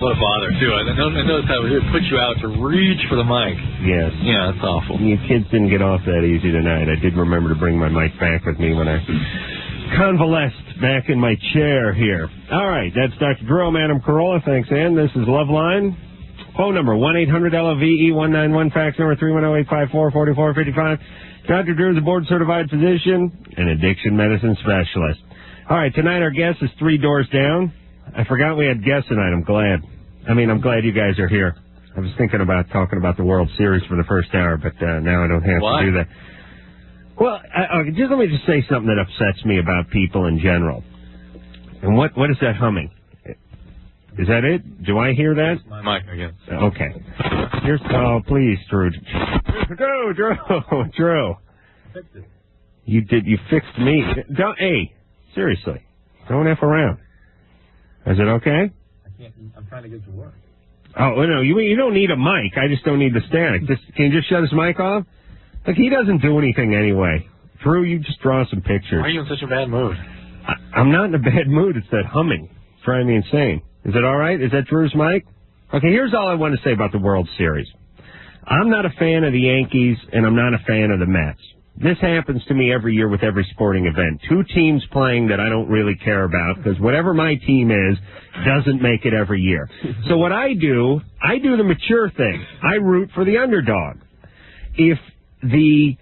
What a bother, too. I noticed how it puts you out to reach for the mic. Yes. Yeah, that's awful. You kids didn't get off that easy tonight. I did remember to bring my mic back with me when I convalesced back in my chair here. All right, that's Dr. Drew. I'm Adam Carolla. Thanks, Ann. This is Loveline. Phone number, 1-800-LOVE-191. Fax number, 310-854-4455. Dr. Drew is a board-certified physician and addiction medicine specialist. All right, tonight our guest is 3 doors down. I forgot we had guests tonight. I'm glad you guys are here. I was thinking about talking about the World Series for the first hour, but now I don't have to do that. Well, just let me just say something that upsets me about people in general. And what is that humming? Is that it? Do I hear that? That's my mic, I guess. Okay. Please, Drew. Drew. You fixed me. Hey, seriously. Don't F around. Is it okay? I'm trying to get to work. Oh, no, you don't need a mic. I just don't need the static. Can you just shut his mic off? Look, he doesn't do anything anyway. Drew, you just draw some pictures. Why are you in such a bad mood? I'm not in a bad mood. It's that humming. It's driving me insane. Is it all right? Is that Drew's mic? Okay, here's all I want to say about the World Series. I'm not a fan of the Yankees, and I'm not a fan of the Mets. This happens to me every year with every sporting event. 2 teams playing that I don't really care about, because whatever my team is doesn't make it every year. So what I do the mature thing. I root for the underdog. If the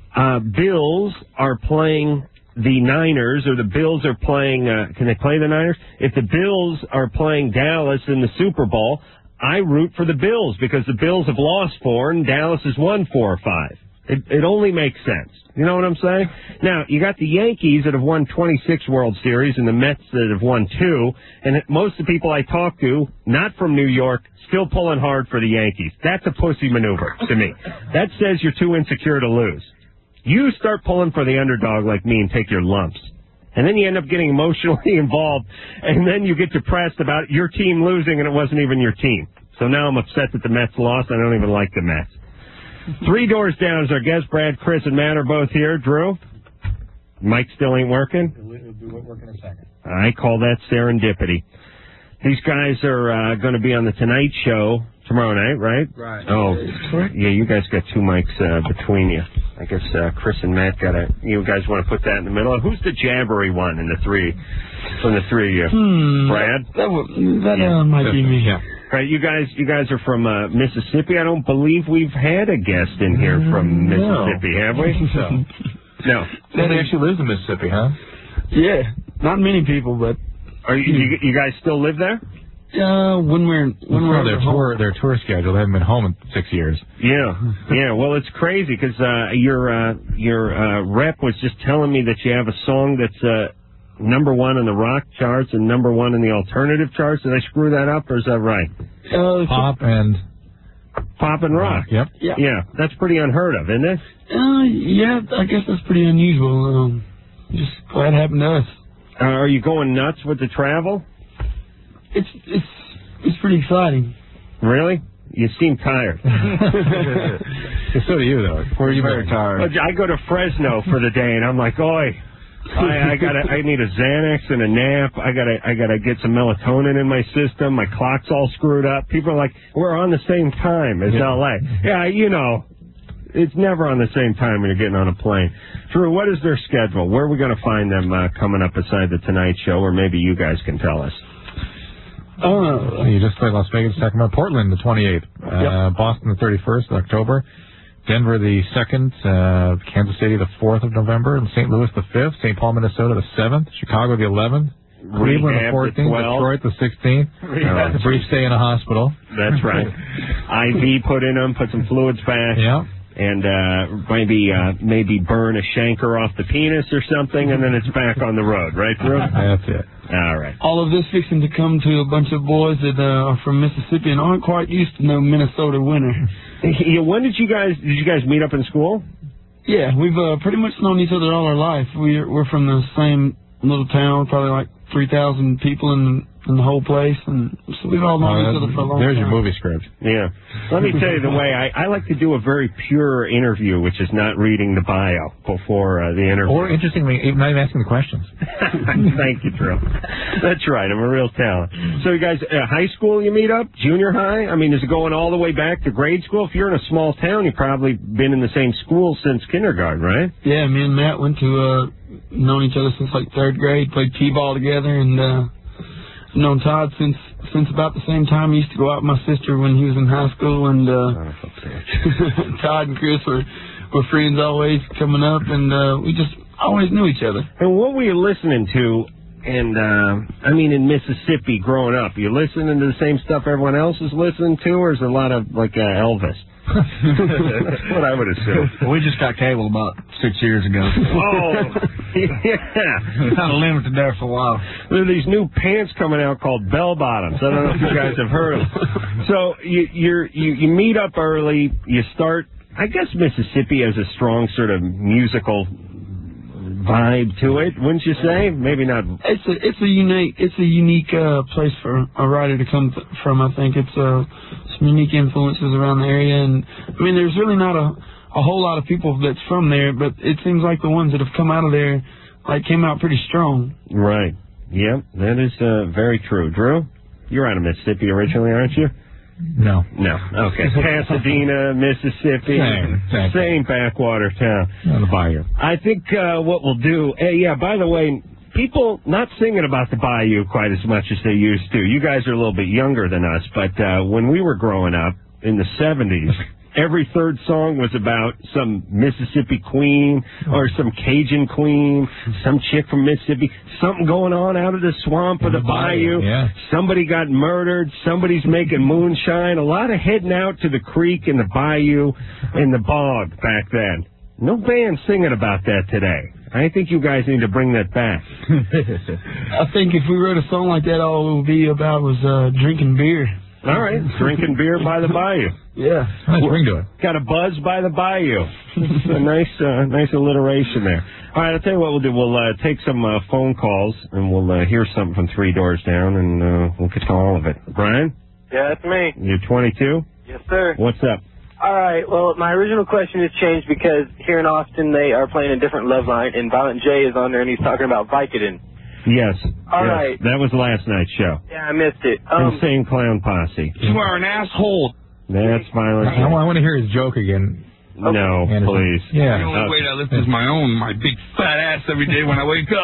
Bills are playing the Niners, or the Bills are playing, can they play the Niners? If the Bills are playing Dallas in the Super Bowl, I root for the Bills, because the Bills have lost 4 and Dallas has won 4 or 5. It only makes sense. You know what I'm saying? Now, you got the Yankees that have won 26 World Series and the Mets that have won 2, and most of the people I talk to, not from New York, still pulling hard for the Yankees. That's a pussy maneuver to me. That says you're too insecure to lose. You start pulling for the underdog like me and take your lumps. And then you end up getting emotionally involved, and then you get depressed about your team losing and it wasn't even your team. So now I'm upset that the Mets lost. I don't even like the Mets. 3 doors down is our guests. Brad, Chris, and Matt are both here. Drew? Mike still ain't working? It'll be working in a second. I call that serendipity. These guys are going to be on the Tonight Show tomorrow night, right? Right. Oh, yeah, you guys got 2 mics between you. I guess Chris and Matt you guys want to put that in the middle. Who's the jabbery one in the 3, from the 3 of you? Brad? That might be me. Yeah. Right, you guys are from Mississippi. I don't believe we've had a guest in here from Mississippi, have we? No. Somebody actually lives in Mississippi, huh? Yeah, not many people, but are you guys still live there? When we're their tour schedule, they haven't been home in 6 years. Yeah. Well, it's crazy because your rep was just telling me that you have a song that's number 1 in the rock charts and number 1 in the alternative charts. Did I screw that up, or is that right? Pop and rock. Yep. Yeah, that's pretty unheard of, isn't it? Yeah, I guess that's pretty unusual. Just glad it happened to us. Are you going nuts with the travel? It's pretty exciting. Really? You seem tired. So do you, though. Where are you very tired? I go to Fresno for the day, and I'm like, oi. I need a Xanax and a nap. I gotta get some melatonin in my system. My clock's all screwed up. People are like, we're on the same time as LA. Yeah, it's never on the same time when you're getting on a plane. Drew, what is their schedule? Where are we going to find them coming up beside the Tonight Show, or maybe you guys can tell us? You just played Las Vegas, Sacramento, Portland the 28th, Boston the 31st of October, Denver the 2nd, Kansas City the 4th of November, and St. Louis the 5th, St. Paul, Minnesota the 7th, Chicago the 11th, Cleveland the 14th, Detroit the 16th, a brief stay in a hospital. That's right. IV put in them, put some fluids back. Yeah. And maybe burn a shanker off the penis or something, and then it's back on the road, right, Drew? That's it. All right. All of this fixing to come to a bunch of boys that are from Mississippi and aren't quite used to no Minnesota winter. When did you guys meet up in school? Yeah, we've pretty much known each other all our life. We're from the same little town, probably like 3,000 people in the whole place, and so we've all known each other for a long time. There's your movie script. Yeah. Let me tell you the way I like to do a very pure interview, which is not reading the bio before the interview. Or, interestingly, not even asking the questions. Thank you, Drew. That's right. I'm a real talent. So you guys, high school you meet up? Junior high? I mean, is it going all the way back to grade school? If you're in a small town, you've probably been in the same school since kindergarten, right? Yeah, me and Matt went to, known each other since like 3rd grade, played t-ball together, and known Todd since about the same time. He used to go out with my sister when he was in high school, and Todd and Chris were friends always coming up, and we just always knew each other. And what were you listening to? And I mean, in Mississippi, growing up, you listening to the same stuff everyone else is listening to, or is there a lot of like Elvis? That's what I would assume. We just got cable about 6 years ago. Oh, yeah. Kind of limited there for a while. There are these new pants coming out called bell bottoms. I don't know if you guys have heard of them. So you meet up early. You start. I guess Mississippi has a strong sort of musical vibe to it, wouldn't you say? Maybe not. It's a unique place for a writer to come from. I think it's some unique influences around the area, and I mean, there's really not a whole lot of people that's from there, but it seems like the ones that have come out of there came out pretty strong. Right. Yep, that is very true. Drew, you're out of Mississippi originally, aren't you? No. Okay. Pasadena, Mississippi. Same backwater town. On the bayou. I think what we'll do... by the way, people not singing about the bayou quite as much as they used to. You guys are a little bit younger than us, but when we were growing up in the 70s... Every third song was about some Mississippi queen or some Cajun queen, some chick from Mississippi, something going on out of the swamp or the bayou. Yeah. Somebody got murdered. Somebody's making moonshine. A lot of heading out to the creek and the bayou and the bog back then. No band singing about that today. I think you guys need to bring that back. I think if we wrote a song like that, all it would be about was drinking beer. All right, drinking beer by the bayou. Yeah. Nice ring to it. Got a buzz by the bayou. A nice alliteration there. All right, I'll tell you what we'll do. We'll take some phone calls, and we'll hear something from Three Doors Down, and we'll get to all of it. Brian? Yeah, that's me. You're 22? Yes, sir. What's up? All right, well, my original question has changed because here in Austin they are playing a different love line, and Violent J is on there, and he's talking about Vicodin. Yes. All right. That was last night's show. Yeah, I missed it. Insane Clown Posse. You are an asshole. That's Violent J. I want to hear his joke again. Okay. No, Anderson. please. Yeah. The only weight I lift is my own, my big fat ass every day when I wake up.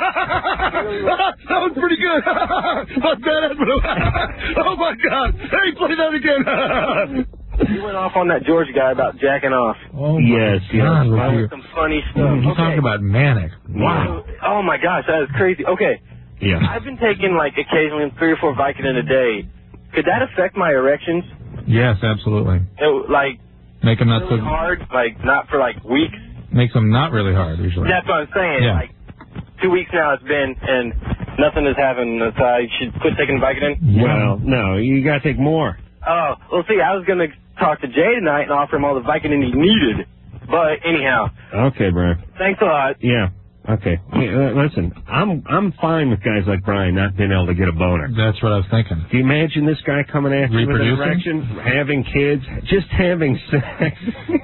That was pretty good. My fat ass. Oh, my God. Hey, play that again. You went off on that George guy about jacking off. Oh, yes. That was some funny stuff. You talk about manic. Wow. Oh, my gosh, that is crazy. Okay. Yeah. I've been taking, occasionally 3 or 4 Vicodin a day. Could that affect my erections? Yes, absolutely. Make them not really so hard, not for, weeks? Makes them not really hard, usually. That's what I'm saying. Yeah. 2 weeks now it's been, and nothing has happened, so I should quit taking Vicodin? Yeah. Well, no, you got to take more. Oh, well, see, I was going to talk to Jay tonight and offer him all the Vicodin he needed. But anyhow. Okay, Brian. Thanks a lot. Yeah. Okay. Hey, listen, I'm fine with guys like Brian not being able to get a boner. That's what I was thinking. Do you imagine this guy coming after you with an Reproducing? erection, having kids, just having sex?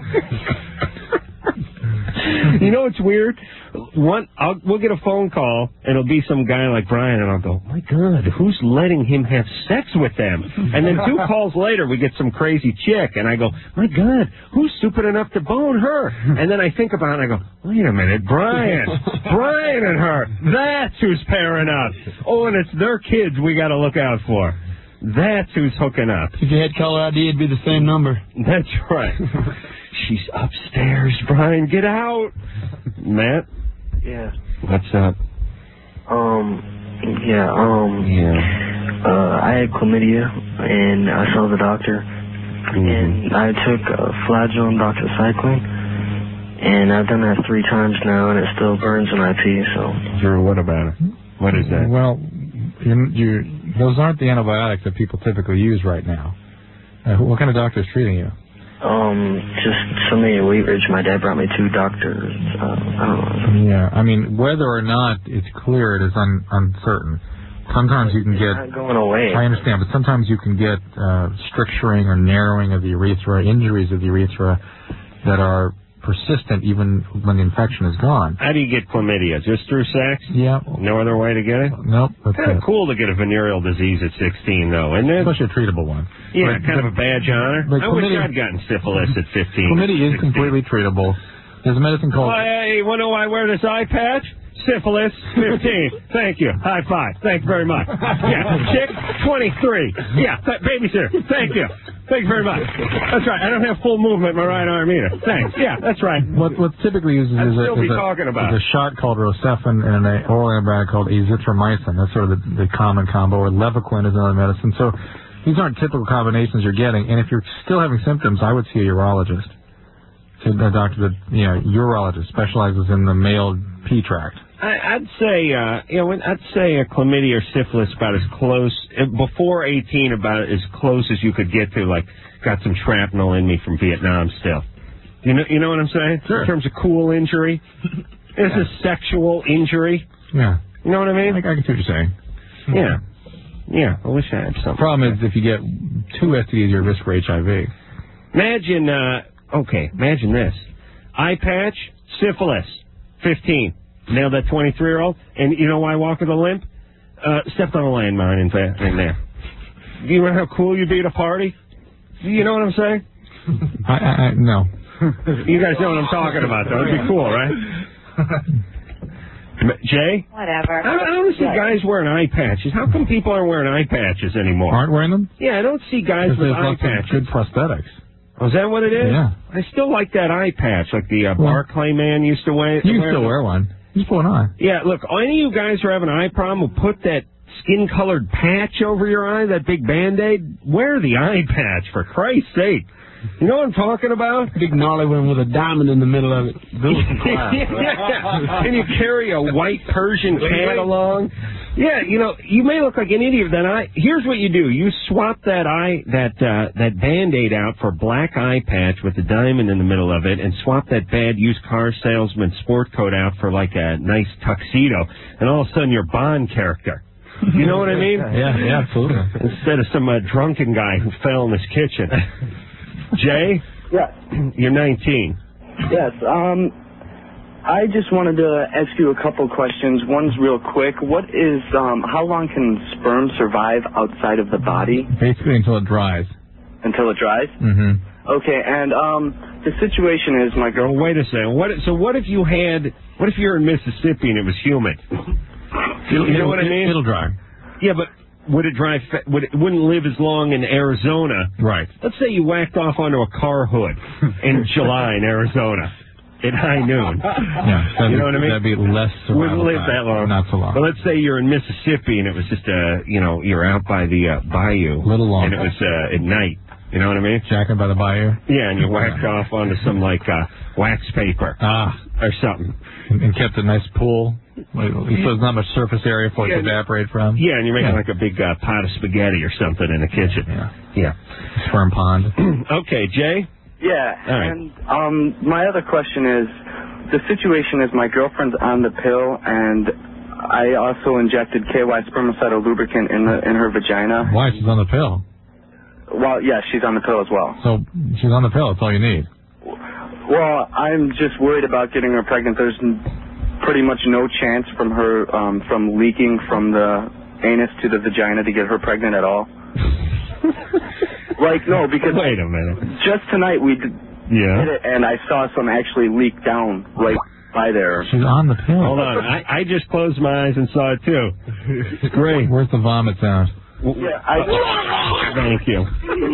You know what's weird? We'll get a phone call, and it'll be some guy like Brian, and I'll go, my God, who's letting him have sex with them? And then 2 calls later, we get some crazy chick, and I go, my God, who's stupid enough to bone her? And then I think about it, and I go, wait a minute, Brian and her, that's who's pairing up. Oh, and it's their kids we got to look out for. That's who's hooking up. If you had caller ID, it'd be the same number. That's right. She's upstairs, Brian. Get out. Matt? Yeah. What's up? I had chlamydia, and I saw the doctor, and I took Flagyl and doxycycline, and I've done that 3 times now, and it still burns when I pee, so. Drew, what about it? What is that? Well, those aren't the antibiotics that people typically use right now. What kind of doctor is treating you? Just something at Wheat Ridge. My dad brought me 2 doctors. I don't know. Yeah, I mean, whether or not it's cleared is uncertain. Sometimes you can get... It's not going away. I understand, but sometimes you can get stricturing or narrowing of the urethra, injuries of the urethra that are persistent even when the infection is gone. How do you get chlamydia? Just through sex? Yeah. No other way to get it? Nope. Kind of cool to get a venereal disease at 16, though, isn't it? Especially a treatable one. Yeah, kind of a badge of honor. I wish I'd gotten syphilis at 15. Chlamydia is completely treatable. There's a medicine called... Hey, you want to know why I wear this eye patch? Syphilis, 15. Thank you. High five. Thanks very much. Yeah, chick, 23. Yeah, babysitter. Thank you. Thank you very much. That's right. I don't have full movement in my right arm either. Thanks. Yeah, that's right. What's typically used is a shot called Rocephin and an oral antibiotic called azithromycin. That's sort of the common combo. Or Levaquin is another medicine. So these aren't typical combinations you're getting. And if you're still having symptoms, I would see a urologist. A doctor that, urologist specializes in the male P tract. I'd say, I'd say a chlamydia or syphilis about as close, before 18, about as close as you could get to, like, got some shrapnel in me from Vietnam still. You know what I'm saying? Sure. In terms of cool injury. It's a sexual injury. Yeah. You know what I mean? I can see what you're saying. Yeah. Yeah, I wish I had something. Problem is, if you get 2 STDs, you're at risk for HIV. Imagine this. Eye patch, syphilis, 15. Nailed that 23-year-old. And you know why I walk with a limp? Stepped on a landmine in there. Do you know how cool you'd be at a party? You know what I'm saying? No. You guys know what I'm talking about, though. It'd be cool, right? Jay? Whatever. I don't see guys wearing eye patches. How come people aren't wearing eye patches anymore? Aren't wearing them? Yeah, I don't see guys with eye patches. Good prosthetics. Oh, is that what it is? Yeah. I still like that eye patch, like the Barclay man used to wear. You can still wear one. Just put it on. Yeah, look, any of you guys who are having an eye problem will put that skin-colored patch over your eye, that big Band-Aid. Wear the eye patch, for Christ's sake. You know what I'm talking about? Big gnarly one with a diamond in the middle of it. Yeah. And you carry a white Persian cat along. Yeah, you may look like an idiot with that eye. Here's what you do. You swap that Band-Aid out for a black eye patch with a diamond in the middle of it, and swap that bad used car salesman sport coat out for like a nice tuxedo, and all of a sudden you're Bond character. You know what I mean? Yeah, absolutely. Instead of some drunken guy who fell in his kitchen. Jay? Yes. You're 19. Yes. I just wanted to ask you a couple questions. One's real quick. What is, how long can sperm survive outside of the body? Basically until it dries. Until it dries? Mm-hmm. Okay, and the situation is my girl... Well, wait a second. What if you're in Mississippi and it was humid? You know what I mean? It'll dry. Yeah, but would it dry? It wouldn't live as long in Arizona. Right. Let's say you whacked off onto a car hood in July in Arizona at high noon. Yeah, you know what I mean? That'd be less survival Wouldn't live time. that long. Not so long. But let's say you're in Mississippi and it was just you're out by the bayou. A little longer. And it was at night. You know what I mean? Jacking by the bayou. Yeah, and you whacked off onto some wax paper or something, and kept a nice pool. So there's not much surface area for it to evaporate from. Yeah, and you're making like a big pot of spaghetti or something in the kitchen. Yeah. Sperm pond. Okay, Jay? Yeah, all right. And my other question is, the situation is my girlfriend's on the pill, and I also injected KY spermicidal lubricant in her vagina. Why? She's on the pill. Well, yeah, she's on the pill as well. So she's on the pill. That's all you need. Well, I'm just worried about getting her pregnant. There's pretty much no chance from her from leaking from the anus to the vagina to get her pregnant at all. No, because wait a minute. Just tonight we did it, and I saw some actually leak down right by there. She's on the pill. Hold on, I just closed my eyes and saw it too. It's great. Where's the vomit sound? Yeah, thank you.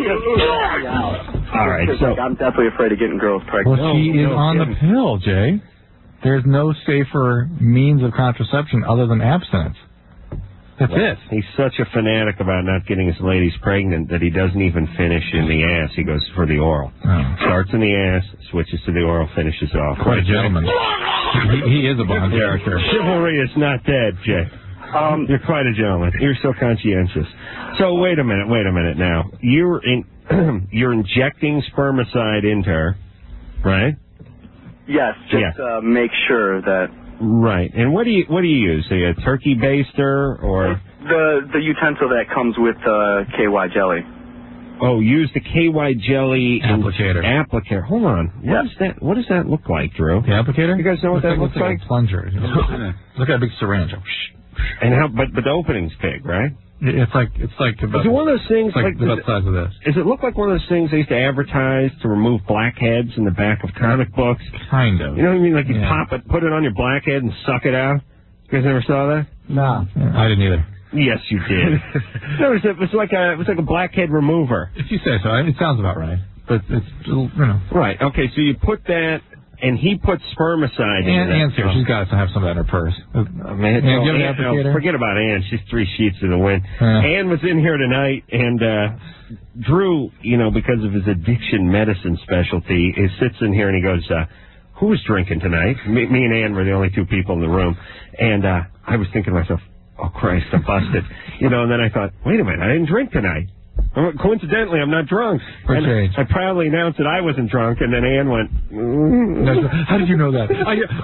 All right, so I'm definitely afraid of getting girls pregnant. Well, she is on the pill, Jay. There's no safer means of contraception other than abstinence. That's it. He's such a fanatic about not getting his ladies pregnant that he doesn't even finish in the ass. He goes for the oral. Starts in the ass, switches to the oral, finishes off. Quite a gentleman. He is a Bond character. Chivalry is not dead, Jay. You're quite a gentleman. You're so conscientious. So wait a minute now. You're injecting spermicide into her, right? Yes, just make sure that. Right. And what do you use? A turkey baster or the utensil that comes with KY jelly. Oh, use the KY jelly applicator. Hold on. What does that look like, Drew? The applicator? You guys know what that looks like? A plunger. Look at a big syringe. And but the opening's big, right? It's like about, is it one of those things like about the size of this? Does it look like one of those things they used to advertise to remove blackheads in the back of comic books? Kind of. You know what I mean? Like you pop it, put it on your blackhead, and suck it out. You guys never saw that? No, I didn't either. Yes, you did. No, it was like a blackhead remover. If you say so, it sounds about right. But it's right. Okay, so you put that. And he put spermicide in that. Anne's here. She's got to have some of that in her purse. Forget about Anne. She's 3 sheets to the wind. Anne was in here tonight, and Drew, because of his addiction medicine specialty, he sits in here and he goes, who was drinking tonight? Me and Anne were the only 2 people in the room. And I was thinking to myself, oh, Christ, I'm busted. And then I thought, wait a minute, I didn't drink tonight. Coincidentally, I'm not drunk. And I proudly announced that I wasn't drunk, and then Anne went, How did you know that?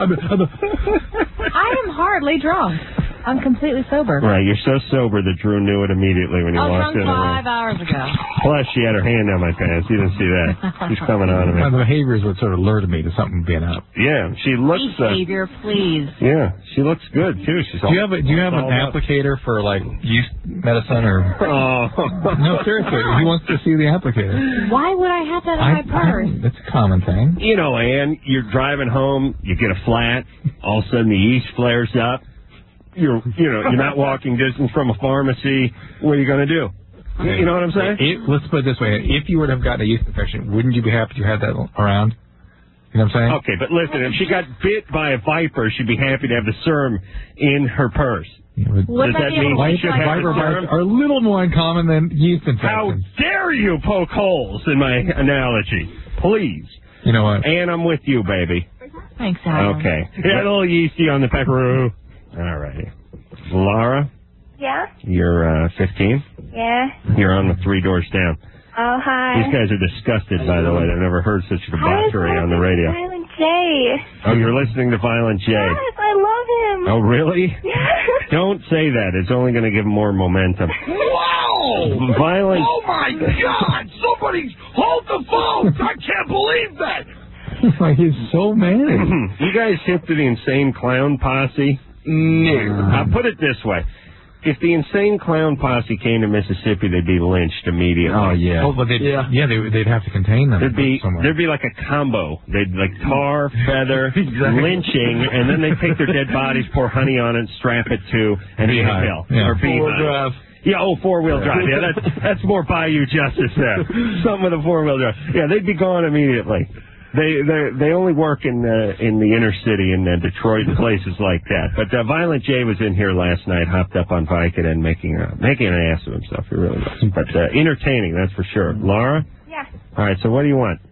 I am hardly drunk. I'm completely sober. Right, you're so sober that Drew knew it immediately when he walked in. I was drunk 5 hours ago. Plus, she had her hand down my pants. You didn't see that. She's coming on to me. The behaviors would sort of alert me to something being up. Yeah, she looks... Behavior, please. Yeah, she looks good, too. She's do you have an applicator for, like, yeast medicine or... Oh. No, seriously. He wants to see the applicator. Why would I have that in my purse? It's a common thing. Ann, you're driving home, you get a flat, all of a sudden the yeast flares up. You're not walking distance from a pharmacy. What are you going to do? You know what I'm saying? Let's put it this way. If you would have gotten a yeast infection, wouldn't you be happy you had that around? You know what I'm saying? Okay, but listen, if she got bit by a viper, she'd be happy to have the serum in her purse. Does that mean she should have viper bites are a little more uncommon than yeast infections? How dare you poke holes in my analogy? Please. You know what? And I'm with you, baby. Thanks, Adam. Okay. Yeah, a little yeasty on the peckaroo. All righty. Laura? Yeah? You're 15? Yeah. You're on the 3 doors down. Oh, hi. These guys are disgusted, by the way. They've never heard such debauchery on the radio. Violent J. Oh, you're listening to Violent J. Yes, I love him. Oh, really? Yeah. Don't say that. It's only going to give him more momentum. Wow! Violent. Oh, my God! Somebody hold the phone! I can't believe that! He's so mad. You guys hip to the Insane Clown Posse? No. I'll put it this way. If the Insane Clown Posse came to Mississippi, they'd be lynched immediately. Oh, yeah. Oh, but they'd have to contain them. There'd be like a combo. They'd like tar, feather, lynching, and then they'd take their dead bodies, pour honey on it, strap it to an eel or beehive. Yeah, 4-wheel drive. Yeah, that's more Bayou Justice there. Something with a 4-wheel drive. Yeah, they'd be gone immediately. They only work in the inner city in Detroit and places like that. But Violent J was in here last night, hopped up on Vicodin, making an ass of himself. He really was. But entertaining, that's for sure. Laura? Yeah. All right. So what do you want?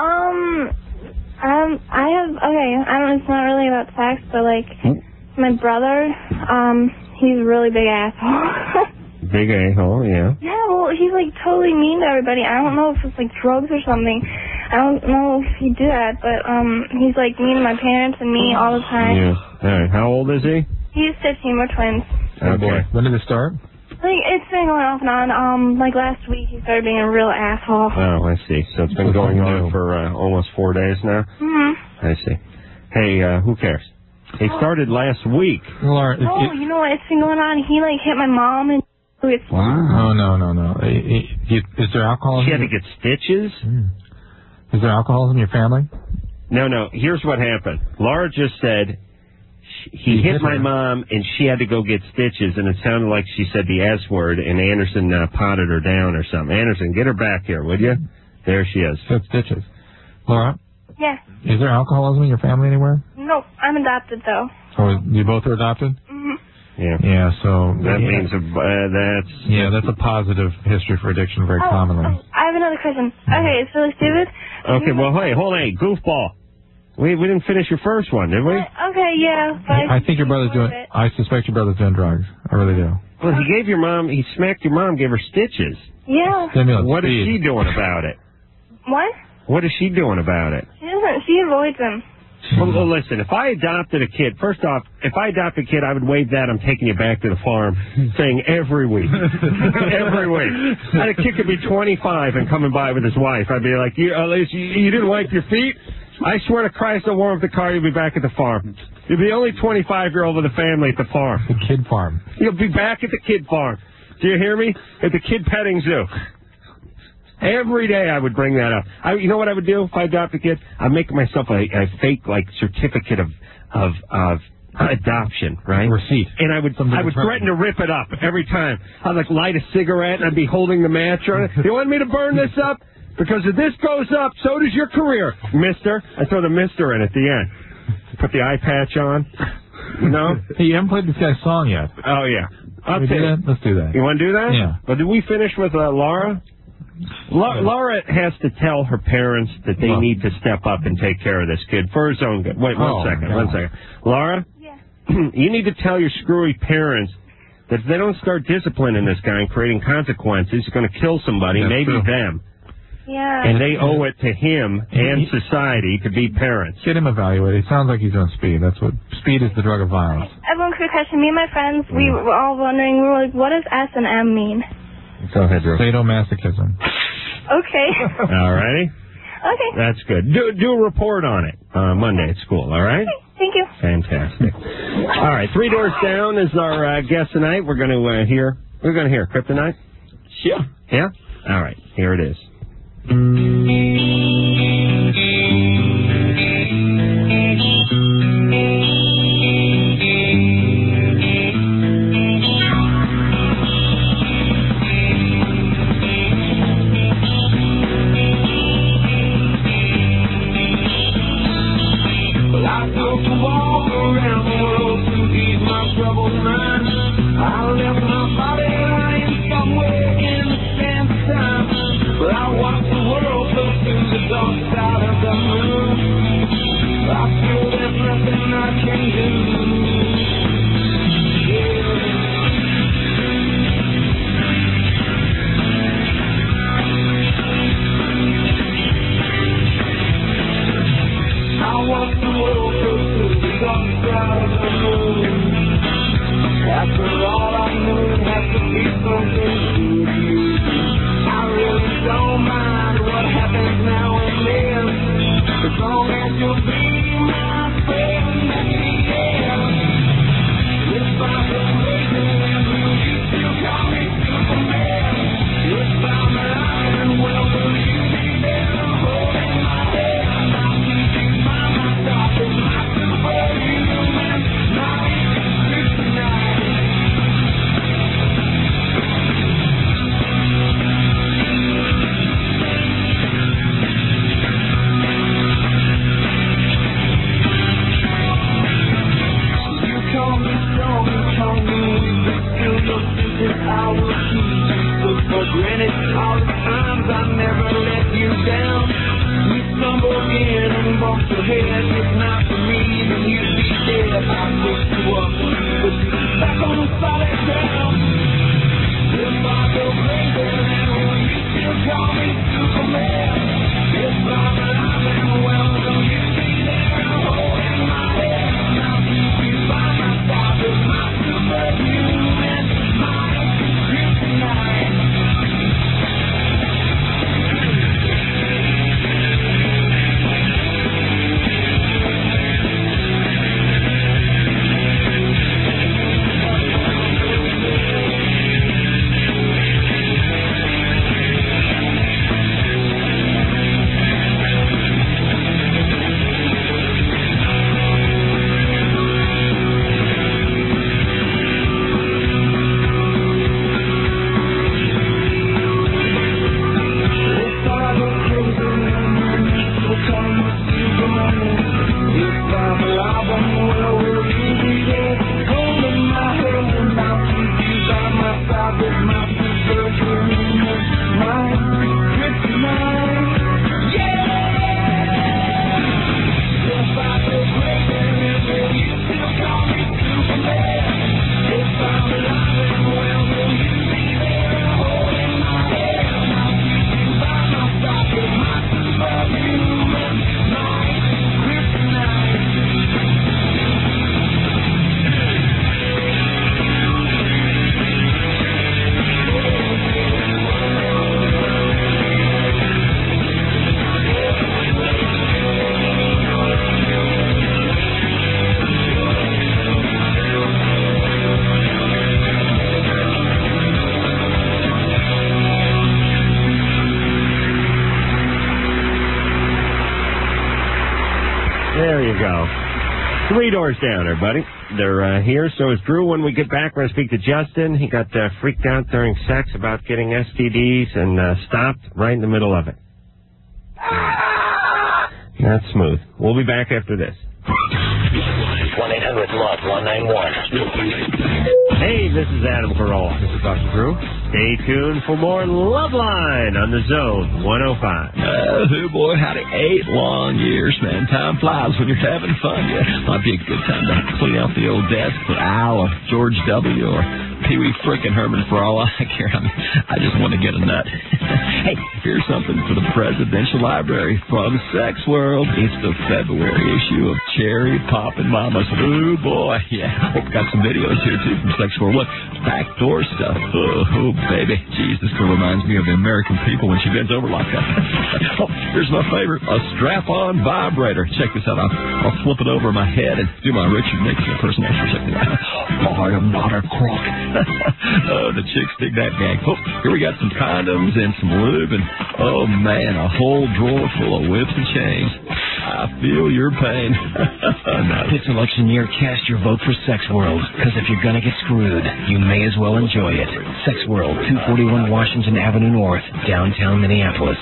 It's not really about sex, but like my brother, he's a really big asshole. Big a-hole, yeah. Yeah, well, he's like totally mean to everybody. I don't know if it's like drugs or something. I don't know if he did that, but he's like mean to my parents and me all the time. Yeah. All right. How old is he? He's 15. We're twins. Oh, boy. When did it start? Like it's been going off and on. Like last week, he started being a real asshole. Oh, I see. So it's been going on for almost 4 days now. I see. Hey, who cares? He started last week. Laura, you know what? It's been going on. He like hit my mom and. Wow. Oh, no. Is there alcoholism? She had to get stitches? Is there alcoholism in your family? No. Here's what happened. Laura just said he hit my mom and she had to go get stitches, and it sounded like she said the S word, and Anderson potted her down or something. Anderson, get her back here, would you? There she is. Said stitches. Laura? Yeah. Is there alcoholism in your family anywhere? No, I'm adopted, though. Oh, you both are adopted? Yeah, so... That means that's a positive history for addiction very commonly. I have another question. Okay, it's really stupid. Okay, well, hey, hold on, goofball. We didn't finish your first one, did we? Okay, yeah. I think your brother's doing. I suspect your brother's doing drugs. I really do. Well, he smacked your mom, gave her stitches. Yeah. Stimulant What is speed. she doing about it? What? What is she doing about it? She doesn't. She avoids him. Well, listen, if I adopted a kid, first off, if I adopted a kid, I would waive that I'm taking you back to the farm, saying every week. Every week. And a kid could be 25 and coming by with his wife. I'd be like, you didn't wipe your feet? I swear to Christ, I'll warm up the car, you'll be back at the farm. You'll be the only 25-year-old with a family at the farm. The kid farm. You'll be back at the kid farm. Do you hear me? At the kid petting zoo. Every day I would bring that up. You know what I would do if I adopt a kid? I'd make myself a fake certificate of adoption, right? Receipt. And I would threaten to rip it up every time. I'd light a cigarette and I'd be holding the match on it. You want me to burn this up? Because if this goes up, so does your career, mister. I throw the mister in at the end. Put the eye patch on. No? Hey, you haven't played this guy's song yet. Oh, yeah. Let's do that. You want to do that? Yeah. But did we finish with Laura? Laura has to tell her parents that they need to step up and take care of this kid for his own good. Wait, one second. Laura? Yeah. You need to tell your screwy parents that if they don't start disciplining this guy and creating consequences, he's going to kill somebody, maybe them. Yeah. And they owe it to him and society to be parents. Get him evaluated. It sounds like he's on speed. Speed is the drug of violence. Everyone, quick question. Me and my friends, we were all wondering, we were like, what does S&M mean? Go ahead, Drew. Sadomasochism. Okay. All righty. Okay. That's good. Do a report on it Monday at school, all right? Okay. Thank you. Fantastic. All right, Three Doors Down is our guest tonight. We're going to hear Kryptonite? Yeah. Yeah? All right, here it is. There you go. 3 doors down, everybody. They're here. So is Drew. When we get back, we're going to speak to Justin. He got freaked out during sex about getting STDs and stopped right in the middle of it. That's smooth. We'll be back after this. 1-800-LOVE-191. Hey, this is Adam Carolla. This is Dr. Drew. Stay tuned for more Loveline on the Zone 105. Oh, boy, howdy. 8 long years, man. Time flies when you're having fun. Yeah, might be a good time to clean out the old desk for Al or George W. or Pee Wee frickin' Herman for all I care. I mean, I just want to get a nut. Hey, here's something for the Presidential Library from Sex World. It's the February issue of Cherry Poppin' Mamas. Oh, boy, yeah. Hope got some videos here, too, from Sex World. Look, backdoor stuff. Oh, baby. Jeez, this girl reminds me of the American people when she bends over like that. Oh, here's my favorite, a strap-on vibrator. Check this out. I'll flip it over my head and do my Richard Nixon impersonation. Check it out. Oh, I am not a crook. Oh, the chicks dig that gag. Oh, here we got some condoms and some lube, and oh man, a whole drawer full of whips and chains. I feel your pain. This election year, cast your vote for Sex World, because if you're gonna get screwed, you may as well enjoy it. Sex World, 241 Washington Avenue North, downtown Minneapolis.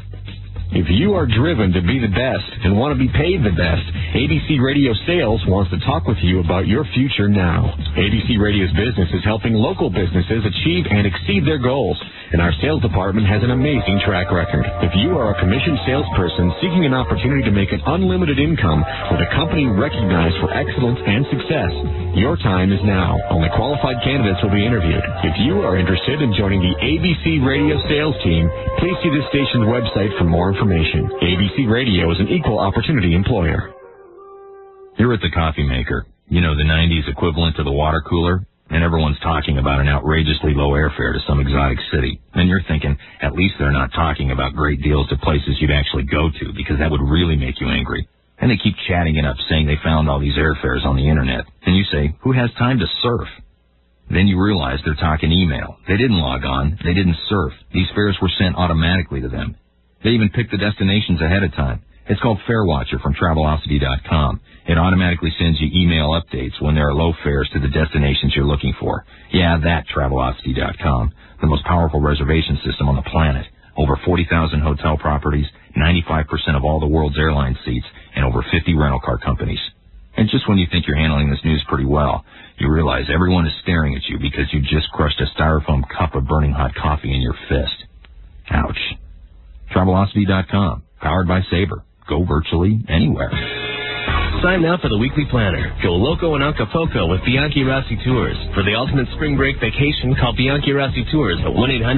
If you are driven to be the best and want to be paid the best, ABC Radio Sales wants to talk with you about your future now. ABC Radio's business is helping local businesses achieve and exceed their goals, and our sales department has an amazing track record. If you are a commissioned salesperson seeking an opportunity to make an unlimited income with a company recognized for excellence and success, your time is now. Only qualified candidates will be interviewed. If you are interested in joining the ABC Radio Sales team, please see this station's website for more information. ABC Radio is an equal opportunity employer. You're at the coffee maker, you know, the 90s equivalent to the water cooler, and everyone's talking about an outrageously low airfare to some exotic city. And you're thinking, at least they're not talking about great deals to places you'd actually go to, because that would really make you angry. And they keep chatting it up, saying they found all these airfares on the internet. And you say, who has time to surf? Then you realize they're talking email. They didn't log on. They didn't surf. These fares were sent automatically to them. They even picked the destinations ahead of time. It's called FareWatcher from Travelocity.com. It automatically sends you email updates when there are low fares to the destinations you're looking for. Yeah, that Travelocity.com, the most powerful reservation system on the planet. Over 40,000 hotel properties, 95% of all the world's airline seats, and over 50 rental car companies. And just when you think you're handling this news pretty well, you realize everyone is staring at you because you just crushed a styrofoam cup of burning hot coffee in your fist. Ouch. Travelocity.com, powered by Sabre. Go virtually anywhere. Sign now for the weekly planner. Go loco in Acapulco with Bianchi Rossi Tours. For the ultimate spring break vacation, call Bianchi Rossi Tours at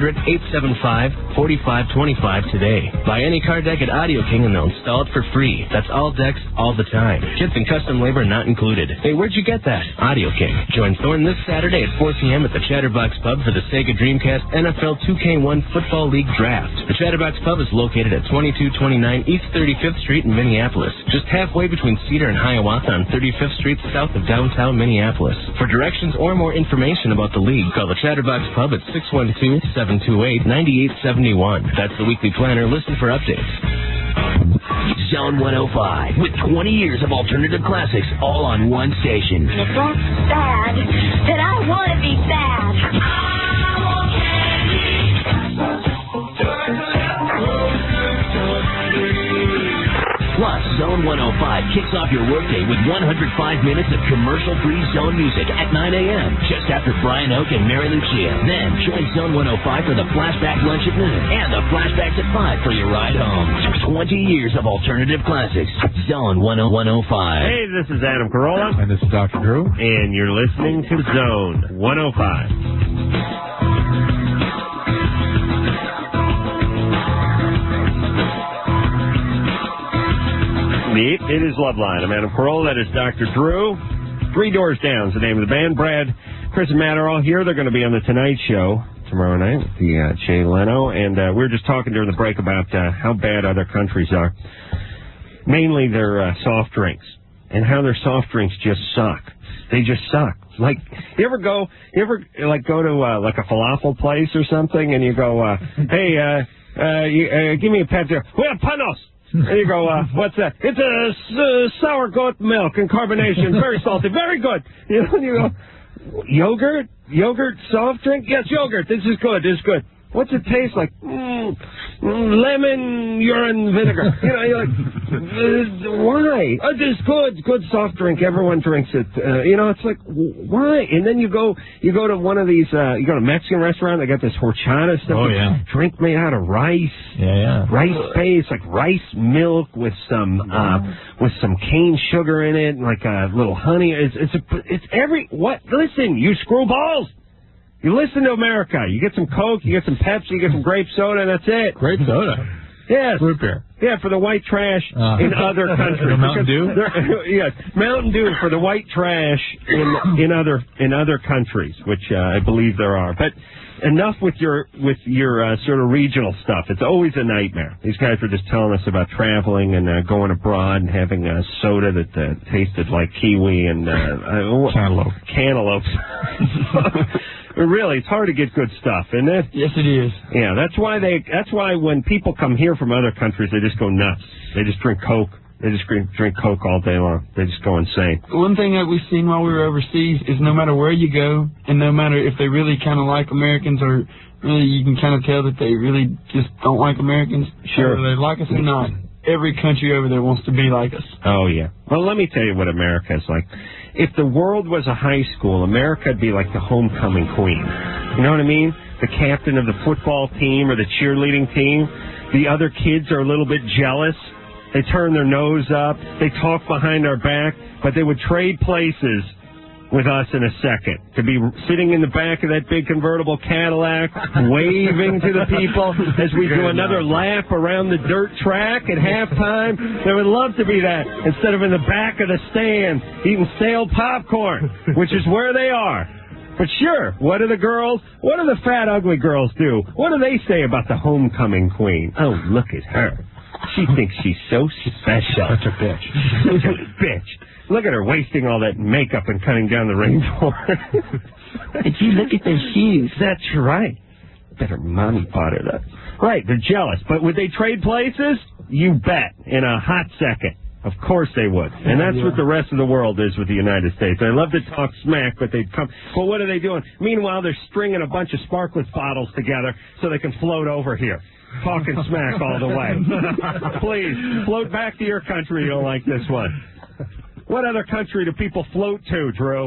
1-800-875-4525 today. Buy any car deck at Audio King and they'll install it for free. That's all decks, all the time. Kits and custom labor not included. Hey, where'd you get that? Audio King. Join Thorne this Saturday at 4 p.m. at the Chatterbox Pub for the Sega Dreamcast NFL 2K1 Football League Draft. The Chatterbox Pub is located at 2229 East 35th Street in Minneapolis, just halfway between Cedar and Hiawatha on 35th Street south of downtown Minneapolis. For directions or more information about the league, call the Chatterbox Pub at 612-728-9871. That's the weekly planner. Listen for updates. Zone 105 with 20 years of alternative classics all on one station. If that's bad, then I want to be bad. Plus, Zone 105 kicks off your workday with 105 minutes of commercial-free Zone music at 9 a.m. just after Brian Oak and Mary Lucia. Then join Zone 105 for the Flashback Lunch at noon and the Flashbacks at 5 for your ride home. 20 years of alternative classics. Zone 105. Hey, this is Adam Carolla. And this is Dr. Drew. And you're listening to Zone 105. It is Loveline. I'm Adam Carolla. That is Dr. Drew. 3 Doors Down is the name of the band. Brad, Chris, and Matt are all here. They're going to be on The Tonight Show tomorrow night with the Jay Leno. And we were just talking during the break about how bad other countries are. Mainly their soft drinks. And how their soft drinks just suck. They just suck. Like, you ever go to like a falafel place or something and you go, hey, give me a Pepsi. Well, panos. And you go, what's that? It's a sour goat milk and carbonation, very salty, very good. You know, and you go, yogurt, soft drink? Yes, yogurt. This is good. What's it taste like? Lemon, urine, vinegar. You know, you're like, why? Oh, this is good soft drink. Everyone drinks it. You know, it's like, why? And then you go to one of these, you go to a Mexican restaurant, they got this horchata stuff. Oh, yeah. Drink made out of rice. Yeah. Rice base, like rice milk with some cane sugar in it, and like a little honey. Listen, you screwballs. You listen to America. You get some Coke, you get some Pepsi, you get some grape soda, and that's it. Grape soda? Yes. Root beer. Yeah, for the white trash in other countries. Mountain Dew? Yes, Mountain Dew for the white trash in other countries, which I believe there are. But enough with your sort of regional stuff. It's always a nightmare. These guys were just telling us about traveling and going abroad and having a soda that tasted like kiwi and cantaloupes. Really, it's hard to get good stuff, isn't it? Yes, it is. Yeah, that's why when people come here from other countries, they just go nuts. They just drink Coke. They just drink Coke all day long. They just go insane. One thing that we've seen while we were overseas is no matter where you go, and no matter if they really kind of like Americans or really you can kind of tell that they really just don't like Americans, sure, whether they like us or not. Every country over there wants to be like us. Oh, yeah. Well, let me tell you what America is like. If the world was a high school, America would be like the homecoming queen. You know what I mean? The captain of the football team or the cheerleading team. The other kids are a little bit jealous. They turn their nose up. They talk behind our back. But they would trade places with us in a second. To be sitting in the back of that big convertible Cadillac, waving to the people as we do another lap around the dirt track at halftime. They would love to be that instead of in the back of the stand eating stale popcorn, which is where they are. But sure, what do the fat, ugly girls do? What do they say about the homecoming queen? Oh, look at her. She thinks she's so special. Such a bitch. Such a bitch. Look at her wasting all that makeup and cutting down the rainforest. Did you look at their shoes? That's right. Better mommy pot her that. Right, they're jealous. But would they trade places? You bet. In a hot second. Of course they would. And that's what the rest of the world is with the United States. They love to talk smack, but they'd come. Well, what are they doing? Meanwhile, they're stringing a bunch of sparklets bottles together so they can float over here. Talking smack all the way. Please, float back to your country. You don't like this one. What other country do people float to, Drew?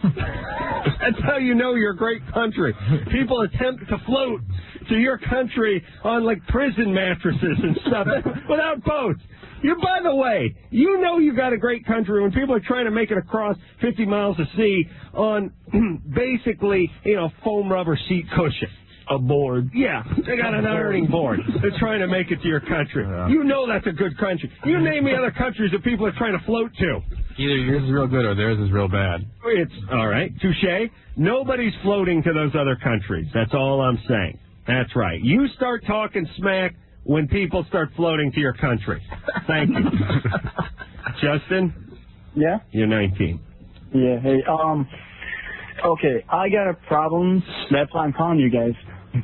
That's how you know you're a great country. People attempt to float to your country on, like, prison mattresses and stuff without boats. By the way, you know you got a great country when people are trying to make it across 50 miles of sea on basically, foam rubber seat cushion. A board. Yeah, they got an ironing board. They're trying to make it to your country. Yeah. You know that's a good country. You name me other countries that people are trying to float to. Either yours is real good or theirs is real bad. It's all right. Touche. Nobody's floating to those other countries. That's all I'm saying. That's right. You start talking smack when people start floating to your country. Thank you. Justin? Yeah? You're 19. Yeah, hey, okay, I got a problem. That's why I'm calling you guys.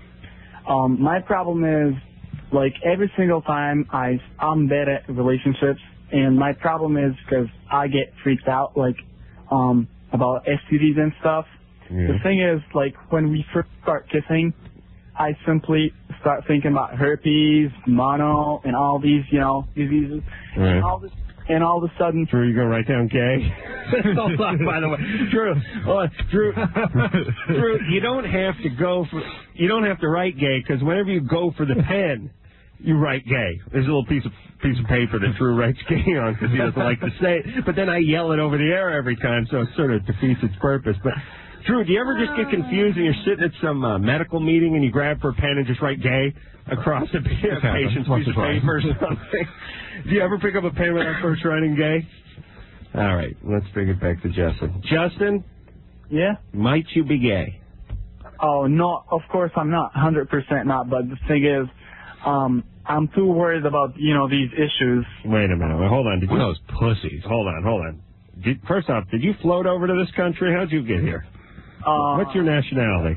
My problem is, like, every single time I'm bad at relationships, and my problem is because I get freaked out, like, about STDs and stuff. Yeah. The thing is, like, when we first start kissing, I simply start thinking about herpes, mono, and all these, diseases. Right. And all of a sudden... Drew, you go right down gay? Hold on, by the way. Drew, you don't have to write gay, because whenever you go for the pen, you write gay. There's a little piece of paper that Drew writes gay on, because he doesn't like to say it. But then I yell it over the air every time, so it sort of defeats its purpose. But, Drew, do you ever just get confused and you're sitting at some medical meeting and you grab for a pen and just write gay across a patient's piece of paper or something? Do you ever pick up a pen without first writing gay? All right, let's bring it back to Justin. Justin? Yeah? Might you be gay? Oh, no, of course I'm not. 100% not. But the thing is, I'm too worried about, these issues. Wait a minute. Hold on. Those pussies. Hold on. First off, did you float over to this country? How'd you get here? What's your nationality?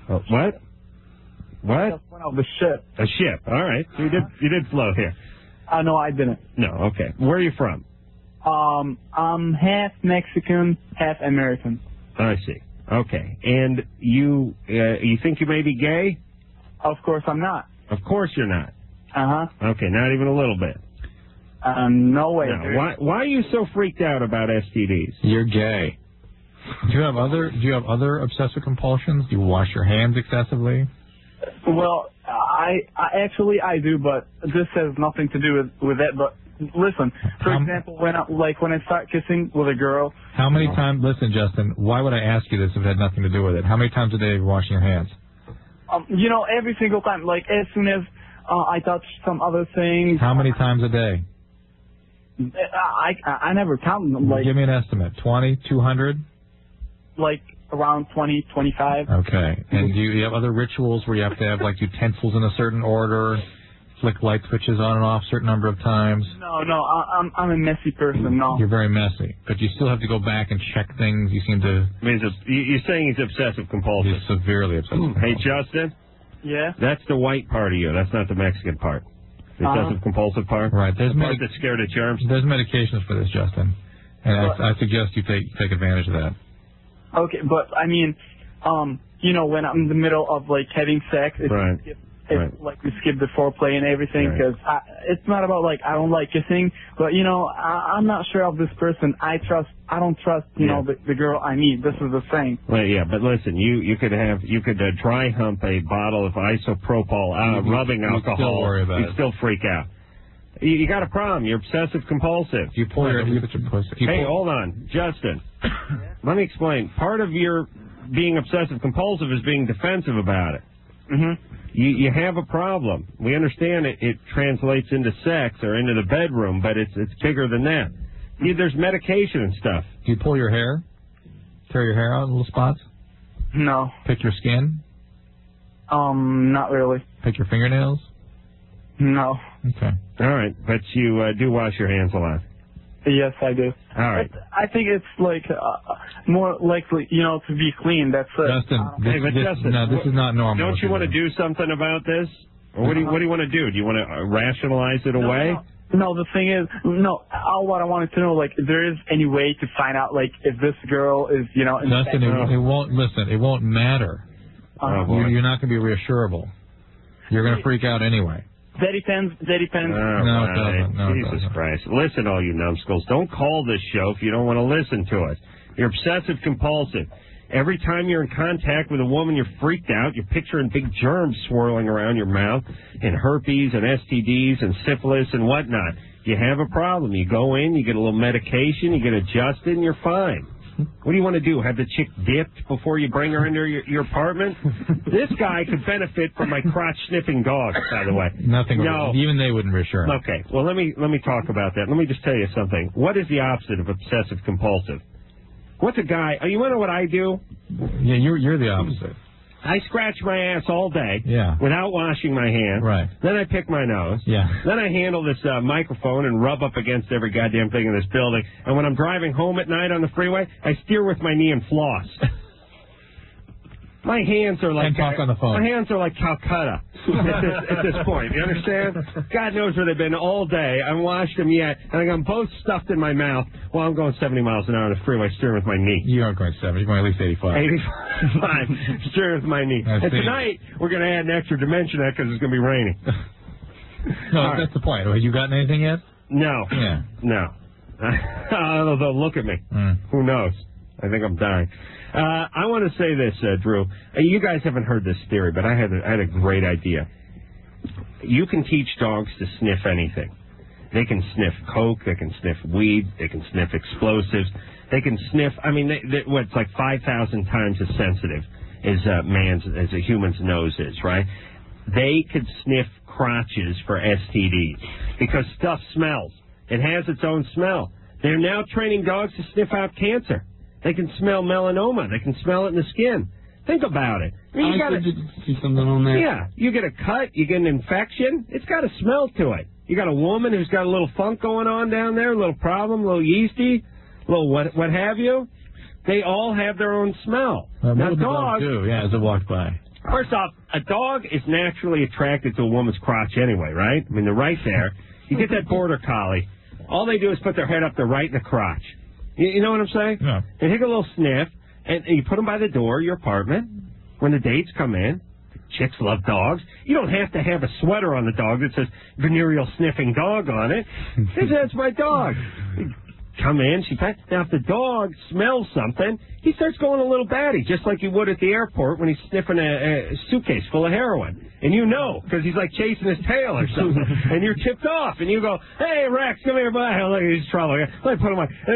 What? Just went off the ship. A ship. All right. So you did float here. No, I didn't. No, okay. Where are you from? I'm half Mexican, half American. I see. Okay. And you think you may be gay? Of course I'm not. Of course you're not. Uh-huh. Okay, not even a little bit. No way. No. Why are you so freaked out about STDs? You're gay. Do you have other obsessive compulsions? Do you wash your hands excessively? Well, I actually do, but this has nothing to do with that. But listen, for example, when I start kissing with a girl. How many times? Listen, Justin. Why would I ask you this if it had nothing to do with it? How many times a day are you washing your hands? Every single time. Like as soon as I touch some other things. How many times a day? I never count them. Like, give me an estimate. 20, 200? Like around 20, 25. Okay. And do you have other rituals where you have to have like utensils in a certain order, flick light switches on and off a certain number of times? No, I'm a messy person. No. You're very messy, but you still have to go back and check things. You seem to. I mean, you're saying he's obsessive compulsive. He's severely obsessive. Hey, Justin. Yeah. That's the white part of you. That's not the Mexican part. The obsessive compulsive part. Right. The part that's scared of germs. There's medications for this, Justin, and I suggest you take advantage of that. Okay, but I mean, when I'm in the middle of like having sex, it's like we skip the foreplay and everything because it's not about like I don't like kissing, but I'm not sure of this person. I don't trust the girl I meet. This is the thing. Well, yeah, but listen, you could dry hump a bottle of isopropyl rubbing alcohol. Still worry about you'd it. Still freak out. You got a problem. You're obsessive compulsive. You pull your Hey, hold on, Justin. Let me explain. Part of your being obsessive compulsive is being defensive about it. Mm-hmm. You have a problem. We understand it translates into sex or into the bedroom, but it's bigger than that. There's medication and stuff. Do you pull your hair? Tear your hair out in little spots? No. Pick your skin? Not really. Pick your fingernails? No. Okay. All right, but you do wash your hands a lot. Yes, I do. All right. But I think it's like more likely, to be clean. That's it. Justin, Justin, this is not normal. Don't you want to do something about this? Or what do you want to do? Do you want to rationalize it away? No, the thing is, all what I wanted to know, like, if there is any way to find out, like, if this girl is, Justin, it won't matter. You're not going to be reassurable. You're going to freak out anyway. That depends. No, it doesn't. No, Jesus Christ. Listen, all you numbskulls. Don't call this show if you don't want to listen to it. You're obsessive compulsive. Every time you're in contact with a woman, you're freaked out. You're picturing big germs swirling around your mouth and herpes and STDs and syphilis and whatnot. You have a problem. You go in, you get a little medication, you get adjusted, and you're fine. What do you want to do? Have the chick dipped before you bring her into your apartment? This guy could benefit from my crotch-sniffing dog, by the way. Nothing. No. Even they wouldn't reassure him. Okay. Well, let me talk about that. Let me just tell you something. What is the opposite of obsessive-compulsive? What's a guy... you want to know what I do? Yeah, you're the opposite. I scratch my ass all day without washing my hands. Right. Then I pick my nose. Yeah. Then I handle this microphone and rub up against every goddamn thing in this building. And when I'm driving home at night on the freeway, I steer with my knee and floss. My hands are like... And talk on the phone. My hands are like Calcutta at this point. You understand? God knows where they've been all day. I haven't washed them yet. And I got them both stuffed in my mouth while I'm going 70 miles an hour on the freeway steering with my knee. You aren't going 70. You're going at least 85. 85. Steering with my knee. And tonight, we're going to add an extra dimension to that because it's going to be raining. No, that's the point. Have you gotten anything yet? No. Yeah. No. They'll look at me. Who knows? I think I'm dying. I want to say this, Drew. You guys haven't heard this theory, but I had a great idea. You can teach dogs to sniff anything. They can sniff coke. They can sniff weed. They can sniff explosives. They can sniff. I mean, it's like 5,000 times as sensitive as a human's nose is, right? They could sniff crotches for STDs because stuff smells. It has its own smell. They're now training dogs to sniff out cancer. They can smell melanoma. They can smell it in the skin. Think about it. I mean, I did see something on there. Yeah, you get a cut, you get an infection. It's got a smell to it. You got a woman who's got a little funk going on down there, a little problem, a little yeasty, a little what have you. They all have their own smell. Now, dogs do, as it walked by. First off, a dog is naturally attracted to a woman's crotch anyway, right? I mean, they're right there. You get that border collie. All they do is put their head up, they're right in the crotch. You know what I'm saying? Yeah. They take a little sniff, and you put them by the door of your apartment. When the dates come in, chicks love dogs. You don't have to have a sweater on the dog that says venereal sniffing dog on it. That's my dog. Come in, she pets. Now, if the dog smells something, he starts going a little batty, just like you would at the airport when he's sniffing a suitcase full of heroin. And you know, because he's like chasing his tail or something. And you're tipped off, and you go, hey, Rex, come here, bud. Look, he's trouble. Let me put him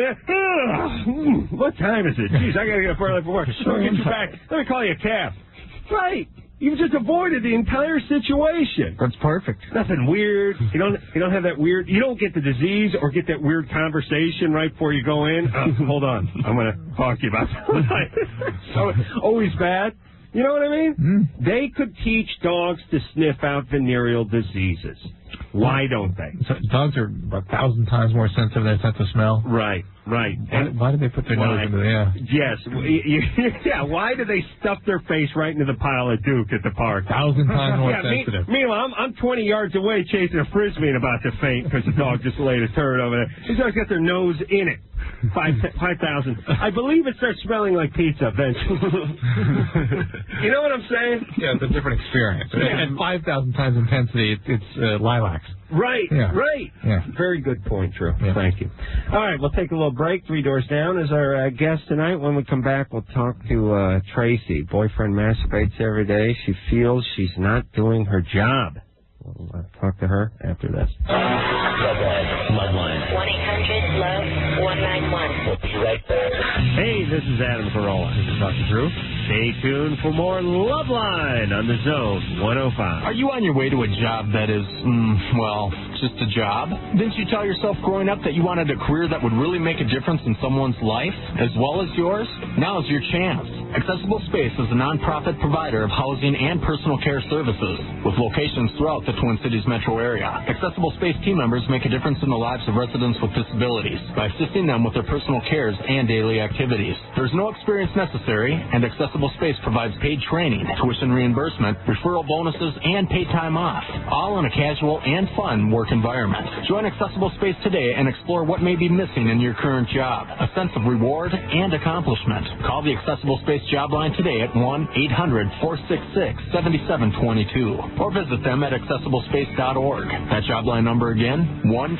on. What time is it? Jeez, I got to get up early for work. Let me get you back. Let me call you a cab. Right. You've just avoided the entire situation. That's perfect. Nothing weird. You don't have that weird. You don't get the disease or get that weird conversation right before you go in. Hold on, I'm going to talk to you about that. Always bad. You know what I mean? They could teach dogs to sniff out venereal diseases. Why don't they? So dogs are about 1,000 times more sensitive to their sense of smell. Right. Why do they put their nose into the Yes. Yeah, why do they stuff their face right into the pile of Duke at the park? 1,000 times more sensitive. Meanwhile, I'm 20 yards away chasing a Frisbee and about to faint because the dog just laid a turd over there. These dogs got their nose in it. 5,000. I believe it starts smelling like pizza eventually. You know what I'm saying? Yeah, it's a different experience. Yeah. At 5,000 times intensity, it's lilacs. Right, Yeah. right. Yeah. Very good point, Drew. Yeah. Thank you. All right, we'll take a little break. Three Doors Down is our guest tonight. When we come back, we'll talk to Tracy. Boyfriend masturbates every day. She feels she's not doing her job. We'll talk to her after this. Loveline. 1-800-LOVE-191. We'll be right back. Hey, this is Adam Carolla. This is Dr. Drew. Stay tuned for more Loveline on the Zone 105. Are you on your way to a job that is, just a job? Didn't you tell yourself growing up that you wanted a career that would really make a difference in someone's life as well as yours? Now is your chance. Accessible Space is a nonprofit provider of housing and personal care services with locations throughout the Twin Cities metro area. Accessible Space team members make a difference in the lives of residents with disabilities by assisting them with their personal cares and daily activities. There's no experience necessary, and Accessible Space provides paid training, tuition reimbursement, referral bonuses, and paid time off, all in a casual and fun work environment. Join Accessible Space today and explore what may be missing in your current job, a sense of reward and accomplishment. Call the Accessible Space job line today at 1-800-466-7722 or visit them at accessiblespace.org. That job line number again,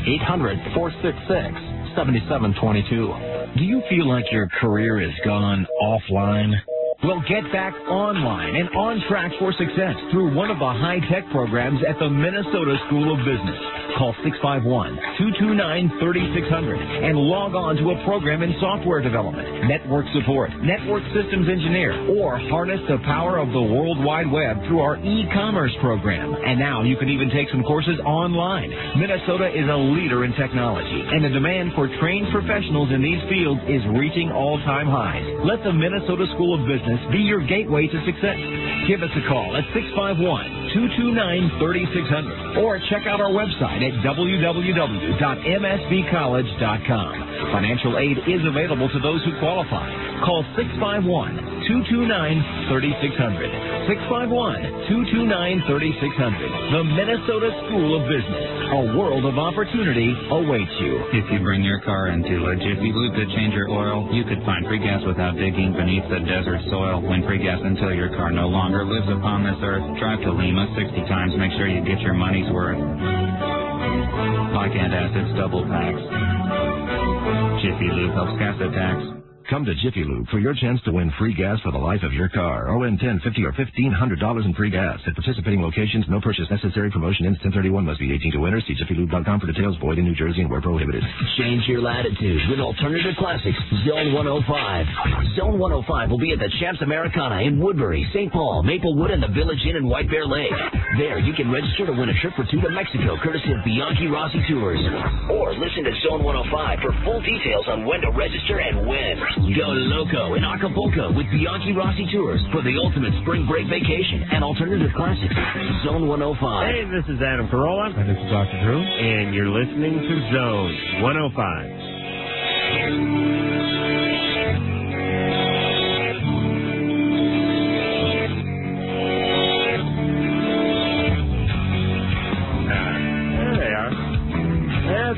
1-800-466-7722. Do you feel like your career has gone offline? Well, get back online and on track for success through one of the high-tech programs at the Minnesota School of Business. Call 651-229-3600 and log on to a program in software development, network support, network systems engineer, or harness the power of the World Wide Web through our e-commerce program. And now you can even take some courses online. Minnesota is a leader in technology, and the demand for trained professionals in these fields is reaching all-time highs. Let the Minnesota School of Business be your gateway to success. Give us a call at 651-229-3600 or check out our website at www.msbcollege.com. Financial aid is available to those who qualify. Call 651-229-3600. 651-229-3600. The Minnesota School of Business. A world of opportunity awaits you. If you bring your car into a Jiffy Lube to change your oil, you could find free gas without digging beneath the desert soil. Win free gas until your car no longer lives upon this earth. Drive to Lima 60 times. Make sure you get your money's worth. Glycant acids, double packs. Jiffy Lube helps gas tax. Come to Jiffy Lube for your chance to win free gas for the life of your car, or win $10, $50, or $1,500 in free gas. At participating locations, no purchase necessary. Promotion ends 10/31. Must be 18 to enter. See jiffylube.com for details. Void in New Jersey and where prohibited. Change your latitude with alternative classics. Zone 105. Zone 105 will be at the Champs Americana in Woodbury, St. Paul, Maplewood, and the Village Inn in White Bear Lake. There, you can register to win a trip for two to Mexico, courtesy of Bianchi Rossi Tours. Or listen to Zone 105 for full details on when to register and when. Go loco in Acapulco with Bianchi Rossi Tours for the ultimate spring break vacation and alternative classics. Zone 105. Hey, this is Adam Carolla. And this is Dr. Drew. And you're listening to Zone 105. There they are.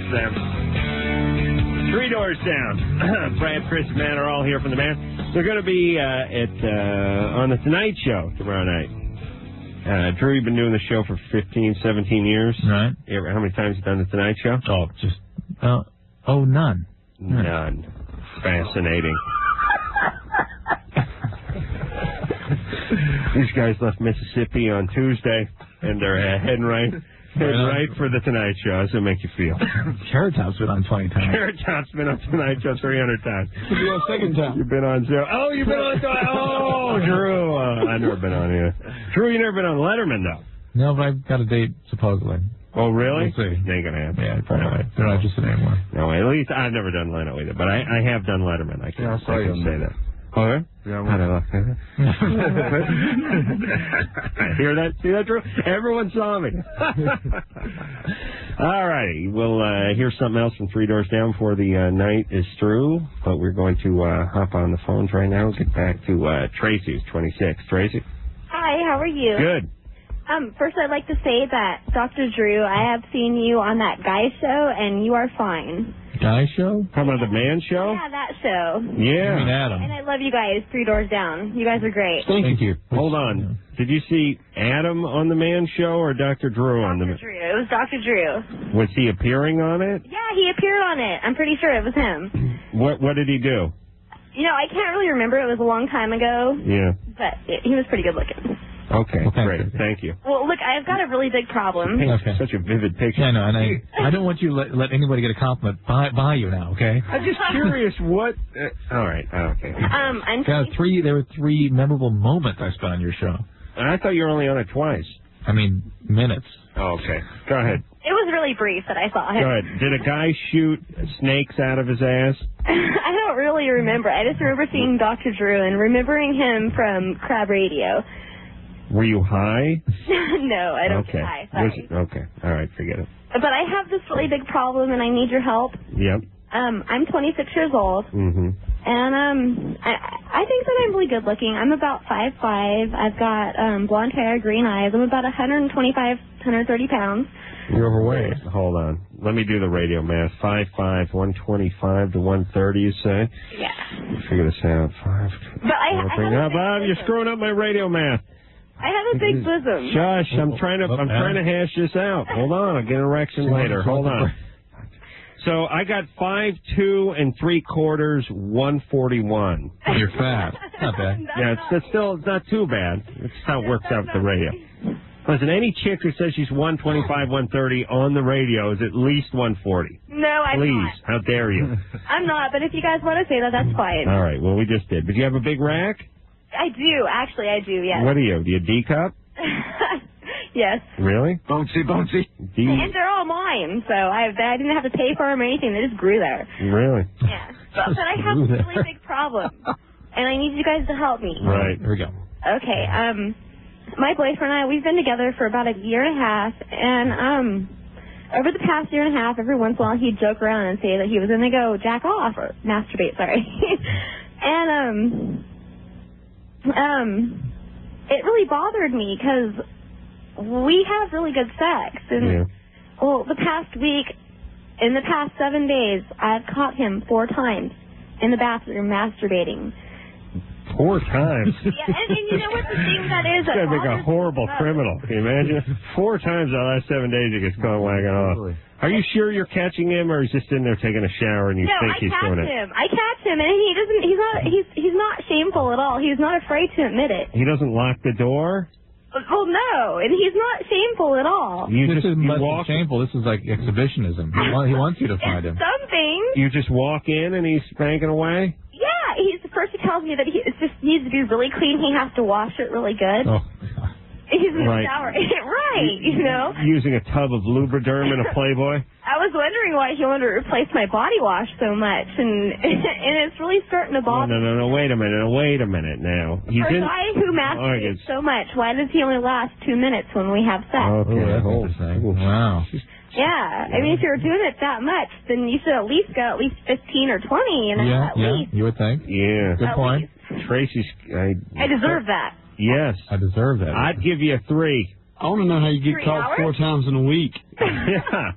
them. Three Doors Down. Brad, Chris, and Matt are all here from the band. They're going to be on the Tonight Show tomorrow night. Drew, you've been doing the show for 15, 17 years. Right. How many times have you done the Tonight Show? None. None. Fascinating. These guys left Mississippi on Tuesday, and they're heading right for the Tonight Show. How does it make you feel? Carrot Top's been on 20 times. Carrot Top's been on Tonight Show 300 times. Could be our second time. You've been on zero. Oh, you've been on. Oh, Drew. I've never been on here. Drew, you never been on Letterman though. No, but I've got a date supposedly. Oh, really? We'll see. They ain't gonna happen. Yeah, probably. They're not interested anymore. No, at least I've never done Leno either, but I have done Letterman. I can say that. Oh, yeah? How'd I look? Hear that? See that, Drew? Everyone saw me. All righty. We'll hear something else from Three Doors Down before the night is through, but we're going to hop on the phones right now and get back to Tracy, who's 26. Tracy? Hi, how are you? Good. First, I'd like to say that, Dr. Drew, I have seen you on that Guy show, and you are fine. Guy show? How about the Man show? Yeah, that show. Yeah. I mean Adam. And I love you guys, Three Doors Down. You guys are great. Thank you. Hold on. Did you see Adam on the Man show or Dr. Drew on the Man? Drew. It was Dr. Drew. Was he appearing on it? Yeah, he appeared on it. I'm pretty sure it was him. What did he do? You know, I can't really remember. It was a long time ago. Yeah. But he was pretty good looking. Okay, great. Thank you. Well, look, I've got a really big problem. Such a vivid picture. Yeah, I know, and I don't want you to let anybody get a compliment by you now, okay? I'm just curious what... all right, okay. There were three memorable moments I spent on your show. And I thought you were only on it twice. I mean, minutes. Oh, okay. Go ahead. It was really brief that I saw him. Go ahead. Did a guy shoot snakes out of his ass? I don't really remember. I just remember seeing Dr. Drew and remembering him from Crab Radio. Were you high? No, I don't get high. Sorry. Okay. All right, forget it. But I have this really big problem, and I need your help. Yep. I'm 26 years old, Mm-hmm. and I think that I'm really good looking. I'm about 5'5". I've got blonde hair, green eyes. I'm about 125, 130 pounds. You're overweight. Hold on. Let me do the radio math. 5'5", 125 to 130, you say? Yeah. Figure this out. But you're screwing up my radio math. I have a big bosom. Shush, I'm trying to hash this out. Hold on, I'll get an erection later. Hold on. So I got 5'2" and 3/4, 141. You're fat. Not bad. Yeah, it's still not too bad. That's how it works out with the radio. Listen, any chick who says she's 125, 130 on the radio is at least 140. No, I'm Please, not. how dare you? I'm not, but if you guys want to say that, that's fine. All right, well, we just did. But you have a big rack? I do, actually, I do, yes. What do you have? Do you D-cup? Yes. Really? Bouncy. And they're all mine, so I didn't have to pay for them or anything. They just grew there. Really? Yeah. But I have a really big problem, and I need you guys to help me. Right. Here we go. Okay, my boyfriend and I, we've been together for about a year and a half, and over the past year and a half, every once in a while he'd joke around and say that he was going to go jack off, or masturbate, sorry. And, it really bothered me because we have really good sex. And, well, the past week, in the past 7 days, I've caught him 4 times in the bathroom masturbating. 4 times? Yeah, and you know what the thing that is? This guy's like a horrible criminal. Can you imagine? 4 times in the last 7 days he gets caught whacking off. Are you sure you're catching him, or he's just in there taking a shower and you think he's doing it? I catch him, and he doesn't. He's not shameful at all. He's not afraid to admit it. He doesn't lock the door? Well, no, and he's not shameful at all. This isn't less than shameful. This is like exhibitionism. He wants you to find him. Something. You just walk in and he's spanking away? Yeah, first he tells me that it just needs to be really clean. He has to wash it really good. Oh. He's in the Right. shower. Right, you know? Using a tub of Lubriderm and a Playboy? I was wondering why he wanted to replace my body wash so much, and it's really starting to bother me. No, wait a minute now. For a guy who masturbates so much, why does he only last 2 minutes when we have sex? Okay, that's interesting. Wow. Yeah, I mean, if you're doing it that much, then you should at least go at least 15 or 20, and at least. You would think. Yeah. Good point. Tracy's... I deserve that. Yes. I deserve that. I'd give you a 3. I want to know how you get 3 caught hours? 4 times in a week. Yeah.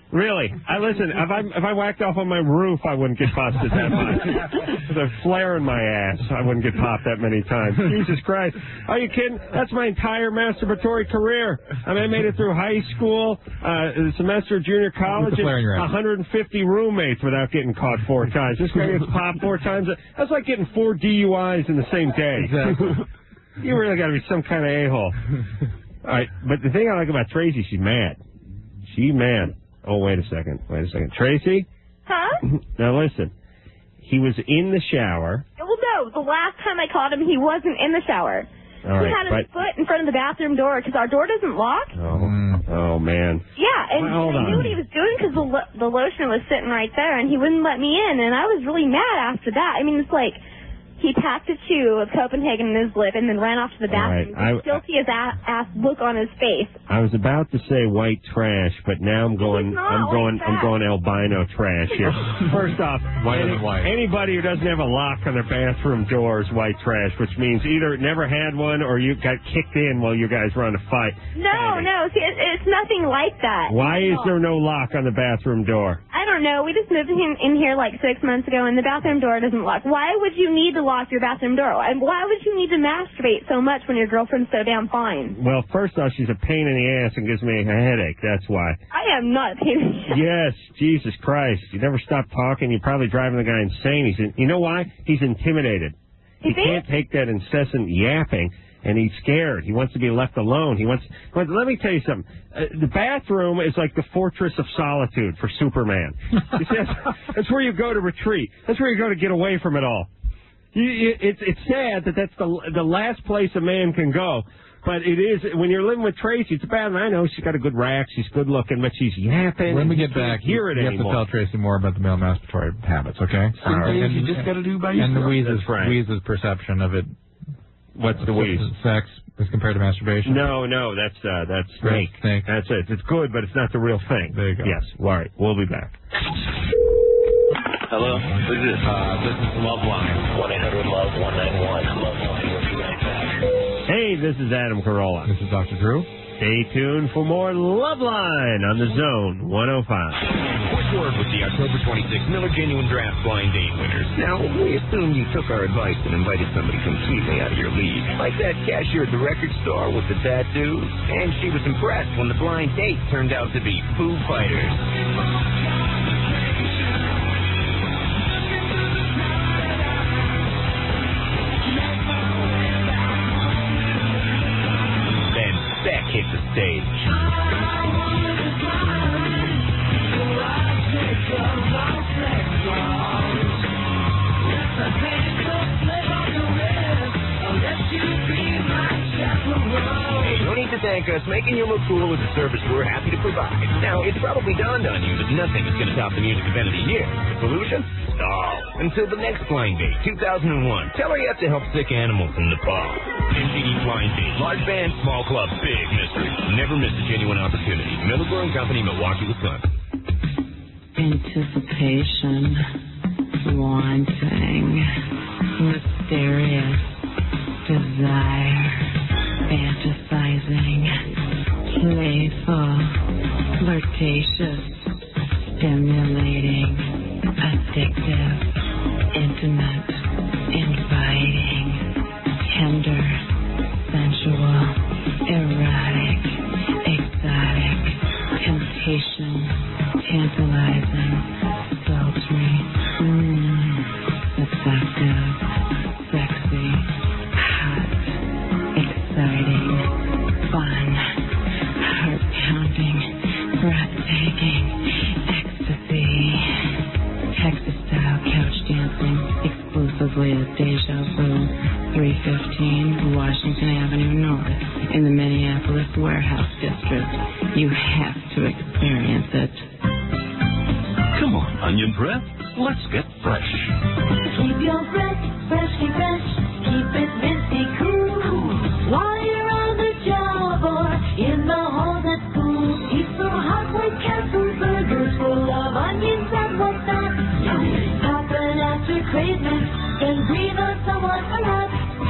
Really? Listen, if I whacked off on my roof, I wouldn't get busted that much. With a flare in my ass, I wouldn't get popped that many times. Jesus Christ. Are you kidding? That's my entire masturbatory career. I mean, I made it through high school, a semester of junior college, and 150 roommates without getting caught 4 times. This guy gets popped 4 times. That's like getting 4 DUIs in the same day. Exactly. You really got to be some kind of a-hole. All right, but the thing I like about Tracy, she's mad. She's mad. Oh, wait a second. Tracy? Huh? Now listen. He was in the shower. Well, no. The last time I caught him, he wasn't in the shower. All right, he had his foot in front of the bathroom door because our door doesn't lock. Oh, man. Yeah, and Well, hold I knew on. what he was doing because the lotion was sitting right there, and he wouldn't let me in, and I was really mad after that. I mean, it's like he packed a chew of Copenhagen in his lip and then ran off to the bathroom. All right, You still see his ass look on his face. I was about to say white trash, but now I'm going albino trash here. First off, anybody who doesn't have a lock on their bathroom door is white trash, which means either never had one or you got kicked in while you guys were on a fight. No, see, it's nothing like that. Why is there no lock on the bathroom door? I don't know. We just moved in here like 6 months ago, and the bathroom door doesn't lock. Why would you need to lock your bathroom door? And why would you need to masturbate so much when your girlfriend's so damn fine? Well, first off, she's a pain in the ass and gives me a headache. That's why. I am not a pain in the ass. Yes, Jesus Christ. You never stop talking. You're probably driving the guy insane. You know why? He's intimidated. He can't take that incessant yapping, and he's scared. He wants to be left alone. But let me tell you something. The bathroom is like the fortress of solitude for Superman. You see, that's where you go to retreat. That's where you go to get away from it all. It's sad that that's the last place a man can go. But it is, when you're living with Tracy, it's bad. And I know she's got a good rack, she's good looking, but she's yapping. When we get back, you have to tell Tracy more about the male masturbatory habits, okay? Some things you just got to do by yourself. And Weeze's perception of it. What's the Wheeze? Sex as compared to masturbation? No, that's snake. That's it. It's good, but it's not the real thing. There you go. Yes. All right. We'll be back. Hello? Who's this? This is Loveline. 1-800-LOVE-191. Loveline. We'll be right back. Hey, this is Adam Carolla. This is Dr. Drew. Stay tuned for more Loveline on the Zone 105. What's your word with the October 26th Miller Genuine Draft Blind Date winners? Now, we assume you took our advice and invited somebody completely out of your league. Like that cashier at the record store with the tattoos. And she was impressed when the blind date turned out to be Foo Fighters. Beck hit the stage. Hey, no need to thank us. Making you look cool is a service we're happy to provide. Now, it's probably dawned on you that nothing is going to top the music event of the year. The solution? Stall. Until the next Blind Date, 2001. Tell her you have to help sick animals in Nepal. MTV Blind Date. Large band, small club, big mystery. Never miss a genuine opportunity. Miller Brewing Company, Milwaukee, Wisconsin. Anticipation. Wanting. Mysterious. Desire. Fantasizing. Playful. Flirtatious. Stimulating. Addictive, intimate, inviting, tender, sensual, erotic, exotic, temptation, tantalizing, sultry, seductive, sexy, hot, exciting, fun, heart-pounding, breathtaking, ecstasy. Texas-style couch dancing exclusively at Deja Vu, 315 Washington Avenue North in the Minneapolis Warehouse District. You have to experience it. Come on, Onion Breath. Let's get fresh. Keep your breath freshly fresh. Keep it minty cool. While you're on the job or in the halls at school. Eat some hot white castle burgers full of onions and whatnot. Pop an after craving, then breathe on someone a lot.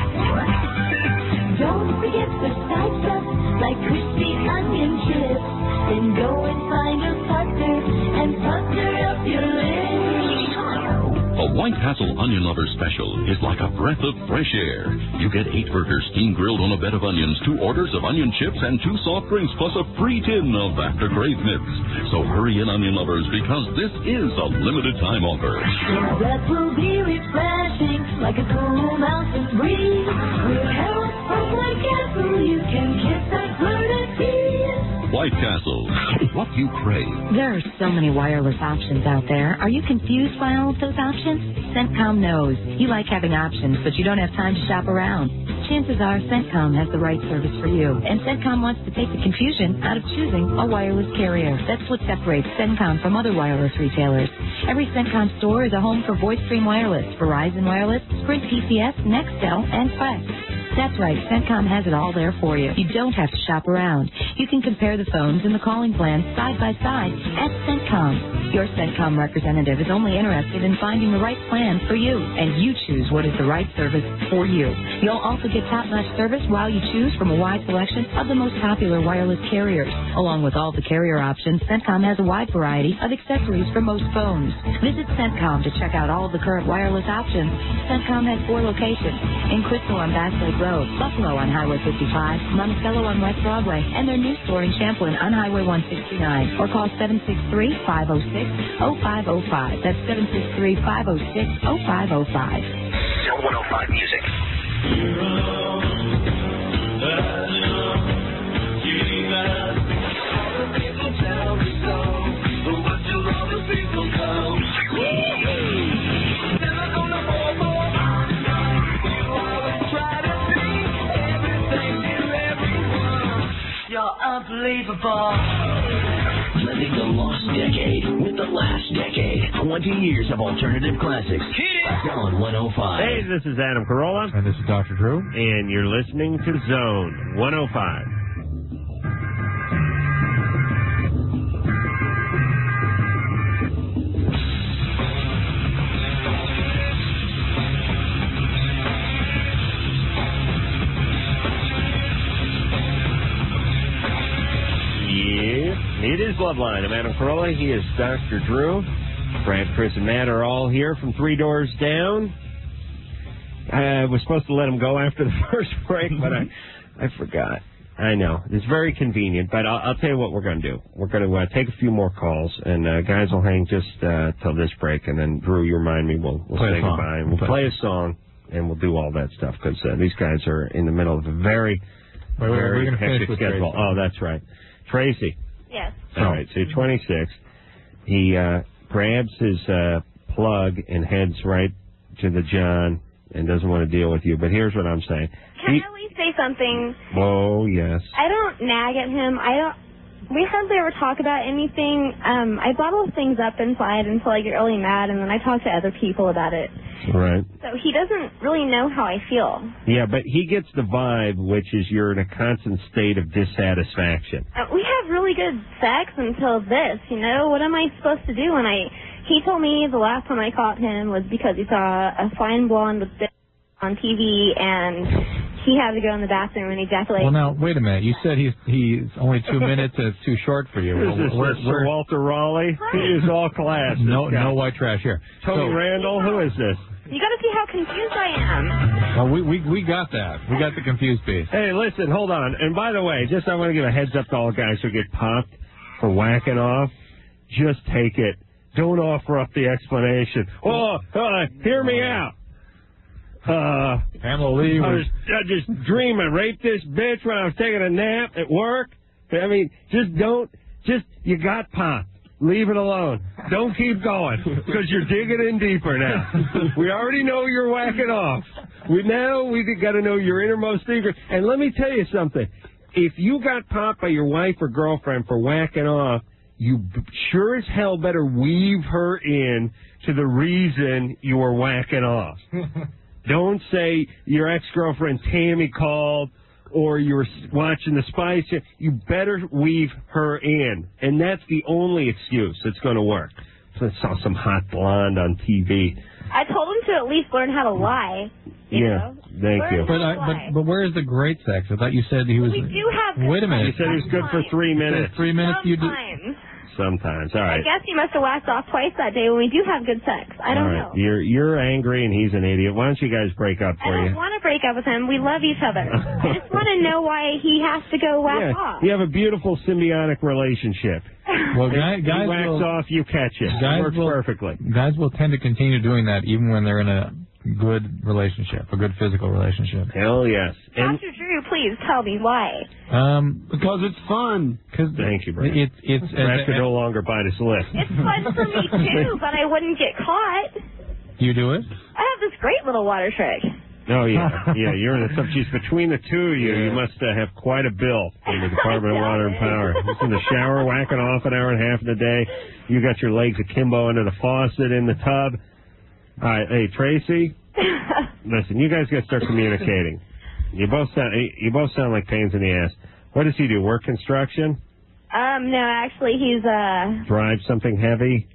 Don't forget the side stuff like crispy onion chips. Then go and find a partner White Castle Onion Lovers Special is like a breath of fresh air. You get 8 burgers steam grilled on a bed of onions, 2 orders of onion chips, and 2 soft drinks, plus a free tin of After Crave Nips. So hurry in, onion lovers, because this is a limited time offer. Your breath will be refreshing, like a cool mountain breeze. With help from White Castle, you can kiss that burning tea. White Castle, what you crave. There are so many wireless options out there. Are you confused by all of those options? CENTCOM knows. You like having options, but you don't have time to shop around. Chances are CENTCOM has the right service for you, and CENTCOM wants to take the confusion out of choosing a wireless carrier. That's what separates CENTCOM from other wireless retailers. Every CENTCOM store is a home for VoiceStream Wireless, Verizon Wireless, Sprint PCS, Nextel, and Flex. That's right, CENTCOM has it all there for you. You don't have to shop around. You can compare the phones and the calling plans side by side at CENTCOM. Your CENTCOM representative is only interested in finding the right plan for you, and you choose what is the right service for you. You'll also get top-notch service while you choose from a wide selection of the most popular wireless carriers. Along with all the carrier options, CENTCOM has a wide variety of accessories for most phones. Visit CENTCOM to check out all of the current wireless options. CENTCOM has 4 locations: in Crystal on Bass Lake Road, Buffalo on Highway 55, Monticello on West Broadway, and their new store in Champlin on Highway 169. Or call 763-506-0505. That's 763-506-0505. Zone 105 Music. Unbelievable. Living the lost decade with the last decade. 20 years of alternative classics. Zone 105. Hey, this is Adam Carolla. And this is Dr. Drew. And you're listening to Zone 105. It is Bloodline. I'm Adam Carolla. He is Dr. Drew. Brad, Chris, and Matt are all here from 3 Doors Down. I was supposed to let him go after the first break, but I forgot. I know. It's very convenient, but I'll tell you what we're going to do. We're going to take a few more calls, and guys will hang just till this break, and then, Drew, you remind me, we'll say goodbye. And we'll play a song, and we'll do all that stuff, because these guys are in the middle of a very hectic schedule. Oh, that's right. Tracy. Yes. All right, so 26. He grabs his plug and heads right to the John and doesn't want to deal with you. But here's what I'm saying. Can I at least say something? Oh, yes. I don't nag at him. We hardly ever talk about anything. I bottle things up inside until I get really mad, and then I talk to other people about it. Right. So he doesn't really know how I feel. Yeah, but he gets the vibe, which is you're in a constant state of dissatisfaction. We have really good sex until this, you know? What am I supposed to do? He told me the last time I caught him was because he saw a fine blonde with this on TV, and he had to go in the bathroom and ejaculate. Well, now, wait a minute. You said he's only 2 minutes and it's too short for you. Is this Sir Walter Raleigh? He is all class. No white trash here. Tony Randall, who is this? You got to see how confused I am. Well, we got that. We got the confused piece. Hey, listen, hold on. And by the way, I want to give a heads up to all guys who get popped for whacking off. Just take it. Don't offer up the explanation. Hear me out. Pamela Lee I was just dreaming. Raped this bitch when I was taking a nap at work. I mean, you got popped. Leave it alone. Don't keep going, because you're digging in deeper now. We already know you're whacking off. We've got to know your innermost secret. And let me tell you something. If you got popped by your wife or girlfriend for whacking off, you sure as hell better weave her in to the reason you were whacking off. Don't say your ex-girlfriend Tammy called or you were watching the Spice. You better weave her in. And that's the only excuse that's going to work. So I saw some hot blonde on TV. I told him to at least learn how to lie. You know? Thank you. But where is the great sex? I thought you said he was... We do have good Wait a minute. You said he was good for 3 minutes. 3 minutes? Sometimes. Sometimes. All right. I guess he must have whacked off twice that day when we do have good sex. I don't know. You're angry and he's an idiot. Why don't you guys break up for I you? don't want to break up with him. We love each other. I just want to know why he has to go whack off. You have a beautiful symbiotic relationship. Well, guys he whacks will, off, you catch it. Guys It works will, perfectly. Guys will tend to continue doing that even when they're in a good relationship, a good physical relationship. Hell yes. And Dr. Drew, please tell me why. Because it's fun. Thank you, Brad. It's Brad could no longer bite his lip. It's fun for me too, but I wouldn't get caught. You do it? I have this great little water trick. Oh, yeah. Yeah, you're in the subject. Between the two of you, you must have quite a bill in the Department of Water and Power. Just in the shower, whacking off an hour and a half in the day. You got your legs akimbo under the faucet in the tub. All right, hey, Tracy, listen, you guys got to start communicating. You both sound like pains in the ass. What does he do, work construction? No, actually, Drive something heavy?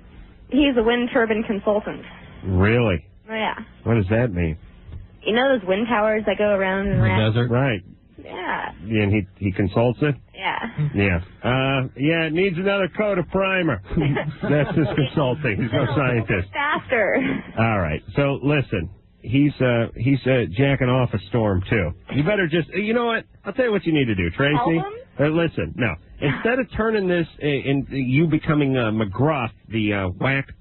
he's a wind turbine consultant. Really? Oh, yeah. What does that mean? You know those wind towers that go around and around? Desert? Right. Yeah. And he consults it? Yeah. Yeah. Yeah, it needs another coat of primer. That's his consulting. He's no scientist. Faster. All right. So listen, he's jacking off a storm too. You better just, you know what? I'll tell you what you need to do, Tracy. Help him? Listen, no. Instead of turning this in you becoming McGruff, the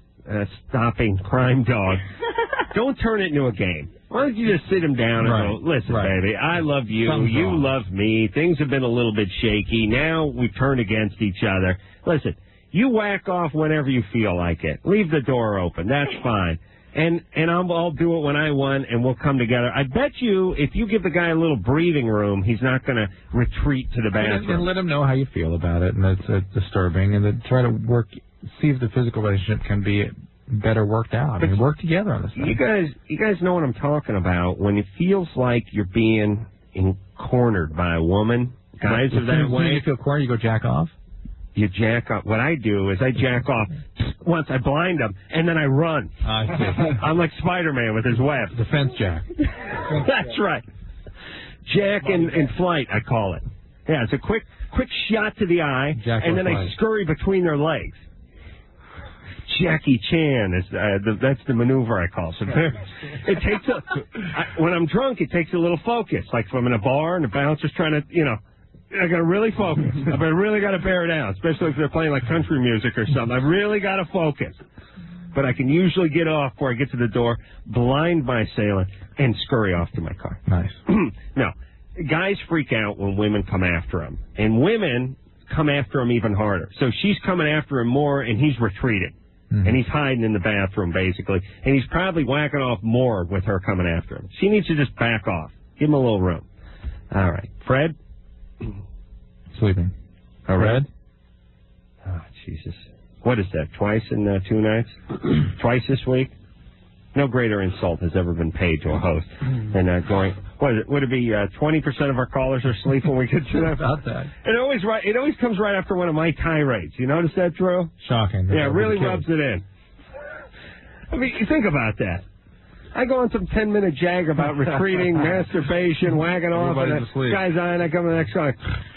stopping crime dog, don't turn it into a game. Why don't you just sit him down and go, listen, baby, I love you. Something's you wrong. love me. Things have been a little bit shaky. Now we've turned against each other. Listen, you whack off whenever you feel like it. Leave the door open. That's fine. And I'll do it when I want, and we'll come together. I bet you if you give the guy a little breathing room, he's not going to retreat to the bathroom. And let him know how you feel about it, and it's disturbing, and then try to see if the physical relationship can be better worked out. I mean, work together on this thing. You guys know what I'm talking about when it feels like you're being cornered by a woman. Guys are that way. When you feel cornered, you go jack off? You jack off. What I do is I jack off once, I blind them, and then I run. I see. I'm like Spider-Man with his web. Defense jack. That's right. Jack in flight, I call it. Yeah, it's a quick shot to the eye, and then I scurry between their legs. Jackie Chan is that's the maneuver I call. So it takes when I'm drunk, it takes a little focus. Like if I'm in a bar and the bouncer's trying to, I got to really focus. I really got to bear down, especially if they're playing like country music or something. I've really got to focus. But I can usually get off before I get to the door, blind my assailant, and scurry off to my car. Nice. Now, guys freak out when women come after them, and women come after him even harder. So she's coming after him more, and he's retreating. Mm-hmm. And he's hiding in the bathroom, basically. And he's probably whacking off more with her coming after him. She needs to just back off. Give him a little room. All right. Fred? Sleeping. Fred? Oh, Jesus. What is that, twice in 2 nights? Twice this week? No greater insult has ever been paid to a host than going, what is it, would it be 20% of our callers are asleep when we get to that? About that. It always comes right after one of my tirades. You notice that, Drew? Shocking. Yeah, it really rubs it in. I mean, you think about that. I go on some 10-minute jag about retreating, masturbation, wagging off, and Everybody's asleep. guy's eye, and I come to the next song.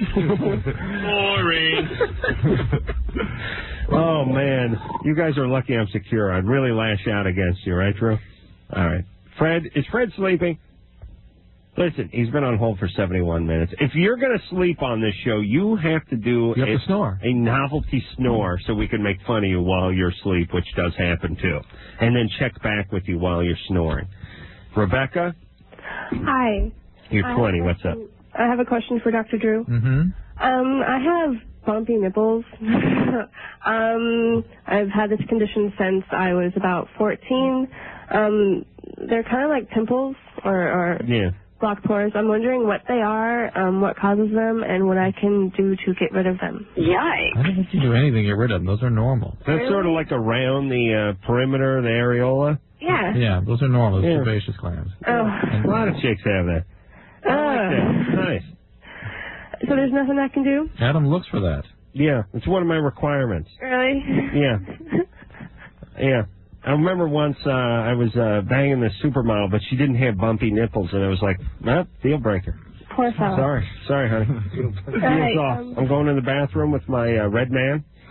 Boring. Oh, man. You guys are lucky I'm secure. I'd really lash out against you, right, Drew? All right. Fred, is Fred sleeping? Listen, he's been on hold for 71 minutes. If you're going to sleep on this show, you have to do a novelty snore so we can make fun of you while you're asleep, which does happen, too. And then check back with you while you're snoring. Rebecca? Hi. You're 20. What's up? I have a question for Dr. Drew. Mm-hmm. I have bumpy nipples. I've had this condition since I was about 14. They're kind of like pimples or blocked pores. I'm wondering what they are, what causes them, and what I can do to get rid of them. Yikes. I don't think you do anything to get rid of them. Those are normal. That's sort of like around the perimeter, the areola? Yeah. Yeah, those are normal. Those sebaceous glands. Oh. A lot of chicks have that. I like that. Nice. So there's nothing I can do? Adam looks for that. Yeah, it's one of my requirements. Really? Yeah. Yeah. I remember once I was banging this supermodel, but she didn't have bumpy nipples, and I was like, deal breaker. Poor fellow. Sorry, honey. Deal's off. I'm going in the bathroom with my red man.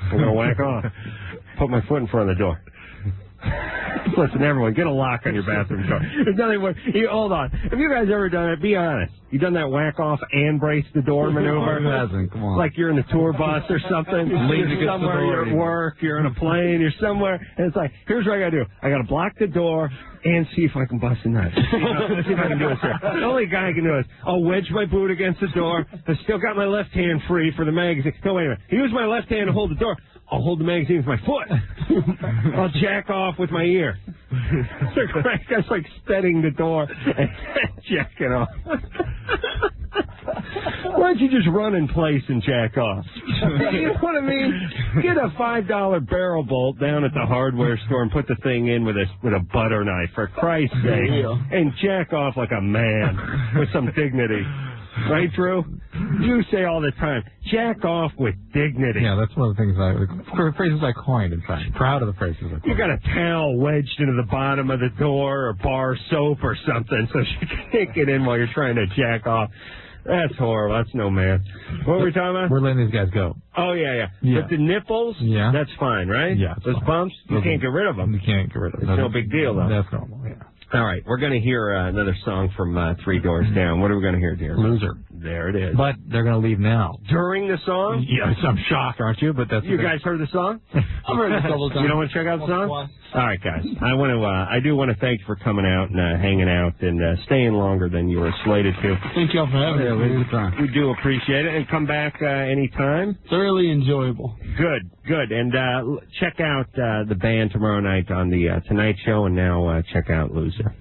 I'm going to whack off. Put my foot in front of the door. Listen, everyone, get a lock on your bathroom door. There's nothing worse. Hold on. Have you guys ever done it? Be honest. You done that whack off and brace the door maneuver? Who hasn't? Come on. Like you're in a tour bus or something. You're somewhere, you're at work, you're in a plane, you're somewhere, and it's like, here's what I got to do. I got to block the door and see if I can bust a nut. See if I can do it here. The only guy can do it. I'll wedge my boot against the door. I still got my left hand free for the magazine. No, wait a minute. Use my left hand to hold the door. I'll hold the magazine with my foot. I'll jack off with my ear. So Greg guy's like steadying the door and jacking off. Why don't you just run in place and jack off? You know what I mean? Get a $5 barrel bolt down at the hardware store and put the thing in with a butter knife, for Christ's sake, and jack off like a man with some dignity. Right, Drew? You say all the time, jack off with dignity. Yeah, that's one of the things phrases I coined, in fact. Proud of the phrases I coined. You got a towel wedged into the bottom of the door or bar soap or something so she can't get in while you're trying to jack off. That's horrible. That's no man. What were we talking about? We're letting these guys go. Oh, yeah. But the nipples, that's fine, right? Yeah. Those bumps, you can't get rid of them. You can't get rid of them. It's no big deal, though. That's normal, yeah. All right, we're going to hear another song from Three Doors Down. What are we going to hear, dear? Loser. There it is. But they're going to leave now. During the song? Yes, I'm shocked, aren't you? But that's you guys heard the song? I've heard it a couple of times. You don't want to check out the song? All right, guys. I do want to thank you for coming out and hanging out and staying longer than you were slated to. Thank y'all for having me. We do appreciate it, and come back anytime. Thoroughly enjoyable. Good. And check out the band tomorrow night on the Tonight Show, and now check out Loser.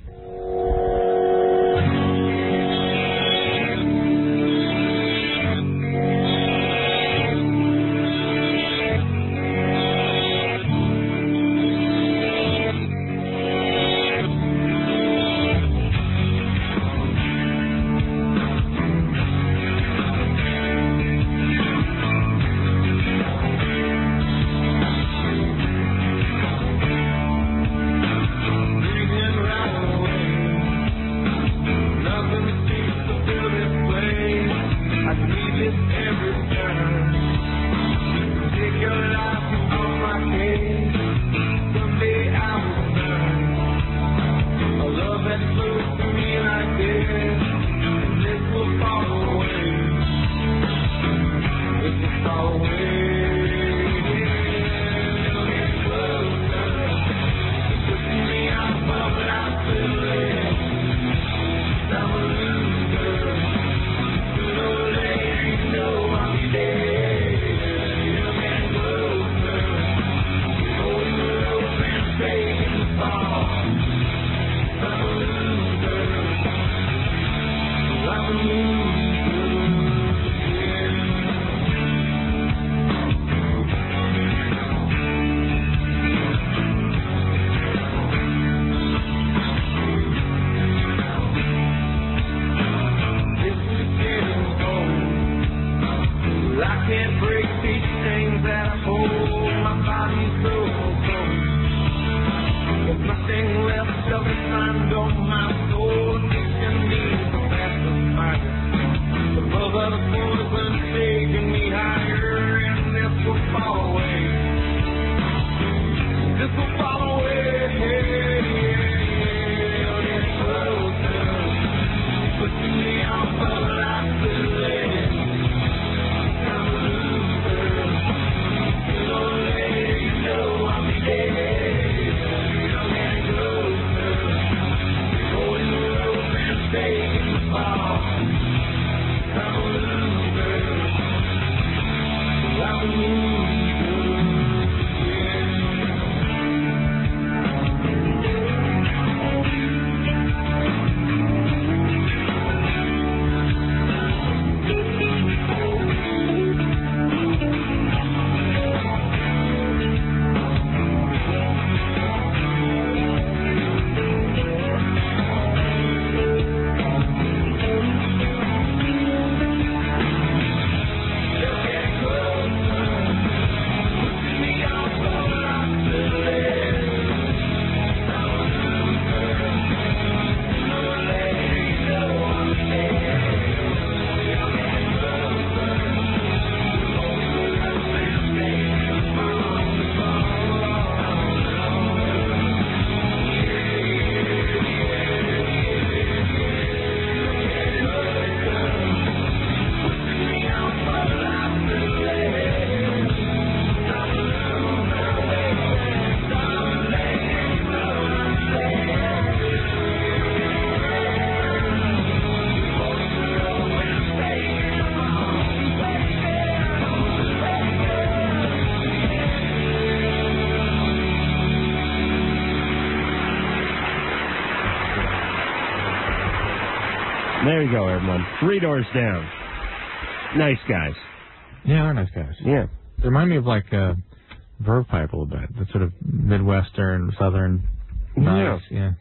There you go, everyone. 3 doors down. Nice guys. Yeah, they're nice guys. Yeah. They remind me of like Verve Pipe a little bit. The sort of Midwestern, Southern, nice. Yeah.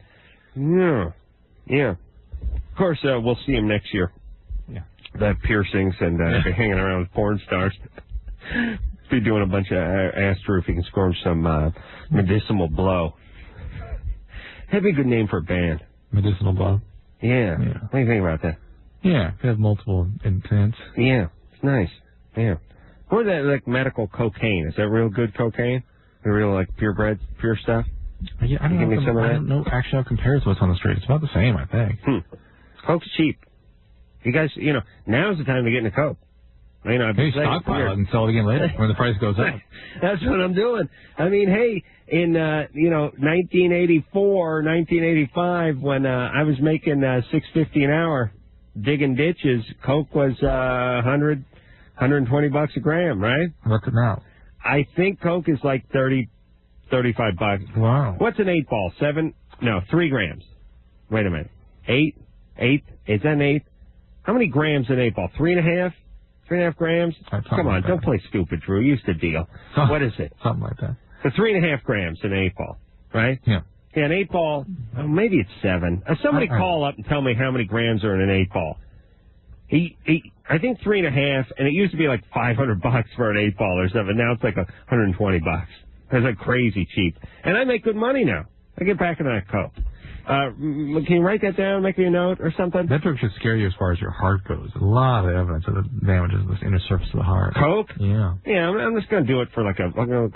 Of course, we'll see him next year. Yeah. That piercings and be hanging around with porn stars. Be doing a bunch of ass roofing and scoring some medicinal blow. That'd be a good name for a band. Medicinal blow. Yeah. What do you think about that? Yeah, it has multiple intents. Yeah, it's nice. Yeah. Or that like medical cocaine. Is that real good cocaine? The real like purebred, pure stuff? Yeah, I don't know actually how it compares to what's on the street. It's about the same, I think. Coke's cheap. You guys, now's the time to get into Coke. Hey, stockpile it and sell it again later when the price goes up. That's what I'm doing. I mean, hey, in 1984, 1985, when I was making $6.50 an hour digging ditches, Coke was $120 a gram, right? What's it now? I think Coke is like $35. Wow. What's an 8-ball? 3 grams. Wait a minute. 8? Is that an 8? How many grams in 8-ball? 3.5? 3.5 grams? Come on, don't play stupid, Drew. Use the deal. What is it? Something like that. So 3.5 grams in an 8-ball, right? Yeah. Yeah, an 8-ball, maybe it's 7. Somebody call up and tell me how many grams are in an 8-ball. I think 3.5, and it used to be like $500 for an 8-ball or something. Now it's like $120. That's like crazy cheap. And I make good money now. I get back into that Coke. Can you write that down, make me a note or something? That drug should scare you as far as your heart goes. A lot of evidence of the damages of this inner surface of the heart. Coke? Yeah. Yeah, I'm just going to do it for like a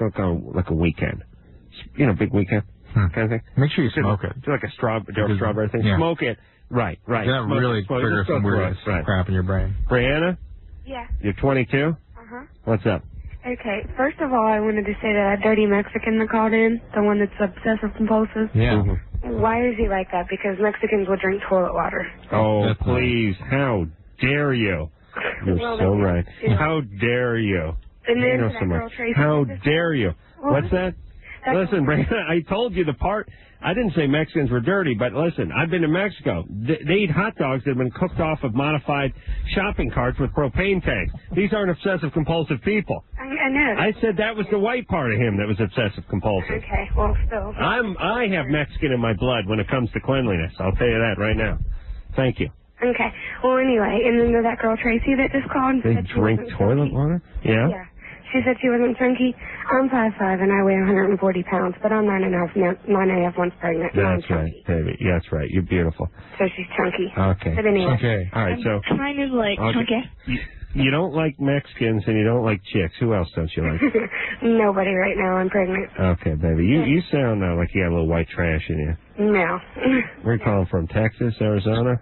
weekend. Big weekend kind of thing. Make sure you smoke it. Do like a strawberry thing. Yeah. Smoke it. Right. That really triggers some weird crap in your brain. Brianna? Yeah. You're 22? Uh-huh. What's up? Okay, first of all, I wanted to say that dirty Mexican that called in, the one that's obsessive compulsive. Yeah. Why is he like that? Because Mexicans will drink toilet water. Oh, please. How dare you? You're so right. Yeah. How dare you? And then You know that so much. girl Tracy. How dare you? What's that? That's Listen, Brandon, I told you the part. I didn't say Mexicans were dirty, but listen, I've been to Mexico. They eat hot dogs that have been cooked off of modified shopping carts with propane tanks. These aren't obsessive compulsive people. I know. I said that was the white part of him that was obsessive compulsive. Okay, well, still. I have Mexican in my blood when it comes to cleanliness. I'll tell you that right now. Thank you. Okay. Well, anyway, and then that girl Tracy that just called. They said she drink wasn't toilet chunky. water? Yeah? Yeah. She said she wasn't chunky. I'm 5'5" and I weigh 140 pounds, but I'm 9.5 months pregnant. That's right, baby. Yeah, that's right. You're beautiful. So she's chunky. Okay. But anyway. Okay. All right, so. Kind of like chunky. You don't like Mexicans and you don't like chicks. Who else don't you like? Nobody right now. I'm pregnant. Okay, baby. You sound like you got a little white trash in you. No. Where are you calling from? Texas, Arizona?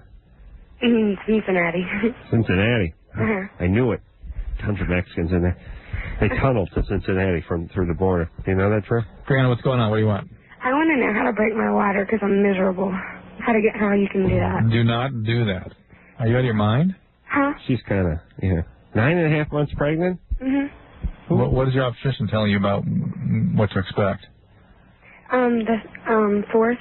Cincinnati. Cincinnati. Uh-huh. I knew it. Tons of Mexicans in there. They tunneled to Cincinnati through the border. Do you know that, Drew? Brianna, what's going on? What do you want? I want to know how to break my water because I'm miserable. How you can do that. Do not do that. Are you out of your mind? Huh? She's kind of, 9.5 months pregnant? Mm-hmm. What is your obstetrician telling you about what to expect? The 4th.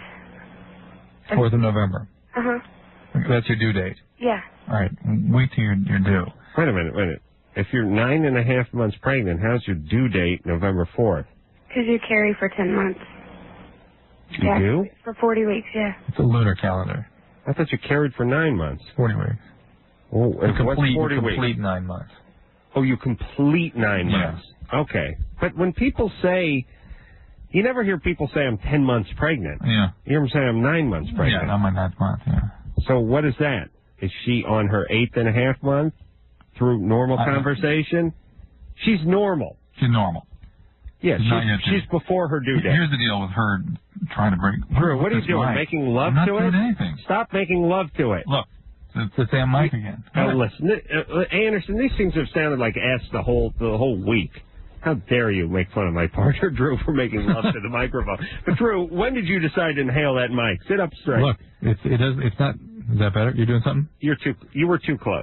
4th of November. Uh-huh. That's your due date. Yeah. All right. Wait till you're due. Wait a minute. If you're 9.5 months pregnant, how's your due date November 4th? Because you carry for 10 months. You do? For 40 weeks, yeah. It's a lunar calendar. I thought you carried for 9 months. 40 weeks. Oh, and what's 40 you weeks? complete 9 months. Oh, you complete 9 months. Okay. But when people say, you never hear people say I'm 10 months pregnant. Yeah. You hear them say I'm 9 months pregnant. Yeah, I'm on 9th month, yeah. So what is that? Is she on her 8.5 month through normal conversation? She's normal. She's normal. Yeah, she's before her due date. Here's the deal with her trying to break. Drew, what are you doing? Making love I'm to not it? doing anything. Stop making love to it. Look, it's the Sam Mike again. Listen, Anderson, these things have sounded like S the whole week. How dare you make fun of my partner, Drew, for making love to the microphone? But Drew, when did you decide to inhale that mic? Sit up straight. Look, it's not. Is that better? You're doing something? You were too close.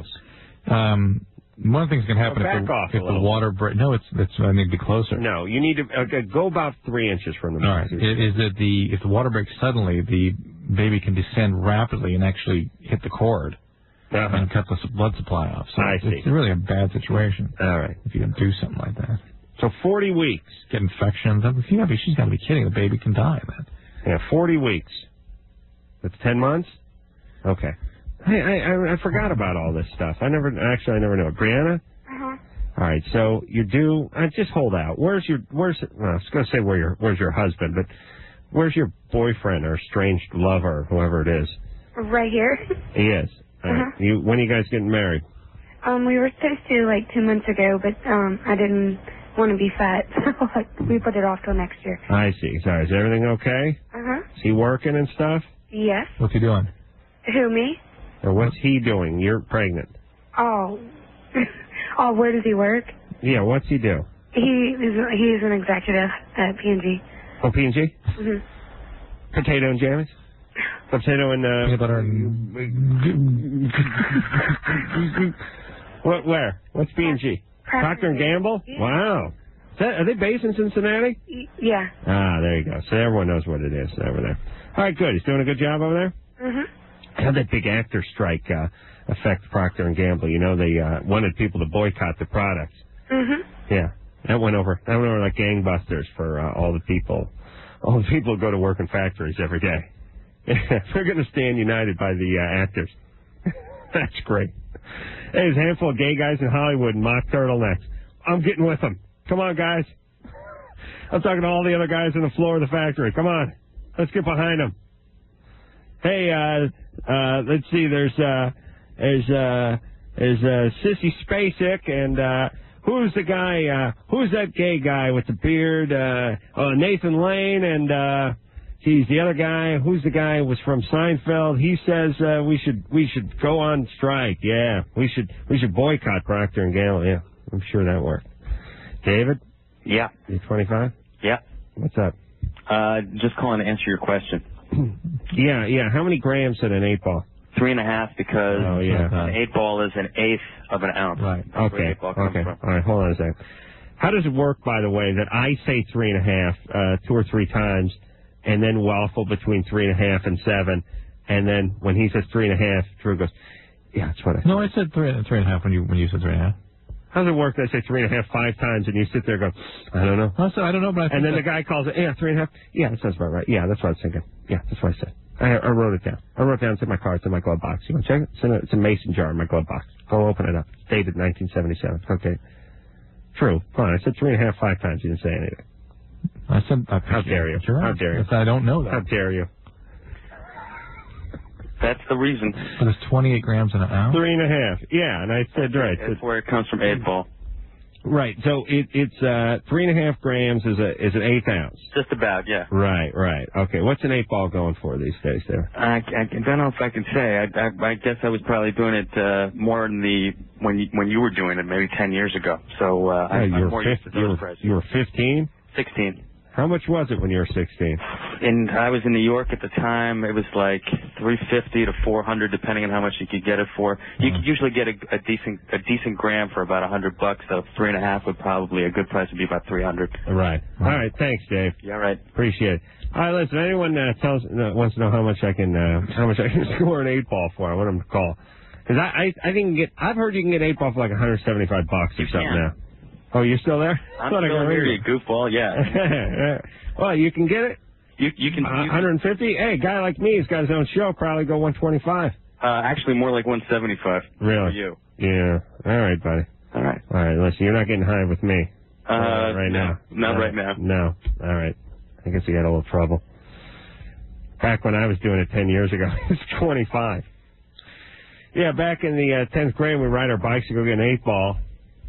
One of the things can happen if the water breaks. No, I need to be closer. No, you need to go about 3 inches from the mic. All right. Is that if the water breaks suddenly, the baby can descend rapidly and actually hit the cord. and cut the blood supply off. So I see. It's really a bad situation. All right. If you can do something like that. So 40 weeks. Get infections. She's got to be kidding. The baby can die then. Yeah, 40 weeks. That's 10 months? Okay. Hey, I forgot about all this stuff. I never knew it. Brianna? Uh-huh. All right, so you do, just hold out. I was going to say where's your husband, but where's your boyfriend or estranged lover, whoever it is? Right here. He is. All right. When are you guys getting married? We were supposed to 2 months ago, but I didn't want to be fat, so we put it off till next year. I see. Sorry, is everything okay? Uh-huh. Is he working and stuff? Yes. What's he doing? Who, me? Or what's he doing? You're pregnant. Oh. Oh, where does he work? Yeah, what's he do? He's an executive at P&G. Oh, P&G? Mm-hmm. Potato and jammies? Potato and peanut butter and where? What's P&G? Procter & Gamble? Yeah. Wow. Are they based in Cincinnati? Yeah. Ah, there you go. So everyone knows what it is over there. All right, good. He's doing a good job over there? Mm-hmm. How'd that big actor strike affect Procter & Gamble? You know, they wanted people to boycott the products. Mm-hmm. Yeah. That went over like gangbusters for all the people who go to work in factories every day. They're going to stand united by the actors. That's great. Hey, there's a handful of gay guys in Hollywood in mock turtlenecks. I'm getting with them. Come on, guys. I'm talking to all the other guys on the floor of the factory. Come on. Let's get behind them. Hey, let's see. There's Sissy Spacek, and who's that gay guy with the beard? Nathan Lane, and the other guy. Who's the guy who was from Seinfeld? He says we should go on strike. Yeah, we should boycott Procter & Gamble. Yeah, I'm sure that worked. David? Yeah. You 25? Yeah. What's up? Just calling to answer your question. Yeah. How many grams in an 8-ball? 3.5 because an 8-ball is an eighth of an ounce. Right. That's where Okay. 8-ball comes from. All right. Hold on a second. How does it work, by the way, that I say 3.5 2 or 3 times, and then waffle between 3.5 and 7, and then when he says 3.5, Drew goes, "Yeah, that's what I said." No, I said 3.5 when you said 3.5. How does it work that I say 3.5 5 times, and you sit there and go, "I don't know." I don't know, but I think and then the guy calls it, "Yeah, 3.5." Yeah, that sounds about right. Yeah, that's what I was thinking. Yeah, that's what I said. I wrote it down. It's in my car. It's in my glove box. You want to check it? It's a mason jar in my glove box. Go open it up. It's dated 1977. Okay. True. Fine. I said 3.5 5 times. You didn't say anything. I said, how dare you? Right. How dare you? I don't know that. How dare you? That's the reason. But it's 28 grams in an ounce? 3.5. Yeah, and I said right. That's where it comes from, 8-ball. Right. So it's 3.5 grams is an eighth ounce. Just about, yeah. Right. Okay. What's an 8-ball going for these days there? I don't know if I can say. I guess I was probably doing it more in when you were doing it, maybe 10 years ago. So I'm more used to those prices. You were 15? 16. How much was it when you were 16? And I was in New York at the time. It was like $350 to $400, depending on how much you could get it for. You could usually get a decent gram for about $100. So 3.5 would probably a good price would be about $300. Right. All right. Thanks, Dave. Yeah. Right. Appreciate it. All right. Listen. Anyone wants to know how much I can score an 8-ball for? I want them to call because I think I've heard you can get 8-ball for like $175 or something now. Oh, you're still there? I'm still here, you goofball, yeah. Well, you can get it? You can. 150? Hey, a guy like me who's got his own show probably go 125. Actually, more like 175. Really? For you. Yeah. All right, buddy. All right. Listen, you're not getting high with me. Right now. Not right now. No. All right. I guess you got a little trouble. Back when I was doing it 10 years ago, it was 25. Yeah, back in the 10th grade, we ride our bikes to go get an 8-ball.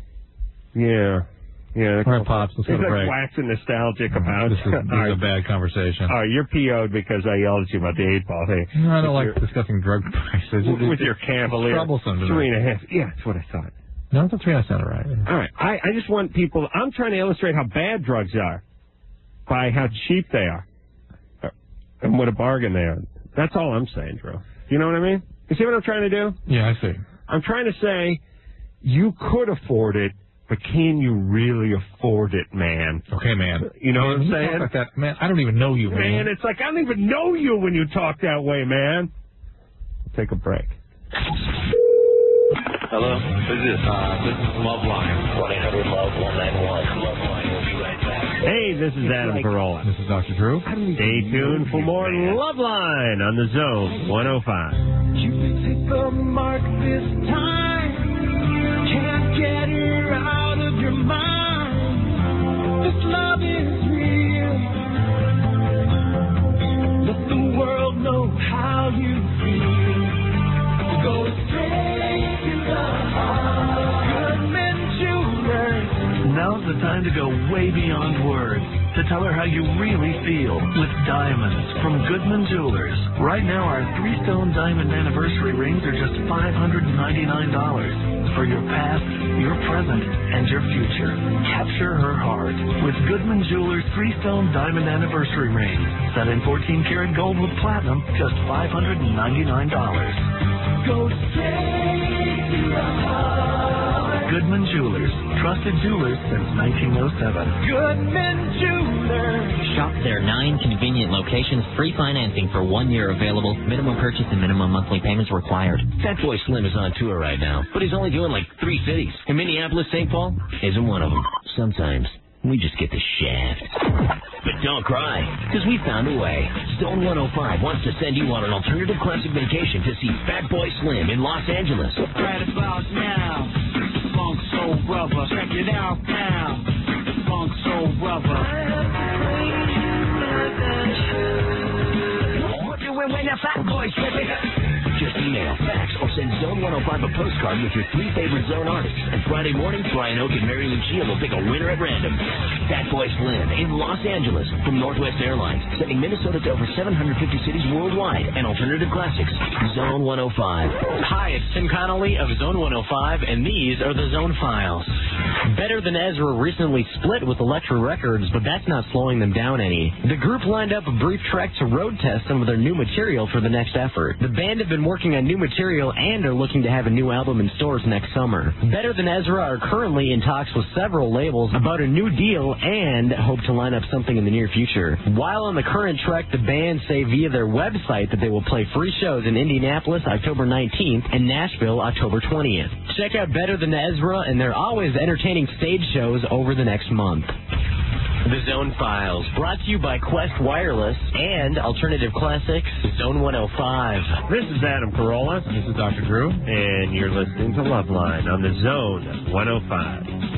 Yeah. All right, Pops, let's go to break. Waxing nostalgic about This is a bad conversation. All right, you're PO'd because I yelled at you about the 8-ball thing. No, I don't like discussing drug prices. With your cavalier. It's troublesome. 3.5. Yeah, that's what I thought. No, that's 3.5 sounded right. All right, I just want people, I'm trying to illustrate how bad drugs are by how cheap they are and what a bargain they are. That's all I'm saying, Drew. You know what I mean? You see what I'm trying to do? Yeah, I see. I'm trying to say you could afford it, but can you really afford it, man? Okay, man. You know what I'm you saying? Talk like that, man, I don't even know you, man. Man, it's like I don't even know you when you talk that way, man. Take a break. Hello? Who's this? This is Loveline. 1-800-LOVE-191. Loveline will be right back. Hey, this is Adam Carolla. This is Dr. Drew. Stay tuned for more Loveline on the Zone 105. You hit the mark this time. Can't get her out of your mind. This love is real. Let the world know how you feel. Go straight to the heart. Goodman Jewelers. Now's the time to go way beyond words. To tell her how you really feel with diamonds from Goodman Jewelers. Right now, our 3-stone diamond anniversary rings are just $599 for your past, your present, and your future. Capture her heart with Goodman Jewelers 3-stone diamond anniversary rings. Set in 14-karat gold with platinum, just $599. Go straight to the heart. Goodman Jewelers, trusted jewelers since 1907. Goodman Jewelers. Shop their 9 convenient locations. Free financing for 1 year available. Minimum purchase and minimum monthly payments required. Fatboy Slim is on tour right now, but he's only doing like 3 cities. And Minneapolis, St. Paul isn't one of them. Sometimes we just get the shaft. But don't cry, because we found a way. Zone 105 wants to send you on an alternative classic vacation to see Fatboy Slim in Los Angeles. Right about now. Funk Soul Brother. Check it out now. Funk Soul Brother. What you when the Fatboy Slim? Just email, fax, or send Zone 105 a postcard with your 3 favorite Zone artists. And Friday morning, Brian Oak and Mary Lucia will pick a winner at random. Fatboy Slim in Los Angeles from Northwest Airlines, sending Minnesota to over 750 cities worldwide and alternative classics. Zone 105. Hi, it's Tim Connolly of Zone 105, and these are the Zone Files. Better Than Ezra recently split with Elektra Records, but that's not slowing them down any. The group lined up a brief trek to road test some of their new material for the next effort. The band have been working on new material and are looking to have a new album in stores next summer. Better Than Ezra are currently in talks with several labels about a new deal and hope to line up something in the near future. While on the current trek, the band say via their website that they will play free shows in Indianapolis October 19th and Nashville October 20th. Check out Better Than Ezra and their always entertaining stage shows over the next month. The Zone Files, brought to you by Quest Wireless and Alternative Classics, Zone 105. This is Adam Carolla. This is Dr. Drew. And you're listening to Loveline on the Zone 105.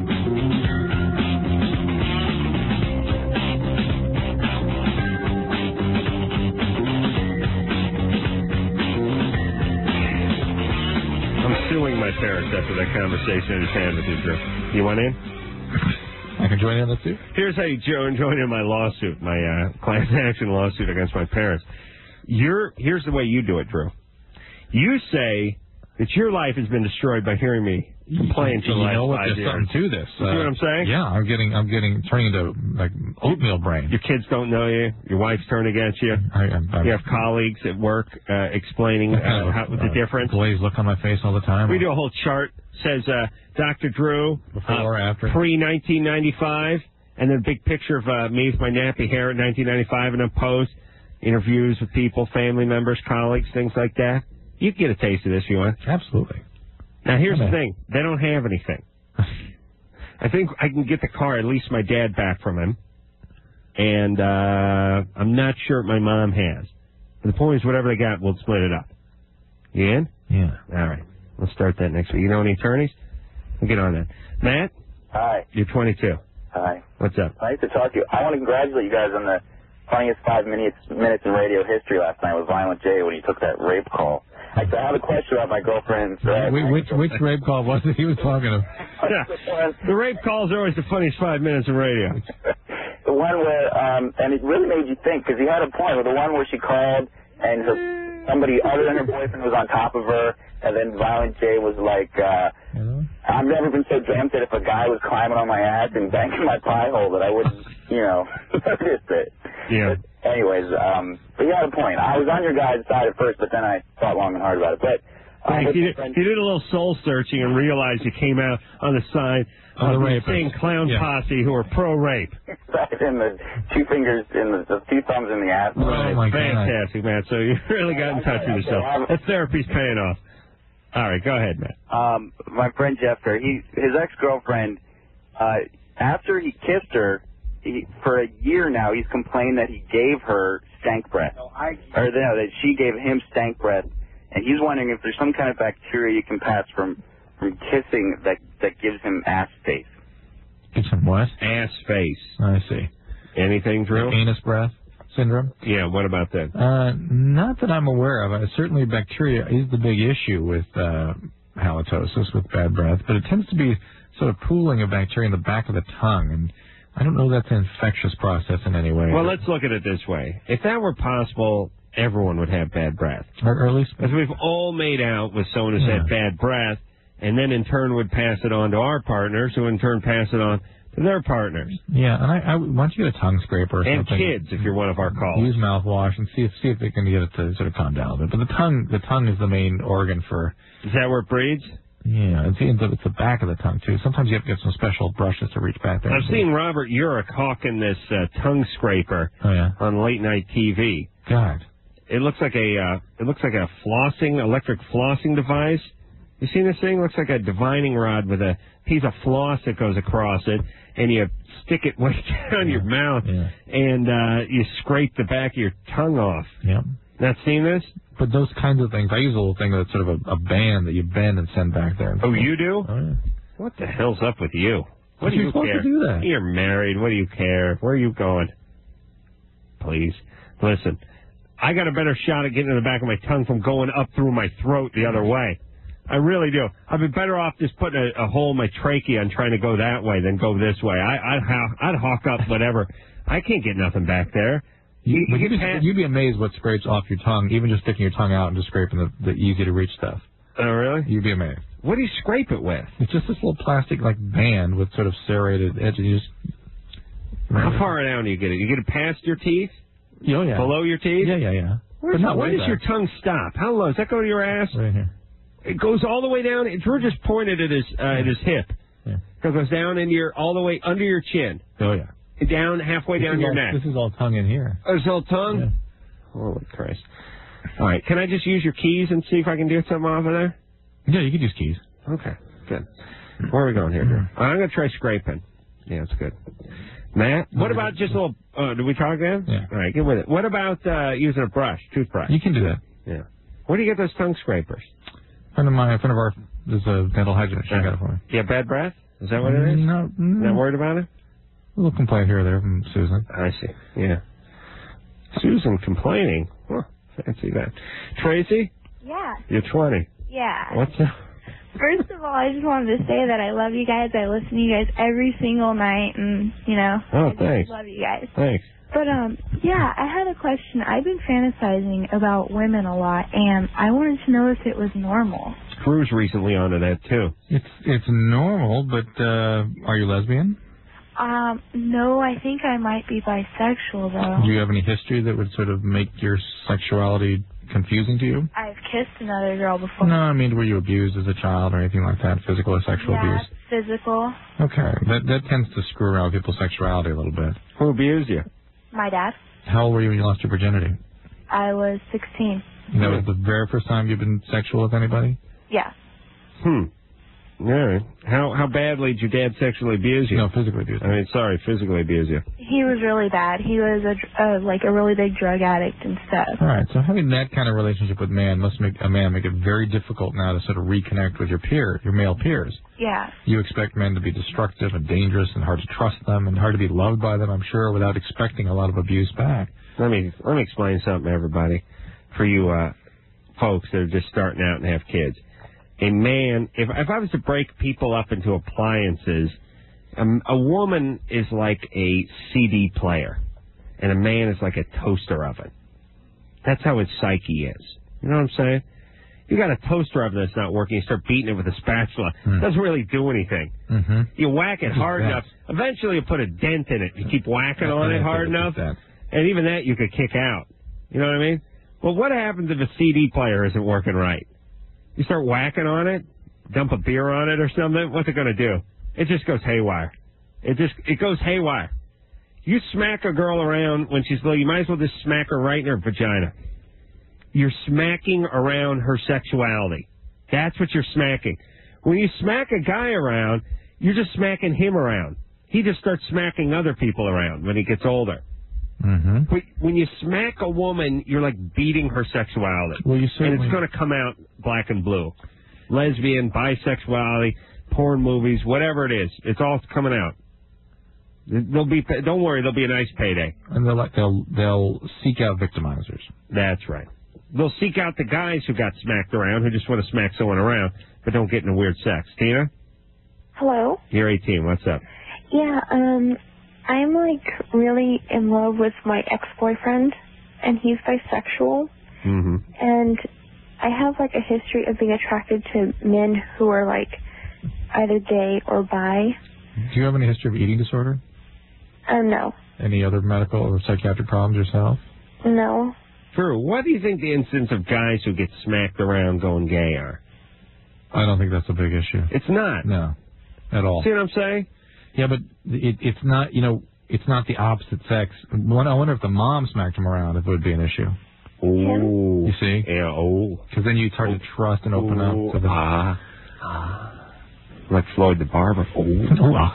I'm suing my parents after that conversation I just had with you, Drew. You want in? I can join in on that too. Here's how you join in my lawsuit, my class action lawsuit against my parents. Here's the way you do it, Drew. You say that your life has been destroyed by hearing me complain for the last 5 years. You know what? There's something to this. See what I'm saying? Yeah, I'm getting turning into like oatmeal brain. Your kids don't know you. Your wife's turned against you. You have colleagues at work explaining the difference. Glazed look on my face all the time. We do a whole chart. Says Dr. Drew before or after pre-1995, and then a big picture of me with my nappy hair at 1995, and then post interviews with people, family members, colleagues, things like that. You can get a taste of this if you want. Absolutely. Now here's the thing: they don't have anything. I think I can get the car, at least my dad, back from him, and I'm not sure what my mom has. But the point is, whatever they got, we'll split it up. You in? Yeah. All right. We'll start that next week. You know any attorneys? We'll get on that. Matt? Hi. You're 22. Hi. What's up? Nice to talk to you. I want to congratulate you guys on the funniest 5 minutes in radio history last night with Violent J when you took that rape call. I have a question about my girlfriend's... Which rape call was it he was talking of? Yeah. The rape calls are always the funniest 5 minutes in radio. The one where, and it really made you think, because he had a point with the one where she called and somebody other than her boyfriend was on top of her, and then Violent J was like, I've never been so tempted if a guy was climbing on my ass and banging my pie hole that I wouldn't, notice it. Yeah. But anyways, but you had a point. I was on your guys' side at first, but then I thought long and hard about it. But you did a little soul searching and realized you came out on the side of the same clown posse who are pro-rape. And the 2 fingers in the 2 thumbs in the ass. Right. Fantastic, man. So you really got in touch with yourself. That therapy's paying off. All right, go ahead, Matt. My friend Jeff there, his ex-girlfriend, after he kissed her, for a year now, he's complained that he gave her stank breath. That she gave him stank breath. And he's wondering if there's some kind of bacteria you can pass from kissing that gives him ass face. Gives him what? Ass face. I see. Anything, Drew? Like anus breath syndrome? Yeah, what about that? Not that I'm aware of. Certainly bacteria is the big issue with halitosis, with bad breath, but it tends to be sort of pooling of bacteria in the back of the tongue, and I don't know that's an infectious process in any way. Well, let's look at it this way. If that were possible, everyone would have bad breath. Or at least... Because we've all made out with someone who's had bad breath, and then in turn would pass it on to our partners, who in turn pass it on to their partners. Yeah, and I why don't you get a tongue scraper or and something? And kids, if you're one of our callers. Use mouthwash and see if they can get it to sort of calm down a bit. But the tongue is the main organ for... Is that where it breeds? Yeah, it's the back of the tongue, too. Sometimes you have to get some special brushes to reach back there. I've seen Robert Urich hawking this tongue scraper on late night TV. God. It looks like a electric flossing device. You seen this thing? It looks like a divining rod with a piece of floss that goes across it, and you stick it way down your mouth, and you scrape the back of your tongue off. Yep. Not seen this? But those kinds of things, I use a little thing that's sort of a band that you bend and send back there. Oh, you do? Oh, yeah. What the hell's up with you? What do you supposed care? To do that? You're married. What do you care? Where are you going? Please. Listen, I got a better shot at getting in the back of my tongue from going up through my throat the other way. I really do. I'd be better off just putting a hole in my trachea and trying to go that way than go this way. I'd hawk up whatever. I can't get nothing back there. You'd be amazed what scrapes off your tongue, even just sticking your tongue out and just scraping the easy-to-reach stuff. Oh, really? You'd be amazed. What do you scrape it with? It's just this little plastic, band with sort of serrated edges. You just... How far down do you get it? You get it past your teeth? Oh, yeah. Below your teeth? Yeah. Where does your tongue stop? How low? Does that go to your ass? Right here. It goes all the way down. Drew just pointed at his hip. Yeah. It goes down all the way under your chin. Oh, yeah. Down, halfway down your neck. This is all tongue in here. Oh, it's all tongue? Yeah. Holy Christ. All right, can I just use your keys and see if I can do something off of there? Yeah, you could use keys. Okay, good. Where are we going here, Drew? I'm going to try scraping. Yeah, that's good. Matt, what about just a little... did we talk again? Yeah. All right, get with it. What about using a toothbrush? You can do that. Yeah. Where do you get those tongue scrapers? Friend of our... There's a dental hygienist. She got it for me. Yeah, bad breath? Is that what it is? No. Not worried about it? A little complaint here or there from Susan. I see. Yeah. Susan complaining. Huh, fancy that. Tracy? Yeah. You're 20. Yeah. What's that? First of all, I just wanted to say that I love you guys. I listen to you guys every single night, and, Oh, I thanks. just love you guys. Thanks. But, yeah, I had a question. I've been fantasizing about women a lot, and I wanted to know if it was normal. Drew's recently onto that, too. It's normal, but are you lesbian? No, I think I might be bisexual, though. Do you have any history that would sort of make your sexuality confusing to you? I've kissed another girl before. No, I mean, were you abused as a child or anything like that? Physical or sexual abuse? Physical. Okay. That tends to screw around with people's sexuality a little bit. Who abused you? My dad. How old were you when you lost your virginity? I was 16. And that was the very first time you've been sexual with anybody? Yeah. All right. How badly did your dad sexually abuse you? No, physically abuse you. Physically abuse you. He was really bad. He was a really big drug addict and stuff. All right. So having that kind of relationship with man must make it very difficult now to sort of reconnect with your male peers. Yeah. You expect men to be destructive and dangerous and hard to trust them and hard to be loved by them, I'm sure, without expecting a lot of abuse back. Let me explain something to everybody. For you folks that are just starting out and have kids. A man, if I was to break people up into appliances, a woman is like a CD player, and a man is like a toaster oven. That's how his psyche is. You know what I'm saying? You got a toaster oven that's not working, you start beating it with a spatula. It doesn't really do anything. Mm-hmm. You whack it hard enough, eventually you put a dent in it. You keep whacking on it hard enough, and even that you could kick out. You know what I mean? Well, what happens if a CD player isn't working right? You start whacking on it, dump a beer on it or something, what's it going to do? It just goes haywire. It goes haywire. You smack a girl around when she's little, you might as well just smack her right in her vagina. You're smacking around her sexuality. That's what you're smacking. When you smack a guy around, you're just smacking him around. He just starts smacking other people around when he gets older. Mm-hmm. But when you smack a woman, you're like beating her sexuality. Well, you and certainly... it's going to come out black and blue. Lesbian, bisexuality, porn movies, whatever it is, it's all coming out. Don't worry, there'll be a nice payday. And they'll seek out victimizers. That's right. They'll seek out the guys who got smacked around, who just want to smack someone around, but don't get into weird sex. Tina? Hello? You're 18. What's up? Yeah, I'm like really in love with my ex-boyfriend, and he's bisexual. Mm-hmm. And I have like a history of being attracted to men who are like either gay or bi. Do you have any history of eating disorder? No. Any other medical or psychiatric problems yourself? No. Drew, what do you think the instance of guys who get smacked around going gay are? I don't think that's a big issue. It's not. No, at all. See what I'm saying? Yeah, but it's not, it's not the opposite sex. I wonder if the mom smacked him around, if it would be an issue. Ooh. You see? Yeah, Because then it's hard to trust and open up. To the... Like Floyd the Barber. Yes.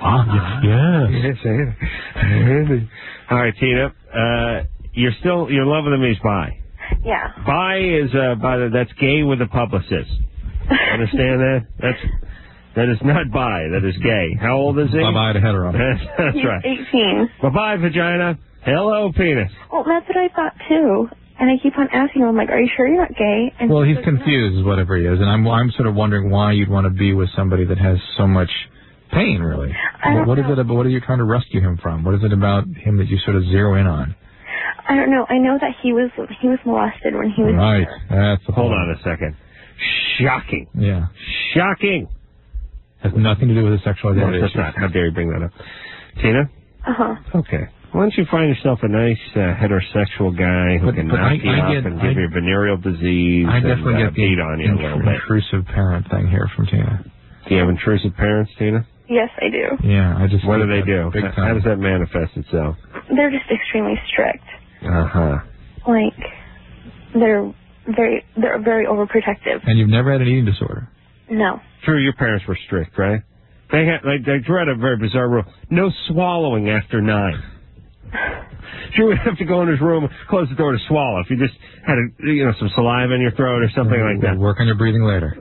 All right, Tina. You're loving him. He's bi. Yeah. Bi is that's gay with a publicist. Understand that? That is not bi. That is gay. How old is he? Bye-bye to hetero. That's He's right. 18. Bye-bye, vagina. Hello, penis. Well, that's what I thought too. And I keep on asking him, I'm like, are you sure you're not gay? And Well, he's confused, is whatever he is, and I'm sort of wondering why you'd want to be with somebody that has so much pain, really. What is it about? What are you trying to rescue him from? What is it about him that you sort of zero in on? I don't know. I know that he was molested when he was right. younger. That's Hold on a second. Shocking. Yeah. Shocking. Has nothing to do with his sexual identity. No, that's not. How dare you bring that up? Tina? Uh-huh. Okay. Why don't you find yourself a nice heterosexual guy who can knock you up and give you venereal disease I definitely and get the beat on you a little bit. intrusive parent thing here from Tina. Do you have intrusive parents, Tina? Yes, I do. Yeah, What do they do? Big How does that manifest itself? They're just extremely strict. Uh-huh. Like, they're very overprotective. And you've never had an eating disorder? No. True, your parents were strict, right? They drew out a very bizarre rule. No swallowing after 9. Drew would have to go in his room, close the door to swallow. If you just had some saliva in your throat or something like that. Work on your breathing later.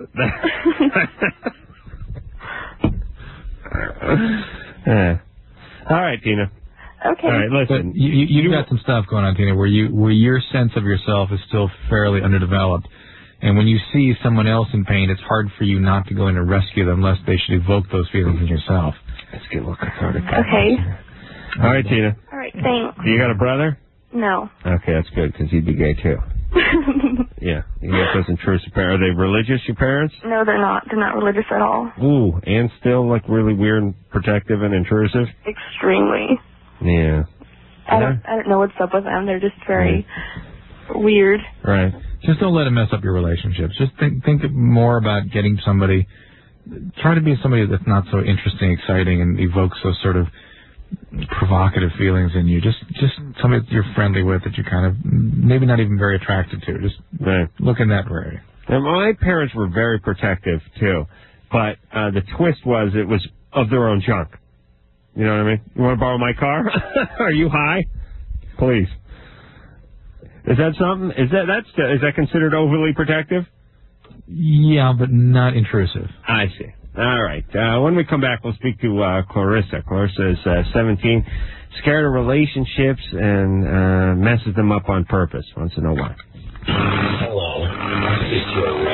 All right, Tina. Okay. All right, listen. But you've got some stuff going on, Tina, where your sense of yourself is still fairly underdeveloped. And when you see someone else in pain, it's hard for you not to go in and rescue them, lest they should evoke those feelings in yourself. Let's get a little cathartic. Okay. All right, Tina. All right, thanks. You got a brother? No. Okay, that's good, because he'd be gay, too. Yeah. You got those intrusive parents. Are they religious, your parents? No, they're not. They're not religious at all. Ooh, and still, like, really weird and protective and intrusive? Extremely. Yeah. I don't know what's up with them. They're just very weird. Right. Just don't let it mess up your relationships. Just think more about getting somebody. Try to be somebody that's not so interesting, exciting, and evokes those sort of provocative feelings in you. Just somebody that you're friendly with, that you kind of maybe not even very attracted to. Just look in that way. And my parents were very protective too, but the twist was it was of their own junk. You know what I mean? You want to borrow my car? Are you high? Please. Is that something? Is that considered overly protective? Yeah, but not intrusive. I see. All right. When we come back, we'll speak to Clarissa. Clarissa is 17, scared of relationships, and messes them up on purpose. Wants to know why. Hello. It's your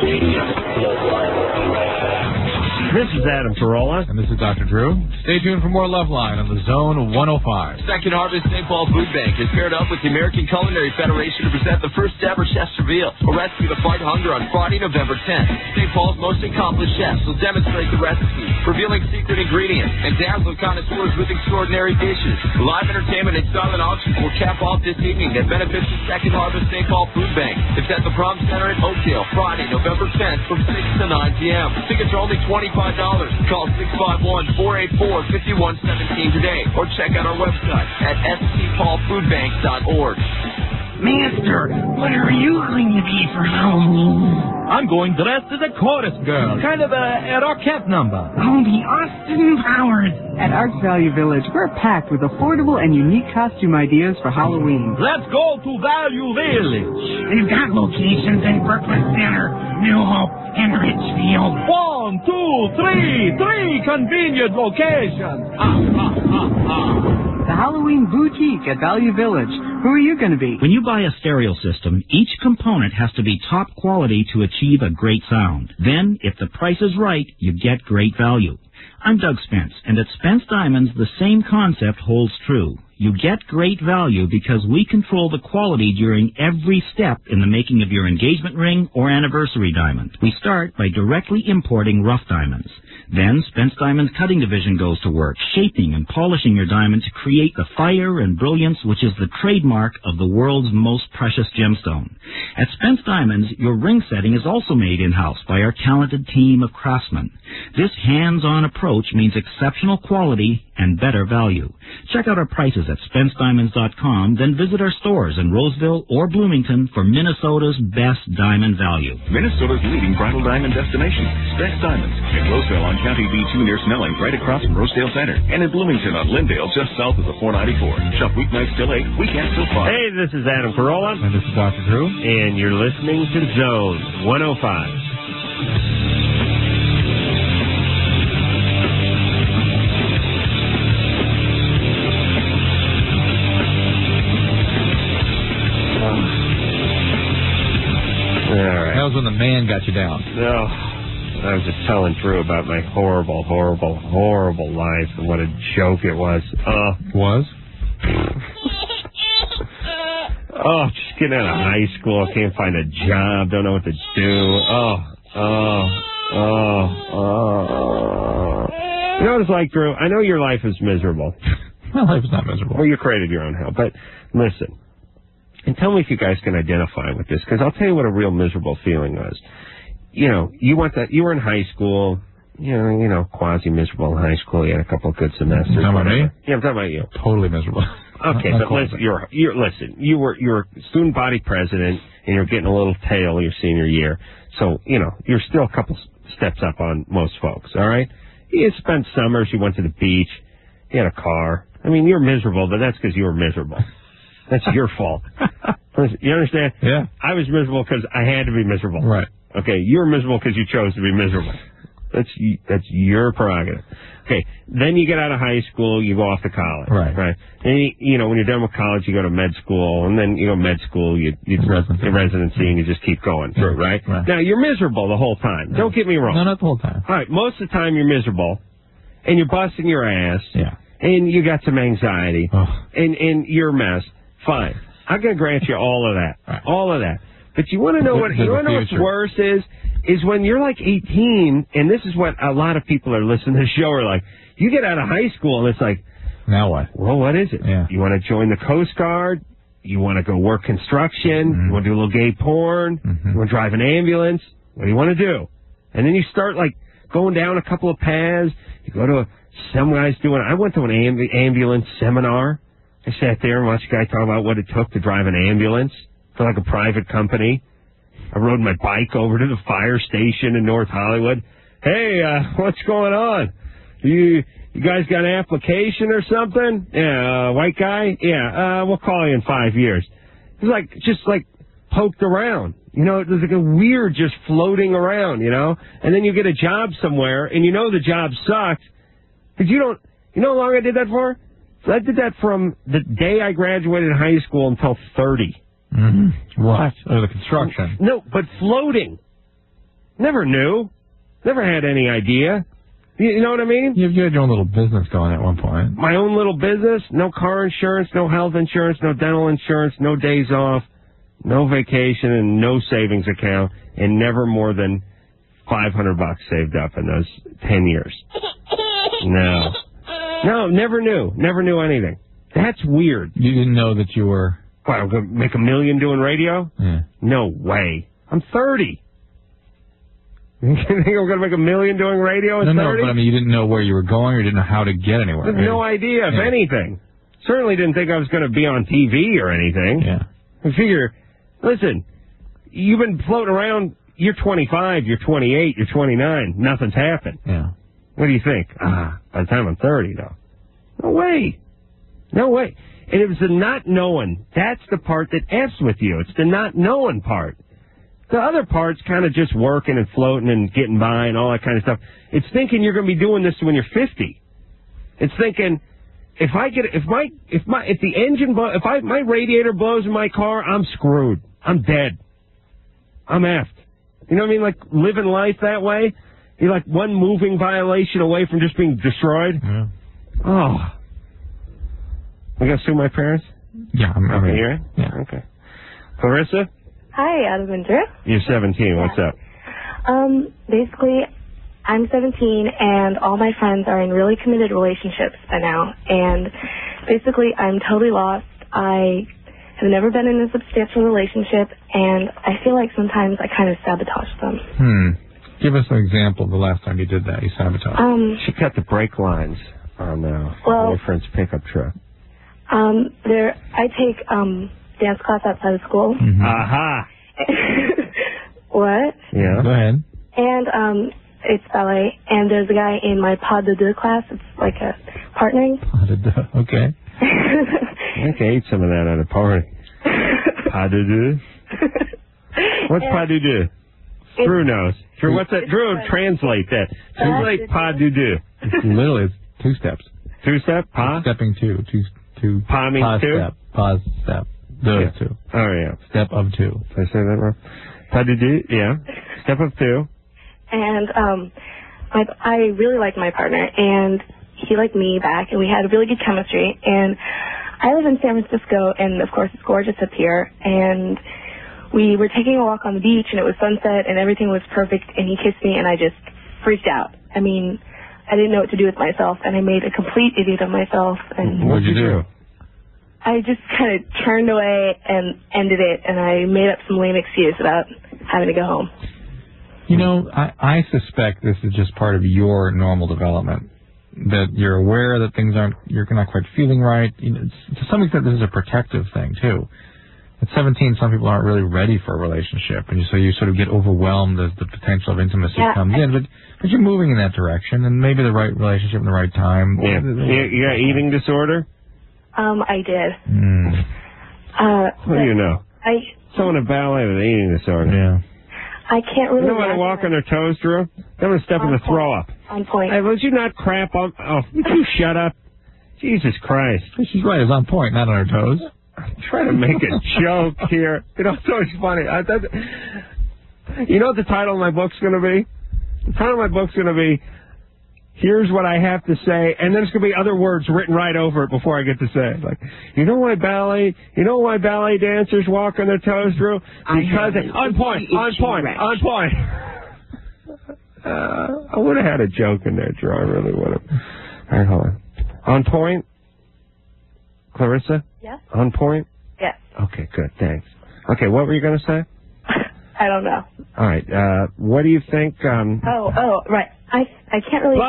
radio. This is Adam Carolla. And this is Dr. Drew. Stay tuned for more Loveline on the Zone 105. Second Harvest St. Paul Food Bank is paired up with the American Culinary Federation to present the first ever Chef's Reveal, a recipe to fight hunger on Friday, November 10th. St. Paul's most accomplished chefs will demonstrate the recipe, revealing secret ingredients, and dazzle connoisseurs with extraordinary dishes. Live entertainment and silent auctions will cap off this evening that benefits the Second Harvest St. Paul Food Bank. It's at the Prom Center in Oakdale, Friday, November 10th from 6 to 9 p.m. Tickets are only $25. Call 651-484-5117 today or check out our website at stpaulfoodbank.org. Master, what are you going to be for Halloween? I'm going dressed as a chorus girl, kind of a Rockette number. I'll be Austin Powers. At Arts Value Village, we're packed with affordable and unique costume ideas for Halloween. Let's go to Value Village. We've got locations in Brooklyn Center, New Hope, and Richfield. 1, 2, 3 convenient locations. The Halloween Boutique at Value Village. Who are you going to be? When you buy a stereo system, each component has to be top quality to achieve a great sound. Then, if the price is right, you get great value. I'm Doug Spence, and at Spence Diamonds, the same concept holds true. You get great value because we control the quality during every step in the making of your engagement ring or anniversary diamond. We start by directly importing rough diamonds. Then Spence Diamonds Cutting Division goes to work, shaping and polishing your diamond to create the fire and brilliance which is the trademark of the world's most precious gemstone. At Spence Diamonds, your ring setting is also made in-house by our talented team of craftsmen. This hands-on approach means exceptional quality and better value. Check out our prices at SpenceDiamonds.com, then visit our stores in Roseville or Bloomington for Minnesota's best diamond value. Minnesota's leading bridal diamond destination, Spence Diamonds, in Roseville on County B2 near Snelling, right across from Rosedale Center, and in Bloomington on Lyndale, just south of the 494. Shop weeknights till 8, weekends till 5. Hey, this is Adam Carolla. And this is Dr. Drew. And you're listening to Zone 105. All right. That was when the man got you down. No. I was just telling Drew about my horrible, horrible, horrible life and what a joke it was. Was? Just getting out of high school, can't find a job, don't know what to do. You know what it's like, Drew? I know your life is miserable. My life is not miserable. Well, you created your own hell. But listen, and tell me if you guys can identify with this, because I'll tell you what a real miserable feeling was. You know, you were in high school, you know, quasi-miserable in high school. You had a couple of good semesters. You talking about me? Yeah, I'm talking about you. Totally miserable. Okay, but listen, you were student body president, and you're getting a little tail your senior year. So, you know, you're still a couple steps up on most folks, all right? You spent summers, you went to the beach, you had a car. I mean, you're miserable, but that's because you were miserable. That's your fault. Listen, you understand? Yeah. I was miserable because I had to be miserable. Right. Okay, you were miserable because you chose to be miserable. That's your prerogative. Okay, then you get out of high school, you go off to college. Right. And, you know, when you're done with college, you go to med school, and then you go to med school, you residency, and you just keep going through, right? Now, you're miserable the whole time. Don't get me wrong. No, not the whole time. All right, most of the time you're miserable, and you're busting your ass, yeah, and you got some anxiety, and you're a mess. Fine. I'm going to grant you all of that. Right. All of that. But you want to know what's worse is when you're like 18, and this is what a lot of people are listening to the show are like, you get out of high school, and it's like, now what? Well, what is it? Yeah. You want to join the Coast Guard? You want to go work construction? Mm-hmm. You want to do a little gay porn? Mm-hmm. You want to drive an ambulance? What do you want to do? And then you start, like, going down a couple of paths. You go to some guys doing... I went to an ambulance seminar. I sat there and watched a guy talk about what it took to drive an ambulance for, like, a private company. I rode my bike over to the fire station in North Hollywood. Hey, what's going on? You guys got an application or something? Yeah, white guy? Yeah, we'll call you in 5 years. It's just poked around. You know, there's like a weird just floating around, you know? And then you get a job somewhere, and you know the job sucked, because you know how long I did that for? So I did that from the day I graduated high school until 30. Mm-hmm. What? The construction. No, but floating. Never knew. Never had any idea. You know what I mean? You had your own little business going at one point. My own little business? No car insurance, no health insurance, no dental insurance, no days off, no vacation, and no savings account, and never more than $500 saved up in those 10 years. No, never knew. Never knew anything. That's weird. You didn't know that you were... What, I'm going to make $1 million doing radio? Yeah. No way. I'm 30. You think I'm going to make $1 million doing radio at 30? No, but I mean, you didn't know where you were going, or you didn't know how to get anywhere. I had no idea, if anything. Certainly didn't think I was going to be on TV or anything. Yeah. I figure, listen, you've been floating around, you're 25, you're 28, you're 29, nothing's happened. Yeah. What do you think? By the time I'm 30, though. No way. No way. And it was the not knowing. That's the part that F's with you. It's the not knowing part. The other part's kind of just working and floating and getting by and all that kind of stuff. It's thinking you're going to be doing this when you're 50. It's thinking, if my radiator blows in my car, I'm screwed. I'm dead. I'm effed. You know what I mean? Like living life that way. You're like one moving violation away from just being destroyed. Yeah. Oh. I gotta sue my parents? Yeah, I'm okay, ready. you right? Yeah. Okay. Clarissa? Hi, Adam and Drew. You're 17. What's up? Basically, I'm 17, and all my friends are in really committed relationships by now. And basically, I'm totally lost. I have never been in a substantial relationship, and I feel like sometimes I kind of sabotage them. Give us an example of the last time you did that. You sabotaged. She cut the brake lines on her boyfriend's pickup truck. I take dance class outside of school. Mm-hmm. Aha! What? Yeah. Go ahead. And it's ballet, and there's a guy in my pas de deux class. It's like a partnering. Pas de deux. Okay. I can eat some of that at a party. Pas de deux? What's pas de deux? Drew knows. Drew, what's that? Drew, translate that. Translate pas de deux. Literally, it's 2 steps. 2-step? Pa? Stepping 2. Two. Pa means pause 2? Step. Pause step. Deux is 2. Oh, yeah. Step of 2. Did I say that wrong? Pas de deux, yeah. Step of 2. And I really liked my partner, and he liked me back, and we had a really good chemistry. And I live in San Francisco, and of course it's gorgeous up here. And we were taking a walk on the beach, and it was sunset, and everything was perfect. And he kissed me, and I just freaked out. I mean, I didn't know what to do with myself, and I made a complete idiot of myself. And what'd you do? I just kind of turned away and ended it, and I made up some lame excuse about having to go home. You know, I suspect this is just part of your normal development. That you're aware that things you're not quite feeling right. You know, to some extent, this is a protective thing, too. At 17, some people aren't really ready for a relationship, and so you sort of get overwhelmed as the potential of intimacy comes in. But you're moving in that direction, and maybe the right relationship in the right time. Yeah. You got eating disorder? I did. What do you know? Someone in ballet with an eating disorder. Yeah. I can't really. You know when I walk on their toes, Drew? I'm going to step in the throw up. On point. Hey, would you not crap on... Oh, would you shut up? Jesus Christ. She's right. It's on point, not on her toes. I'm trying to make a joke here. You know, it's always funny. You know what the title of my book's going to be? The title of my book's going to be, here's what I have to say, and then there's going to be other words written right over it before I get to say it. Like, you know why ballet dancers walk on their toes, Drew? Because on point. I would have had a joke in there, Drew. I really would have. All right, hold on. On point? Clarissa? Yes. On point? Yes. Okay, good. Thanks. Okay, what were you going to say? I don't know. All right. What do you think? Oh, right. I can't really.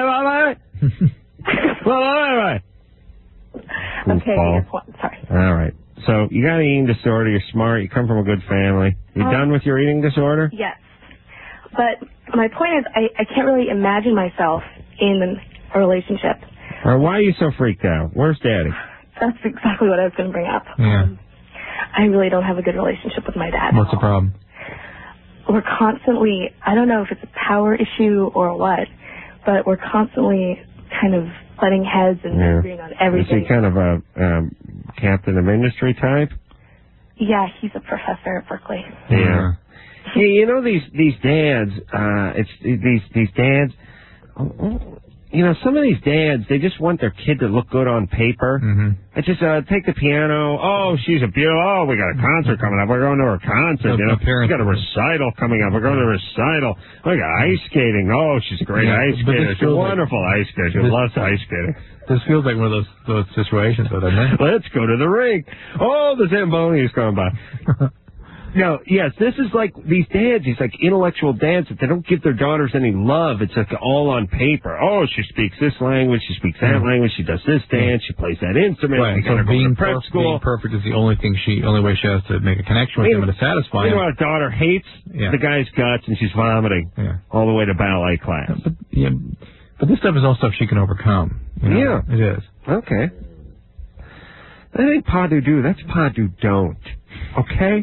Okay. Sorry. All right. So you got an eating disorder. You're smart. You come from a good family. You done with your eating disorder? Yes. But my point is, I can't really imagine myself in a relationship. All right, why are you so freaked out? Where's Daddy? That's exactly what I was going to bring up. Yeah. I really don't have a good relationship with my dad. What's the problem? We're constantly, I don't know if it's a power issue or what, but we're constantly kind of butting heads and agreeing on everything. Is he kind of a captain of industry type? Yeah, he's a professor at Berkeley. Yeah. Yeah, you know these dads, these dads, you know, some of these dads, they just want their kid to look good on paper. Mm-hmm. It's just, take the piano. Oh, she's a beautiful. Oh, we got a concert coming up. We're going to her concert. You know, we got a recital coming up. We're going to a recital. We got ice skating. Oh, she's a great ice skater. She's a wonderful ice skater. She loves ice skating. This feels like one of those situations, doesn't it? Let's go to the rink. Oh, the Zamboni is going by. No, yes, this is like these dads, these like intellectual dads that they don't give their daughters any love. It's like all on paper. Oh, she speaks this language, she speaks that language, she does this dance, she plays that instrument. Right. So being perfect is the only way she has to make a connection with him and to satisfy him. You know, a daughter hates the guy's guts and she's vomiting all the way to ballet class. But this stuff is all stuff she can overcome. You know? Yeah. It is. Okay. That ain't pas de deux, that's pas de don't. Okay?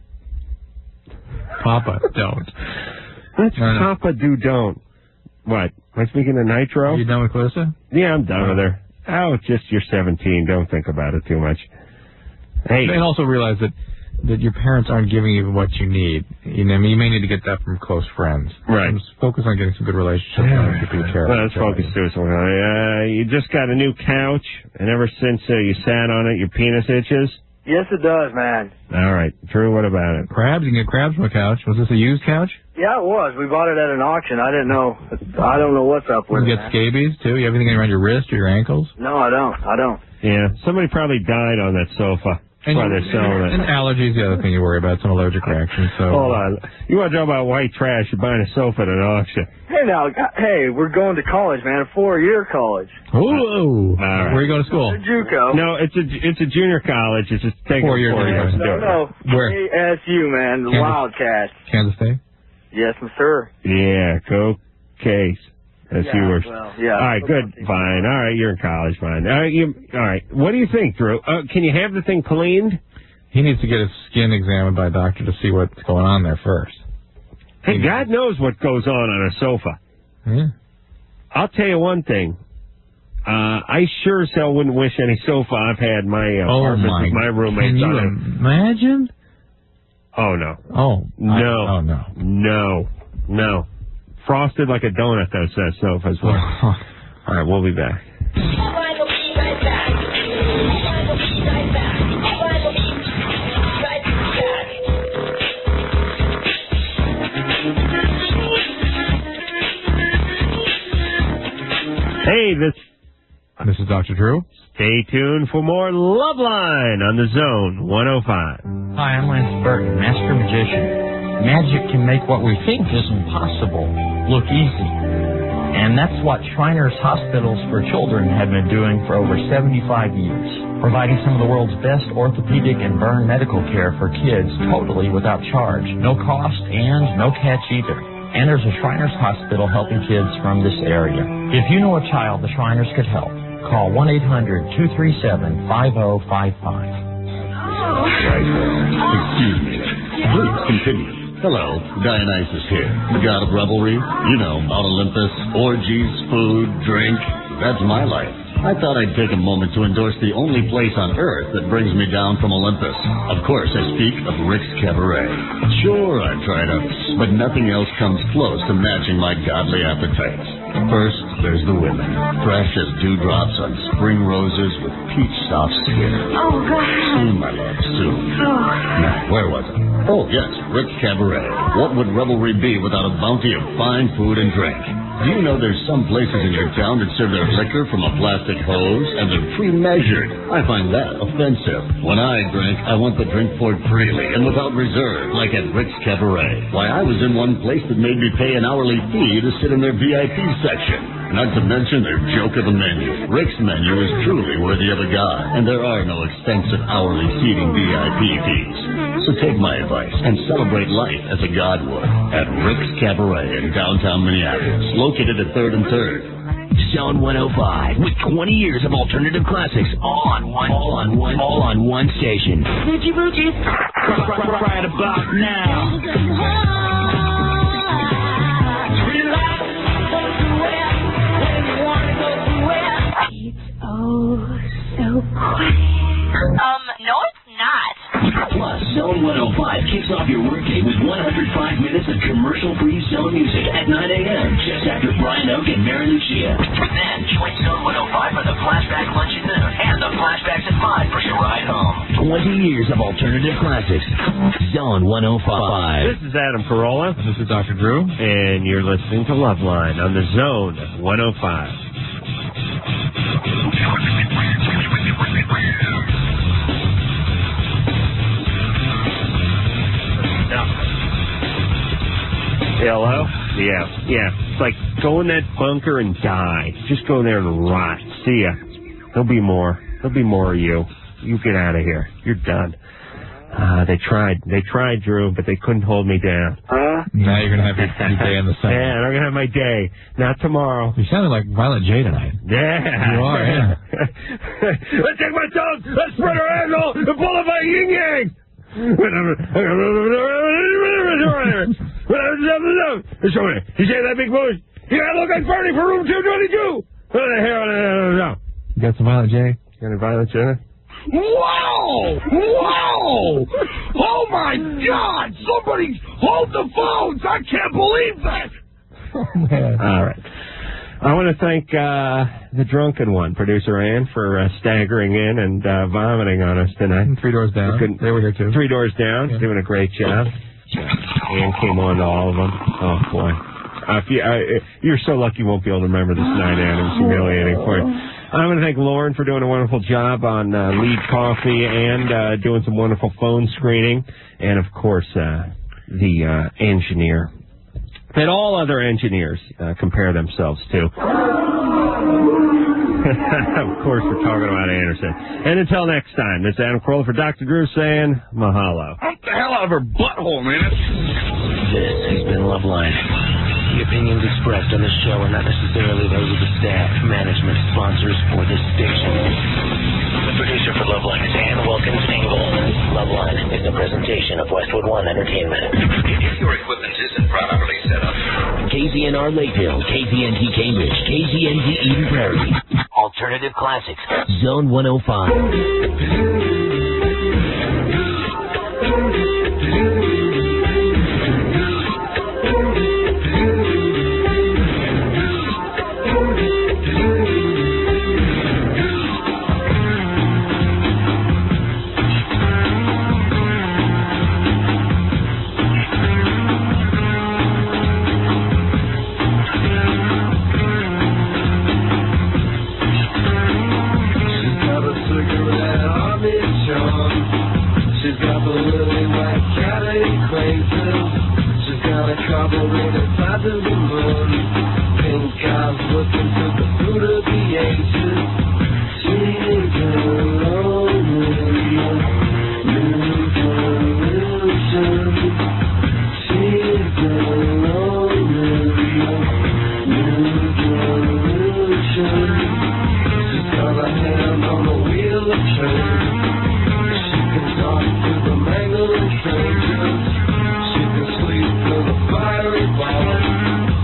Papa, don't. That's Papa do don't. What? Am I speaking of Nitro? Are you done with Clarissa? Yeah, I'm done with her. Oh, just you're 17. Don't think about it too much. Hey. And also realize that your parents aren't giving you what you need. You know, I mean, you may need to get that from close friends. Right. Just focus on getting some good relationships. Let's focus too. You just got a new couch, and ever since you sat on it, your penis itches? Yes, it does, man. All right. Drew, what about it? Crabs? You can get crabs from a couch. Was this a used couch? Yeah, it was. We bought it at an auction. I didn't know. I don't know what's up with it. You get scabies, too? You have anything around your wrist or your ankles? No, I don't. Yeah. Somebody probably died on that sofa. And allergies, the other thing you worry about, some allergic reactions. So hold on. You want to talk about white trash? You're buying a sofa at an auction. Hey, now, we're going to college, man. A 4-year college. Ooh. Right. Where are you going to school? JUCO. No, it's a junior college. It's just taking 4 years. No. Where? ASU, man. The Wildcats. Kansas State? Yes, sir. Yeah, go Case. As you were. Well, yeah. All right, good, fine. All right, you're in college, fine. All right, what do you think, Drew? Can you have the thing cleaned? He needs to get his skin examined by a doctor to see what's going on there first. Hey, God knows what goes on a sofa. Yeah. I'll tell you one thing. I sure as hell wouldn't wish any sofa I've had in my apartment with my roommates Can you on it. imagine? Oh, no. Oh. No. No. Frosted like a donut, those sofas were. All right, we'll be back. Hey, this is Dr. Drew. Stay tuned for more Loveline on the Zone 105. Hi, I'm Lance Burton, Master Magician. Magic can make what we think is impossible look easy. And that's what Shriners Hospitals for Children have been doing for over 75 years, providing some of the world's best orthopedic and burn medical care for kids totally without charge, no cost, and no catch either. And there's a Shriners Hospital helping kids from this area. If you know a child the Shriners could help, call 1-800-237-5055. Excuse me. Please continue. Hello, Dionysus here, the god of revelry. You know, Mount Olympus, orgies, food, drink. That's my life. I thought I'd take a moment to endorse the only place on earth that brings me down from Olympus. Of course, I speak of Rick's Cabaret. Sure, I've tried others, but nothing else comes close to matching my godly appetites. First, there's the women, fresh as dewdrops on spring roses with peach-soft skin. Oh, God. Soon, my love, soon. Now, where was I? Oh, yes, Rick's Cabaret. What would revelry be without a bounty of fine food and drink? Do you know there's some places in your town that serve their liquor from a plastic hose, and they're pre-measured? I find that offensive. When I drink, I want the drink poured freely and without reserve, like at Rick's Cabaret. Why, I was in one place that made me pay an hourly fee to sit in their VIP section. Not to mention their joke of a menu. Rick's menu is truly worthy of a god, and there are no expensive hourly seating VIP fees. So take my advice and celebrate life as a god would at Rick's Cabaret in downtown Minneapolis, located at 3rd and 3rd. Zone 105 with 20 years of alternative classics all on one station. Boogie Boogie. Right about now. Oh, so quiet. No, it's not. Plus, Zone 105 kicks off your workday with 105 minutes of commercial-free Zone music at 9 a.m. just after Brian Oak and Mary Lucia. Then join Zone 105 for the Flashback Lunch at noon and the Flashbacks at 5 for your ride home. 20 years of alternative classics. Zone 105. This is Adam Carolla. This is Dr. Drew. And you're listening to Loveline on the Zone 105. Hello? Yeah. It's like go in that bunker and die. Just go there and rot. See ya. There'll be more. There'll be more of you. You get out of here. You're done. They tried, Drew, but they couldn't hold me down. Now you're going to have your day in the sun. Yeah, I'm going to have my day. Not tomorrow. You sounded like Violent J tonight. Yeah. You are, yeah. Let's take my toes, let's spread our angle, and pull up my yin-yang. You say that big voice? You gotta look like Bernie for room 222. You got some Violent J? You got any Violent J? Wow! Oh my God! Somebody hold the phones! I can't believe that! Oh, man. All right. I want to thank the drunken one, Producer Ann, for staggering in and vomiting on us tonight. 3 doors down. They were here too. 3 doors down, doing a great job. Ann came on to all of them. Oh boy, you're so lucky you won't be able to remember this night, Ann. It was humiliating for you. I want to thank Lauren for doing a wonderful job on Lead Coffee and doing some wonderful phone screening, and of course the engineer that all other engineers compare themselves to. Of course, we're talking about Anderson. And until next time, this is Adam Carolla for Dr. Drew saying mahalo. What the hell out of her butthole, man? This has been Loveline. The opinions expressed on this show are not necessarily those of the staff, management, sponsors, or this station. The producer for Loveline is Ann Wilkins Engel. Loveline is a presentation of Westwood One Entertainment. If your equipment isn't properly set up, KZNR Lakeville, KZNT Cambridge, KZNT Eden Prairie. Alternative Classics, Zone 105. She can sleep till the fiery ball.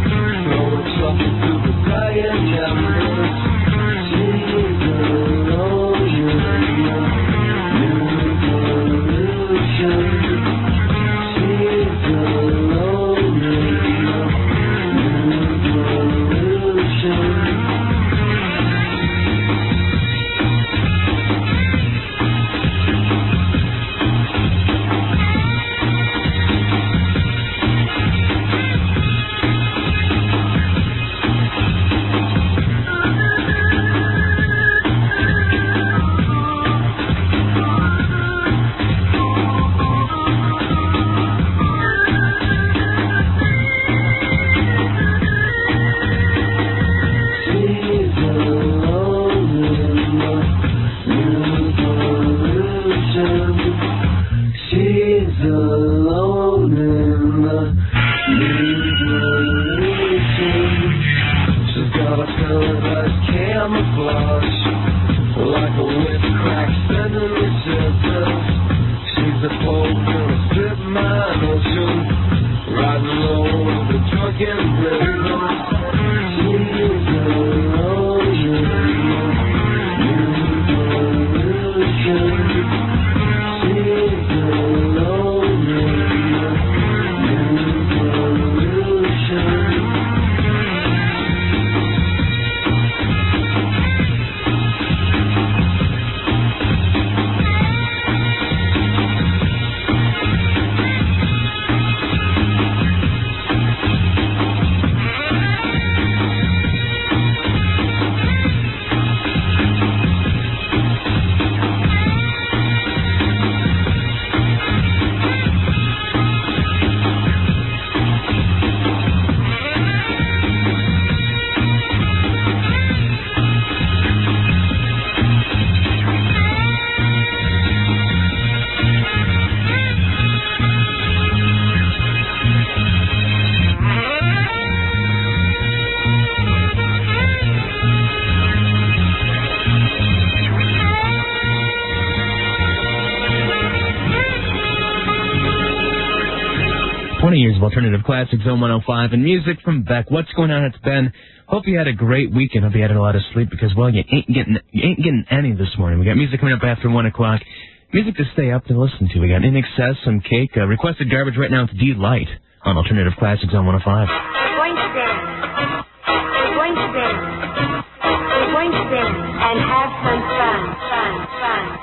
20 years of alternative classic, Zone 105, and music from Beck. What's going on? It's Ben. Hope you had a great weekend. Hope you had a lot of sleep because, well, you ain't getting any this morning. We got music coming up after 1 o'clock. Music to stay up to listen to. We got In Excess, some cake. Requested garbage right now. It's D-Light on Alternative Classic, Zone 105. We're going to dance. We're going to dance. We're going to dance and have some fun.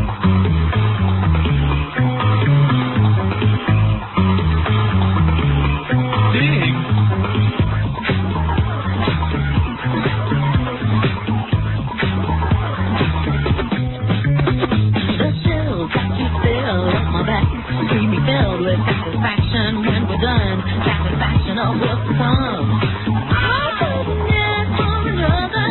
Filled with satisfaction when we're done. Satisfaction of what's to come. I couldn't live for another.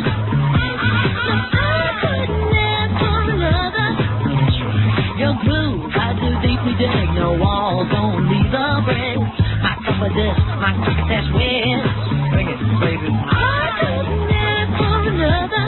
I couldn't live for another. Your groove, I do deeply dig. No walls, only the bricks. My cup of this, my success with. Bring it, baby. I couldn't live for another.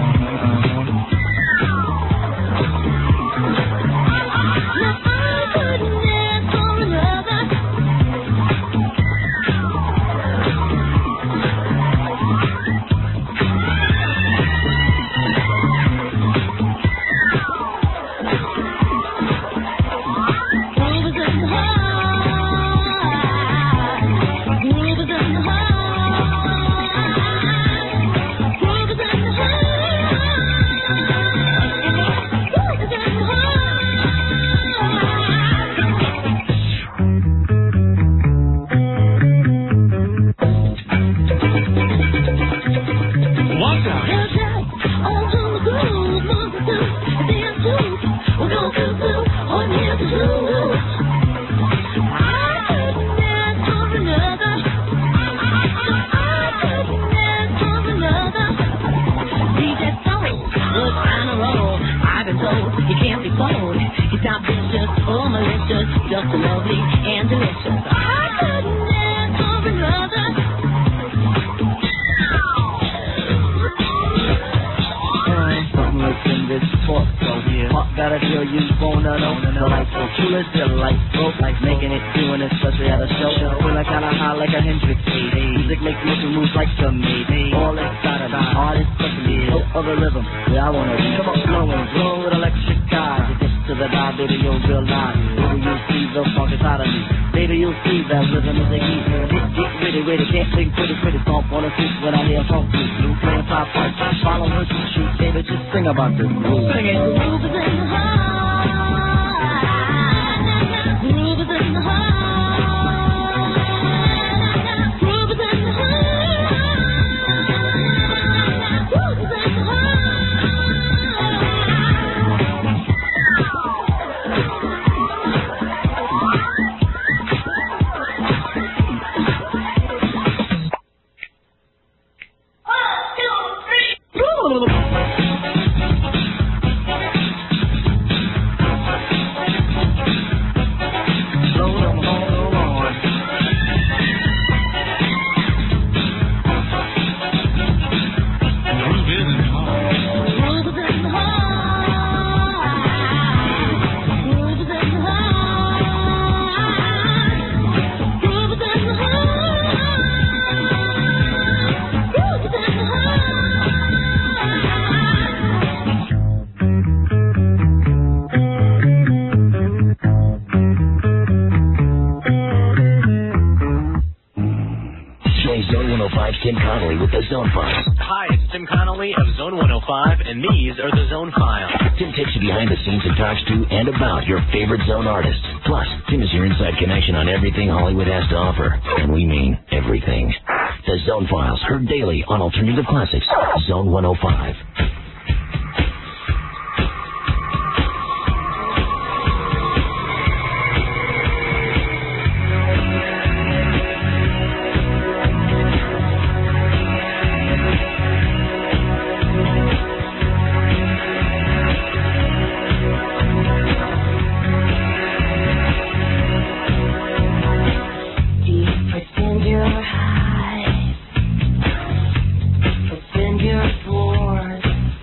About this move. Sing it. Groove is in the heart. Groove is in the heart. Groove is in the heart. Groove is in the heart. Tim Connolly with the Zone Files. Hi, it's Tim Connolly of Zone 105, and these are the Zone Files. Tim takes you behind the scenes and talks to and about your favorite Zone artists. Plus, Tim is your inside connection on everything Hollywood has to offer. And we mean everything. The Zone Files, heard daily on Alternative Classics, Zone 105. Your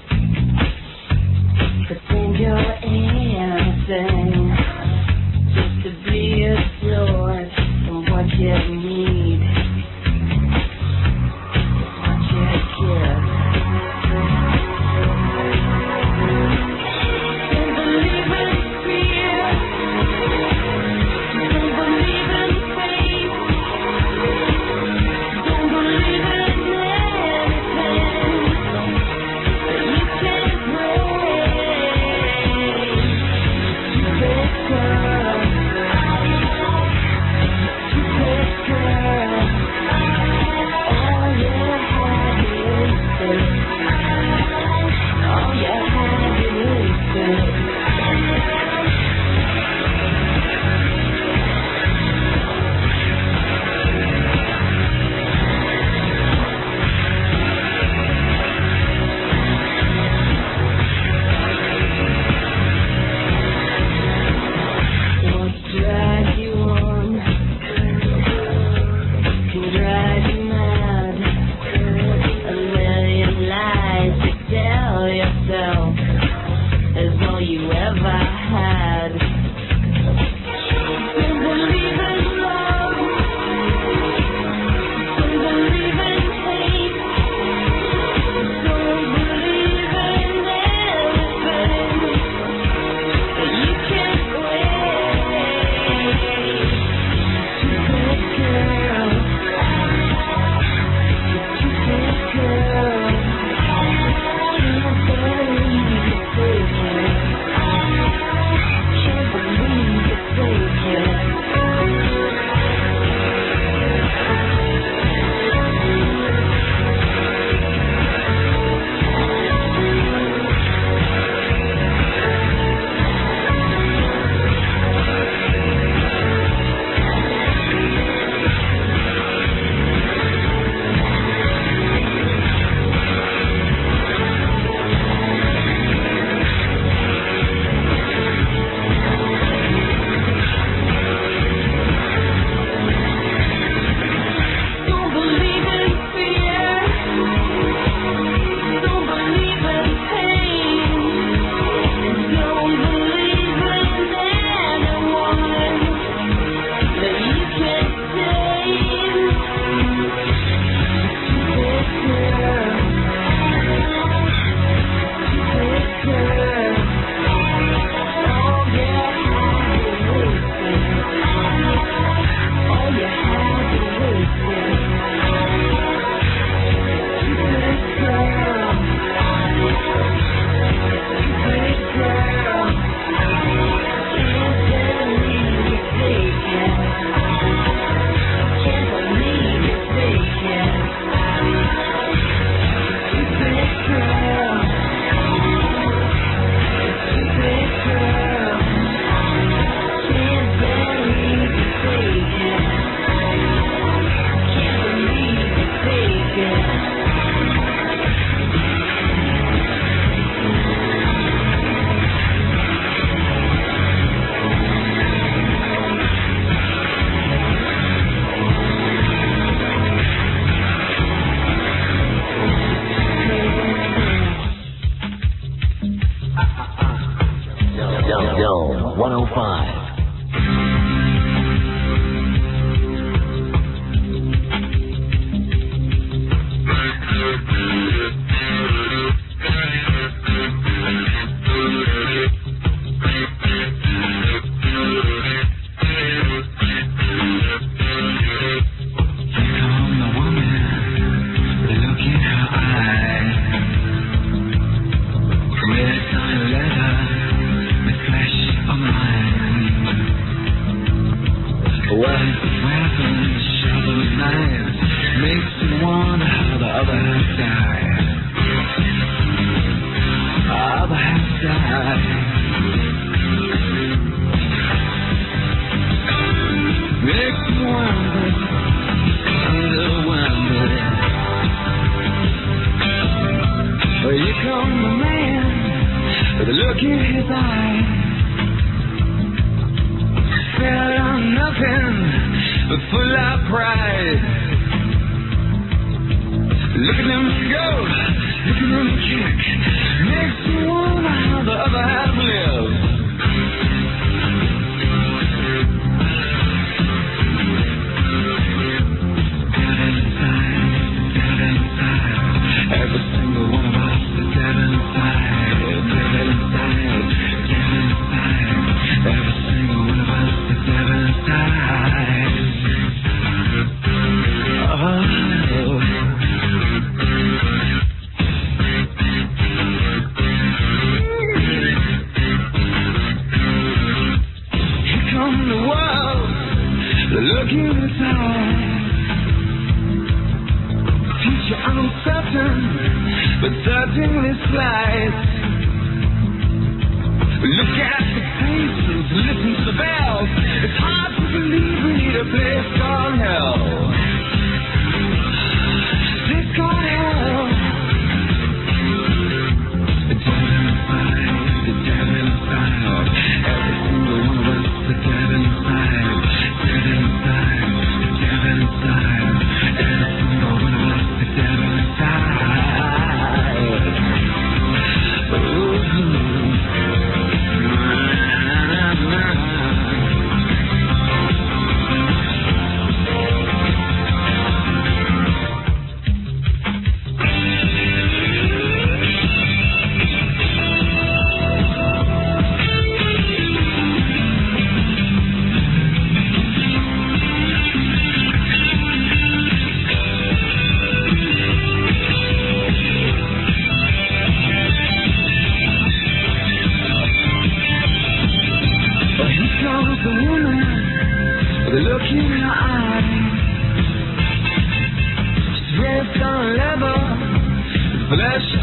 The look in his eyes. Future uncertain, but certainly slight. Look at the faces, listen to the bells. It's hard to believe we need a place called hell. Place called hell. The devil inside, the devil inside. Every single one of us, the devil inside. Devil inside, the devil inside. Every single one of us, the devil inside. Ooh.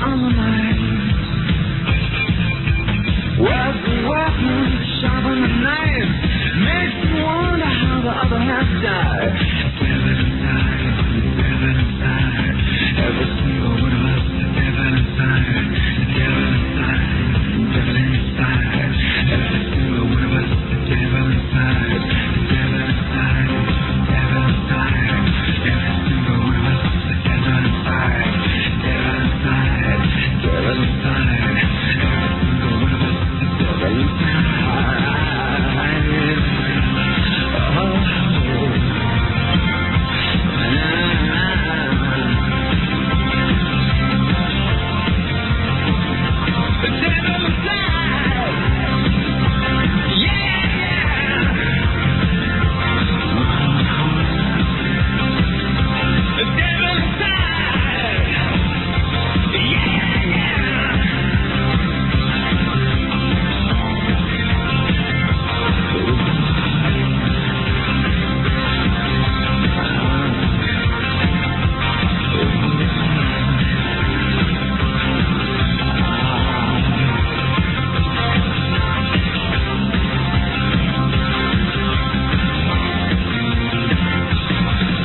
Sharp on the knife.